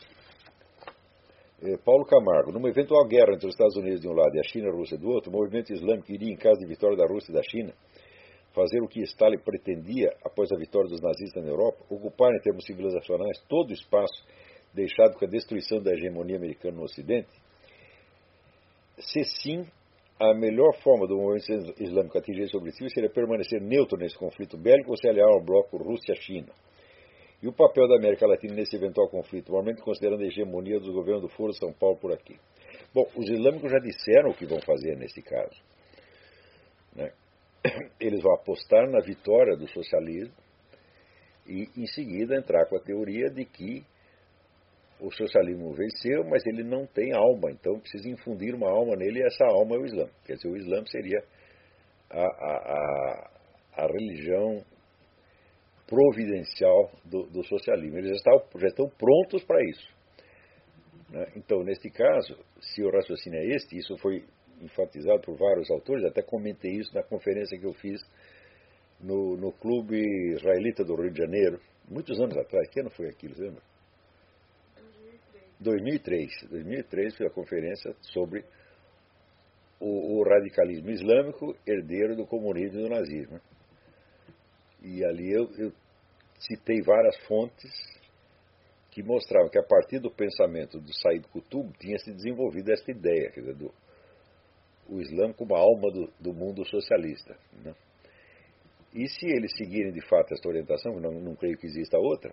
S1: É, Paulo Camargo. Numa eventual guerra entre os Estados Unidos de um lado e a China e a Rússia do outro, o movimento islâmico iria, em caso de vitória da Rússia e da China, fazer o que Stalin pretendia após a vitória dos nazistas na Europa, ocupar em termos civilizacionais todo o espaço deixado com a destruição da hegemonia americana no Ocidente? Se sim, a melhor forma do movimento islâmico atingir esse objetivo seria permanecer neutro nesse conflito bélico ou se aliar ao bloco Rússia-China. E o papel da América Latina nesse eventual conflito, normalmente considerando a hegemonia dos governos do Foro São Paulo por aqui? Bom, os islâmicos já disseram o que vão fazer nesse caso. Né? Eles vão apostar na vitória do socialismo e, em seguida, entrar com a teoria de que o socialismo venceu, mas ele não tem alma, então precisa infundir uma alma nele e essa alma é o Islã. Quer dizer, o Islã seria a, a, a, a religião providencial do, do socialismo. Eles já estão, já estão prontos para isso. Né? Então, neste caso, se o raciocínio é este, isso foi enfatizado por vários autores, até comentei isso na conferência que eu fiz no, no Clube Israelita do Rio de Janeiro, muitos anos atrás. Que ano foi aquilo, você lembra? dois mil e três. dois mil e três foi a conferência sobre o, o radicalismo islâmico, herdeiro do comunismo e do nazismo. E ali eu, eu citei várias fontes que mostravam que a partir do pensamento do Said Qutb tinha se desenvolvido esta ideia, quer dizer, do o Islã como a alma do, do mundo socialista. Né? E se eles seguirem de fato esta orientação, não, não creio que exista outra,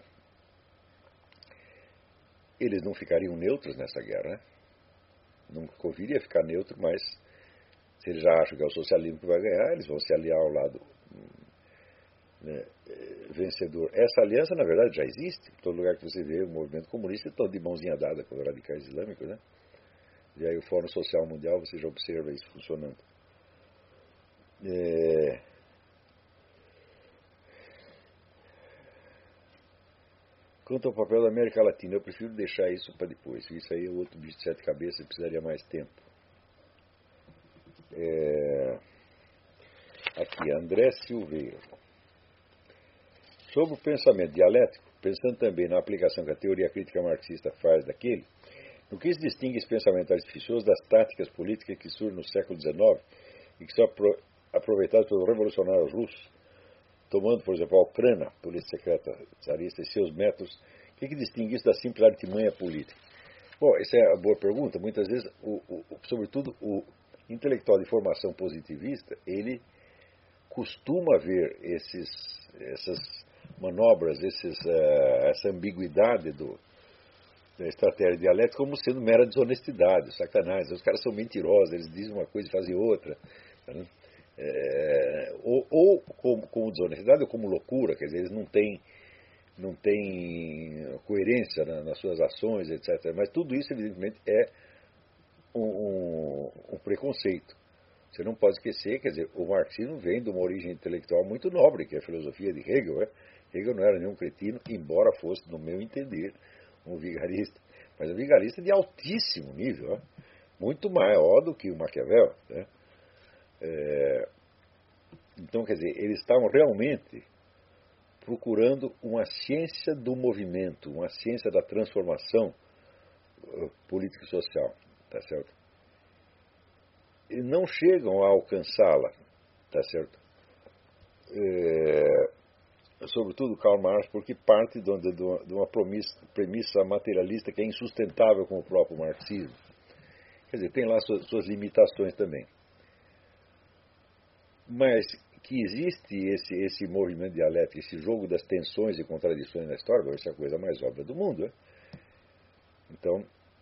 S1: eles não ficariam neutros nessa guerra. Né? Nunca conviria ficar neutro, mas se eles já acham que é o socialismo que vai ganhar, eles vão se aliar ao lado, né, vencedor. Essa aliança, na verdade, já existe. Em todo lugar que você vê o movimento comunista, estão de mãozinha dada com os radicais islâmicos, né? E aí o Fórum Social Mundial, você já observa isso funcionando. É... Quanto ao papel da América Latina, eu prefiro deixar isso para depois. Isso aí é outro bicho de sete cabeças, precisaria mais tempo. É... Aqui, André Silveira. Sobre o pensamento dialético, pensando também na aplicação que a teoria crítica marxista faz daquele, no que se distingue esse pensamento artificioso das táticas políticas que surgem no século dezenove e que são aproveitadas pelos revolucionários russos, tomando, por exemplo, a Ucrânia, polícia secreta tsarista, e seus métodos, o que, que distingue isso da simples artimanha política? Bom, essa é a boa pergunta. Muitas vezes, o, o, sobretudo, o intelectual de formação positivista, ele costuma ver esses, essas manobras, esses, uh, essa ambiguidade do da estratégia dialética como sendo mera desonestidade, sacanagem. Os caras são mentirosos, eles dizem uma coisa e fazem outra. Né? É, ou ou como, como desonestidade ou como loucura, quer dizer, eles não têm, não têm coerência na, nas suas ações, etcétera. Mas tudo isso, evidentemente, é um, um, um preconceito. Você não pode esquecer, quer dizer, o marxismo vem de uma origem intelectual muito nobre, que é a filosofia de Hegel, né? Hegel não era nenhum cretino, embora fosse, no meu entender, um vigarista. Mas um vigarista de altíssimo nível, ó, muito maior do que o Maquiavel. Né? É, então, quer dizer, eles estavam realmente procurando uma ciência do movimento, uma ciência da transformação uh, política e social, tá certo? E não chegam a alcançá-la, tá certo? É, sobretudo Karl Marx, porque parte de uma, de uma premissa, premissa materialista que é insustentável com o próprio marxismo. Quer dizer, tem lá suas, suas limitações também. Mas que existe esse, esse movimento dialético, esse jogo das tensões e contradições na história, essa é a coisa mais óbvia do mundo. Né? Então,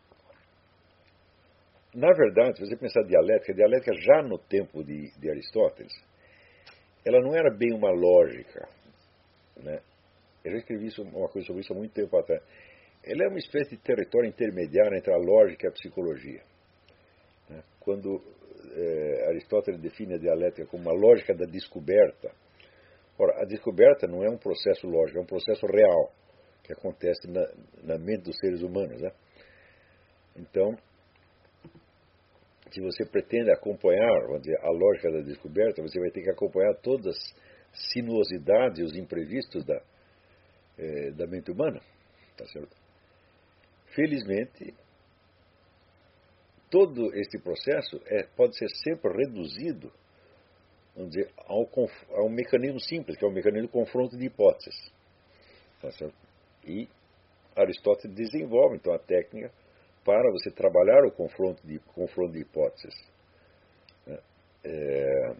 S1: na verdade, se você pensar dialética, a dialética já no tempo de, de Aristóteles, ela não era bem uma lógica. Né? Eu já escrevi isso, uma coisa sobre isso há muito tempo atrás. Ela é uma espécie de território intermediário entre a lógica e a psicologia. Né? Quando É, Aristóteles define a dialética como uma lógica da descoberta. Ora, a descoberta não é um processo lógico, é um processo real que acontece na, na mente dos seres humanos. Né? Então, se você pretende acompanhar, vamos dizer, a lógica da descoberta, você vai ter que acompanhar todas as sinuosidades e os imprevistos da, é, da mente humana. Tá certo? Felizmente, todo este processo é, pode ser sempre reduzido, vamos dizer, ao, a um mecanismo simples, que é o mecanismo do confronto de hipóteses. Tá certo? E Aristóteles desenvolve, então, a técnica para você trabalhar o confronto de, confronto de hipóteses. É,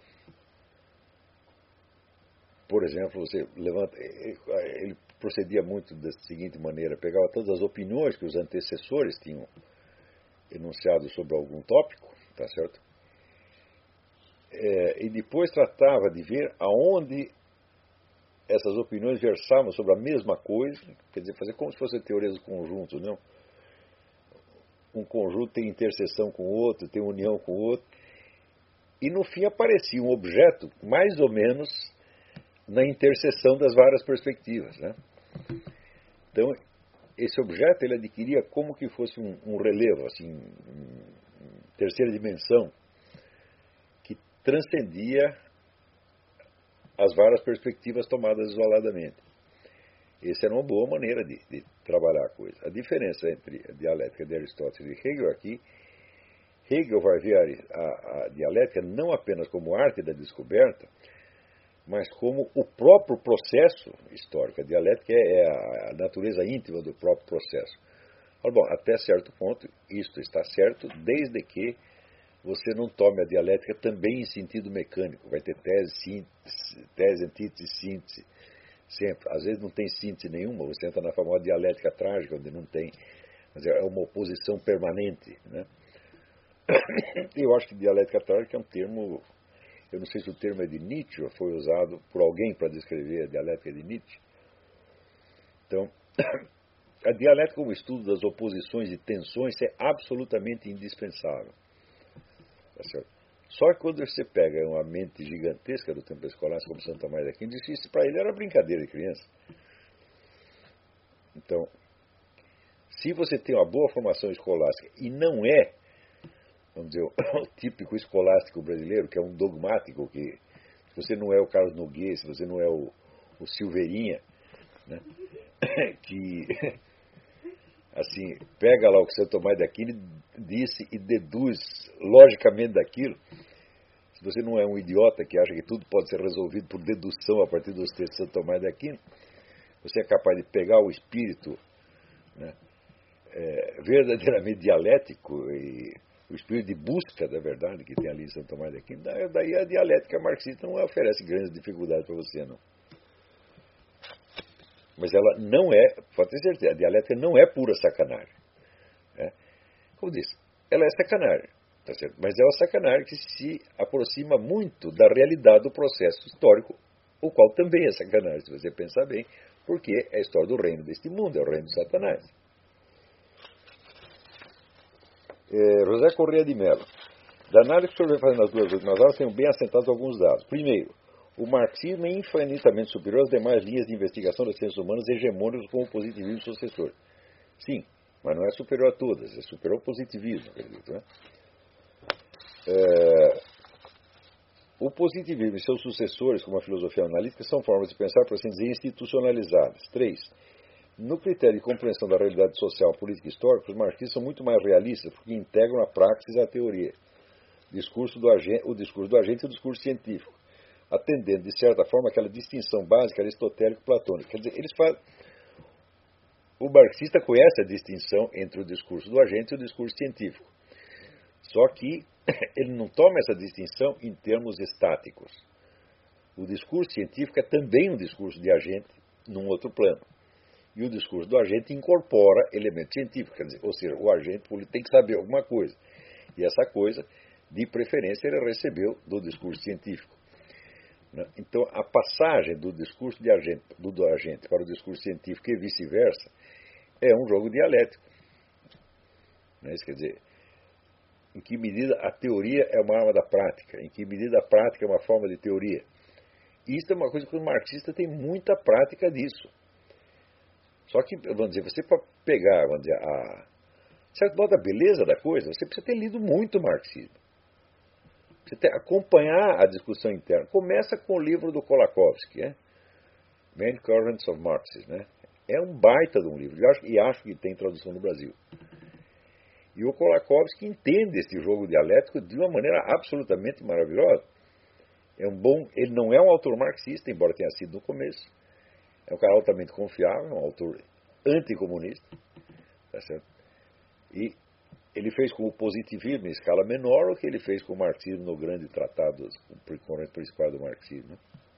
S1: por exemplo, você levanta... Ele procedia muito da seguinte maneira, pegava todas as opiniões que os antecessores tinham enunciado sobre algum tópico, tá certo? É, e depois tratava de ver aonde essas opiniões versavam sobre a mesma coisa, quer dizer, fazer como se fossem teorias do conjunto, não? Um conjunto tem interseção com o outro, tem união com o outro, e no fim aparecia um objeto mais ou menos na interseção das várias perspectivas, né? Então, esse objeto ele adquiria como que fosse um, um relevo, assim, um, terceira dimensão, que transcendia as várias perspectivas tomadas isoladamente. Essa era uma boa maneira de, de trabalhar a coisa. A diferença entre a dialética de Aristóteles e Hegel aqui, Hegel vai ver a, a, a dialética não apenas como arte da descoberta, mas como o próprio processo histórico. A dialética é, é a natureza íntima do próprio processo. Bom, até certo ponto, isto está certo, desde que você não tome a dialética também em sentido mecânico. Vai ter tese, síntese, tese, antítese, síntese, sempre. Às vezes não tem síntese nenhuma, você entra na famosa dialética trágica, onde não tem, mas é uma oposição permanente. Né? Eu acho que dialética trágica é um termo, eu não sei se o termo é de Nietzsche ou foi usado por alguém para descrever a dialética de Nietzsche. Então, a dialética como estudo das oposições e tensões é absolutamente indispensável. Tá certo? Só que quando você pega uma mente gigantesca do tempo escolástico como Santo Tomás de Aquino, disse isso para ele era brincadeira de criança. Então, se você tem uma boa formação escolástica e não é, vamos dizer, o típico escolástico brasileiro, que é um dogmático, que se você não é o Carlos Nogueira, se você não é o, o Silveirinha, né, que assim, pega lá o que Santo Tomás de Aquino disse e deduz logicamente daquilo. Se você não é um idiota que acha que tudo pode ser resolvido por dedução a partir dos textos de Santo Tomás de Aquino, você é capaz de pegar o espírito, né, é, verdadeiramente dialético e o espírito de busca da verdade que tem ali em Santo Tomás de Aquino. Daí a dialética marxista não oferece grandes dificuldades para você, não. Mas ela não é, pode ter certeza, a dialética não é pura sacanagem. Né? Como disse, ela é sacanagem, tá certo? Mas é uma sacanagem que se aproxima muito da realidade do processo histórico, o qual também é sacanagem, se você pensar bem, porque é a história do reino deste mundo, é o reino de Satanás. É, José Corrêa de Mello. Da análise que o senhor vem fazendo nas duas últimas aulas, tenho bem assentados alguns dados. Primeiro, O marxismo é infinitamente superior às demais linhas de investigação das ciências humanas hegemônicas como o positivismo sucessor. Sim, mas não é superior a todas, é superior ao positivismo, acredito, né? É, o positivismo e seus sucessores, como a filosofia analítica, são formas de pensar, por assim dizer, institucionalizadas. Três, no critério de compreensão da realidade social, política e histórica, os marxistas são muito mais realistas, porque integram a praxis e a teoria. Discurso do agente, o discurso do agente e o discurso científico, atendendo, de certa forma, aquela distinção básica aristotélico-platônica. Quer dizer, eles fazem... O marxista conhece a distinção entre o discurso do agente e o discurso científico. Só que ele não toma essa distinção em termos estáticos. O discurso científico é também um discurso de agente num outro plano. E o discurso do agente incorpora elementos científicos. Quer dizer, ou seja, o agente tem que saber alguma coisa. E essa coisa, de preferência, ele recebeu do discurso científico. Então, a passagem do discurso de agente, do, do agente para o discurso científico e vice-versa é um jogo dialético. Isso quer dizer, em que medida a teoria é uma arma da prática, em que medida a prática é uma forma de teoria. E isso é uma coisa que os marxistas têm muita prática disso. Só que, vamos dizer, você para pegar, vamos dizer, a, certo modo, a beleza da coisa, você precisa ter lido muito marxismo. Você tem, acompanhar a discussão interna. Começa com o livro do Kolakowski, né? Main Currents of Marxism, né? É um baita de um livro, e acho, e acho que tem tradução no Brasil. E o Kolakowski entende esse jogo dialético de uma maneira absolutamente maravilhosa. É um bom, ele não é um autor marxista, embora tenha sido no começo. É um cara altamente confiável, um autor anticomunista. Tá certo? E ele fez com o positivismo em escala menor o que ele fez com o marxismo no grande tratado, o componente principal do marxismo.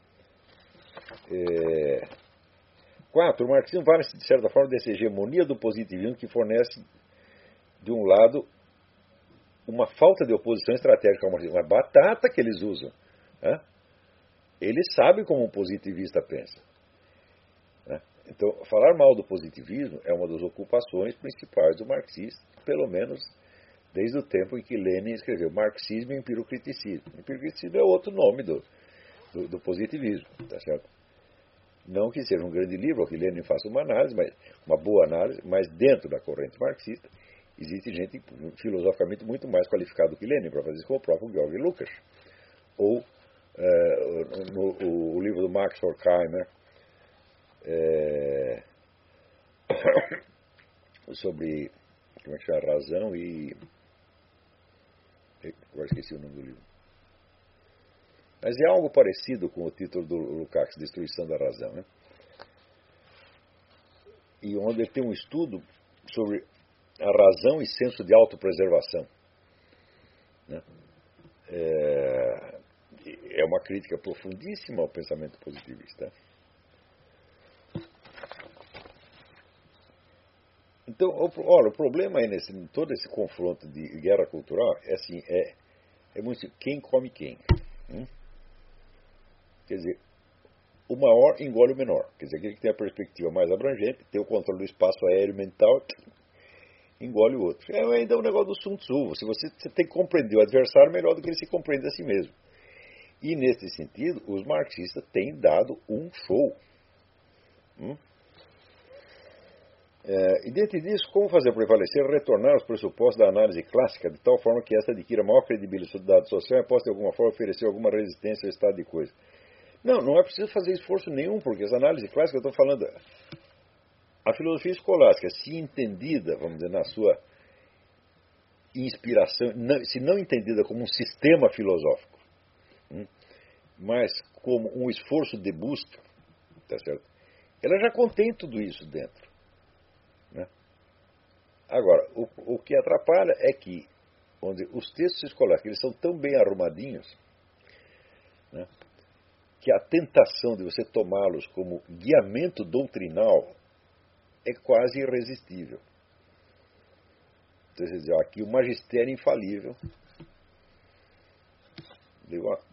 S1: É... Quatro, o marxismo vale-se, de certa forma, dessa hegemonia do positivismo que fornece, de um lado, uma falta de oposição estratégica ao marxismo. Uma batata que eles usam. Né? Eles sabem como um positivista pensa. Né? Então, falar mal do positivismo é uma das ocupações principais do marxista, pelo menos desde o tempo em que Lenin escreveu Marxismo e Empiriocriticismo. Empiriocriticismo é outro nome do, do, do positivismo, tá certo? Não que seja um grande livro, ou que Lenin faça uma análise, mas, uma boa análise, mas dentro da corrente marxista existe gente filosoficamente muito mais qualificada do que Lenin para fazer isso, como o próprio Georg Lukács. Ou é, no, o, o livro do Max Horkheimer, é, sobre, como é que chama, razão e... agora esqueci o nome do livro. Mas é algo parecido com o título do Lukács, Destruição da Razão, né? E onde ele tem um estudo sobre a razão e senso de autopreservação. Né? É, é uma crítica profundíssima ao pensamento positivista. Então, olha, o problema aí nesse todo esse confronto de guerra cultural é assim, é, é muito quem come quem. Hum? Quer dizer, o maior engole o menor. Quer dizer, aquele que tem a perspectiva mais abrangente, tem o controle do espaço aéreo mental, engole o outro. É ainda um negócio do Sun Tzu. Se você, você tem que compreender o adversário melhor do que ele se compreende a si mesmo. E, nesse sentido, os marxistas têm dado um show. Hum? É, e dentro disso, como fazer prevalecer, retornar aos pressupostos da análise clássica, de tal forma que esta adquira maior credibilidade social e possa, de alguma forma, oferecer alguma resistência ao estado de coisa. Não, não é preciso fazer esforço nenhum, porque essa análise clássica, eu estou falando, a filosofia escolástica, se entendida, vamos dizer, na sua inspiração, não, se não entendida como um sistema filosófico, hum, mas como um esforço de busca, tá certo? Ela já contém tudo isso dentro. Né? Agora, o, o que atrapalha é que onde os textos escolásticos eles são tão bem arrumadinhos, né, que a tentação de você tomá-los como guiamento doutrinal é quase irresistível. Então, você diz, ó, aqui o magistério infalível. Digo, ó,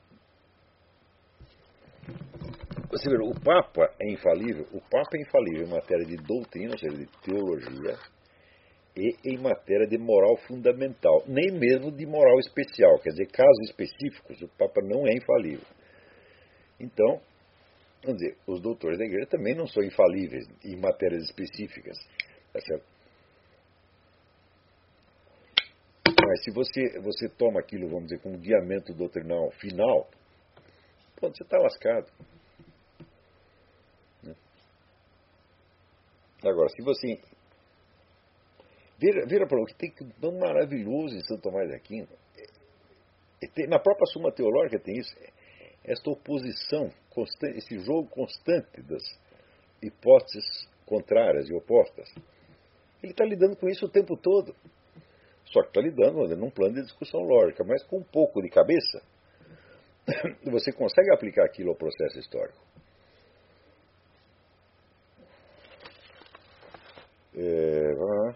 S1: você vê, o Papa é infalível. O Papa é infalível em matéria de doutrina, ou seja, de teologia, e em matéria de moral fundamental. Nem mesmo de moral especial. Quer dizer, casos específicos, o Papa não é infalível. Então, vamos dizer, os doutores da igreja também não são infalíveis em matérias específicas, tá certo? Mas se você, você toma aquilo, vamos dizer, como guiamento doutrinal final, pronto, você está lascado. Né? Agora, se você... Vira, vira para o que tem que tão maravilhoso em Santo Tomás de Aquino. Tem, na própria Suma Teológica tem isso, esta oposição, constante, esse jogo constante das hipóteses contrárias e opostas. Ele está lidando com isso o tempo todo. Só que está lidando num plano de discussão lógica, mas com um pouco de cabeça, você consegue aplicar aquilo ao processo histórico. É, vamos lá.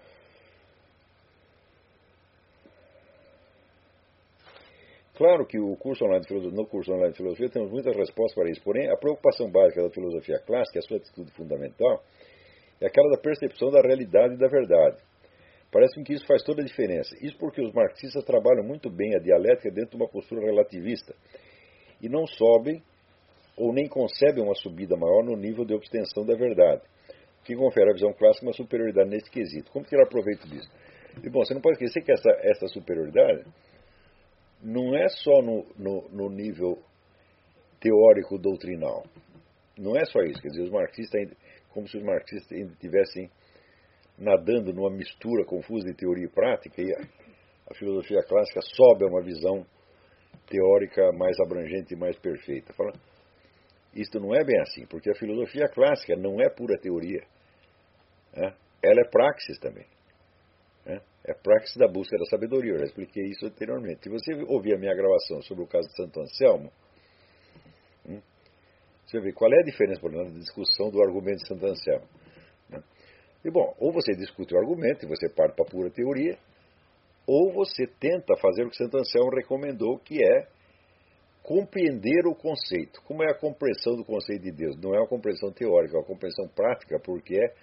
S1: Claro que o curso online de filosofia, no curso online de filosofia temos muitas respostas para isso, porém a preocupação básica da filosofia clássica, a sua atitude fundamental, é aquela da percepção da realidade e da verdade. Parece-me que isso faz toda a diferença. Isso porque os marxistas trabalham muito bem a dialética dentro de uma postura relativista e não sobem ou nem concebem uma subida maior no nível de obtenção da verdade, o que confere à visão clássica uma superioridade nesse quesito. Como tirar proveito disso? E, bom, você não pode esquecer que essa, essa superioridade não é só no, no, no nível teórico doutrinal. Não é só isso. Quer dizer, os marxistas, como se os marxistas ainda estivessem nadando numa mistura confusa de teoria e prática, e a, a filosofia clássica sobe a uma visão teórica mais abrangente e mais perfeita. Fala, isto não é bem assim, porque a filosofia clássica não é pura teoria. Né? Ela é praxis também. Né? É praxis da busca da sabedoria. Eu já expliquei isso anteriormente. Se você ouvir a minha gravação sobre o caso de Santo Anselmo, hum, você vê qual é a diferença, por exemplo, da discussão do argumento de Santo Anselmo. Né? E, bom, ou você discute o argumento e você parte para a pura teoria, ou você tenta fazer o que Santo Anselmo recomendou, que é compreender o conceito. Como é a compreensão do conceito de Deus? Não é uma compreensão teórica, é uma compreensão prática, porque é,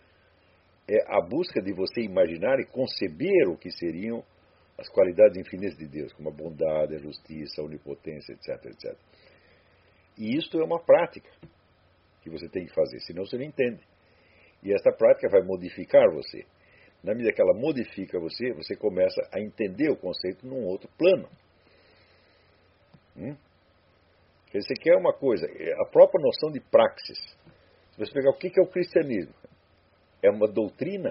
S1: é a busca de você imaginar e conceber o que seriam as qualidades infinitas de Deus, como a bondade, a justiça, a onipotência, etc, etcétera. E isto é uma prática que você tem que fazer, senão você não entende. E esta prática vai modificar você. Na medida que ela modifica você, você começa a entender o conceito num outro plano. Hum? Você quer uma coisa, a própria noção de praxis. Se você pegar o que é o cristianismo, é uma doutrina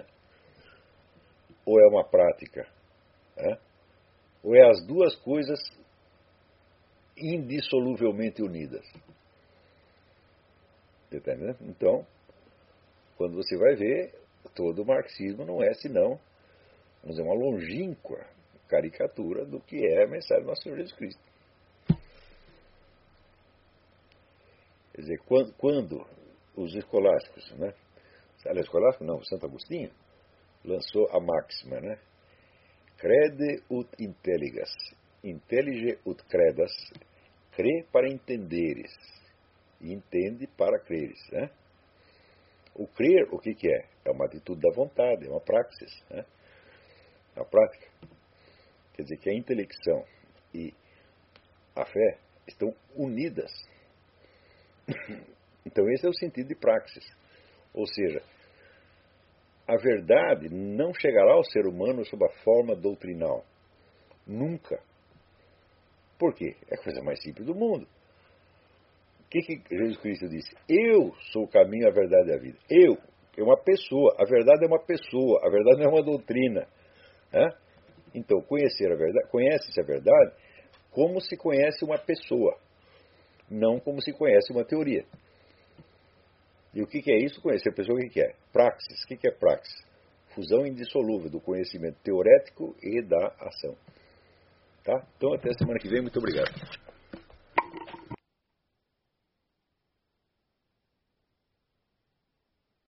S1: ou é uma prática? É? Ou é as duas coisas indissoluvelmente unidas? Você está entendendo? Então, quando você vai ver, todo o marxismo não é senão, vamos dizer, uma longínqua caricatura do que é a mensagem do nosso Senhor Jesus Cristo. Quer dizer, quando, quando os escolásticos, né? Aliás, escolástico não, Santo Agostinho lançou a máxima, né? Crede ut intelligas, intellige ut credas, crê para entenderes, e entende para creres, né? O crer, o que, que é? É uma atitude da vontade, é uma praxis, né? É uma prática. Quer dizer que a intelecção e a fé estão unidas. Então esse é o sentido de praxis. Ou seja, a verdade não chegará ao ser humano sob a forma doutrinal. Nunca. Por quê? É a coisa mais simples do mundo. O que, que Jesus Cristo disse? Eu sou o caminho, a verdade e a vida. Eu. É uma pessoa. A verdade é uma pessoa. A verdade não é uma doutrina. É? Então, conhecer a verdade, conhece-se a verdade como se conhece uma pessoa. Não como se conhece uma teoria. E o que, que é isso? Conhecer a pessoa, o que, que é? Praxis. O que, que é praxis? Fusão indissolúvel do conhecimento teorético e da ação. Tá? Então, até a semana que vem. Muito obrigado.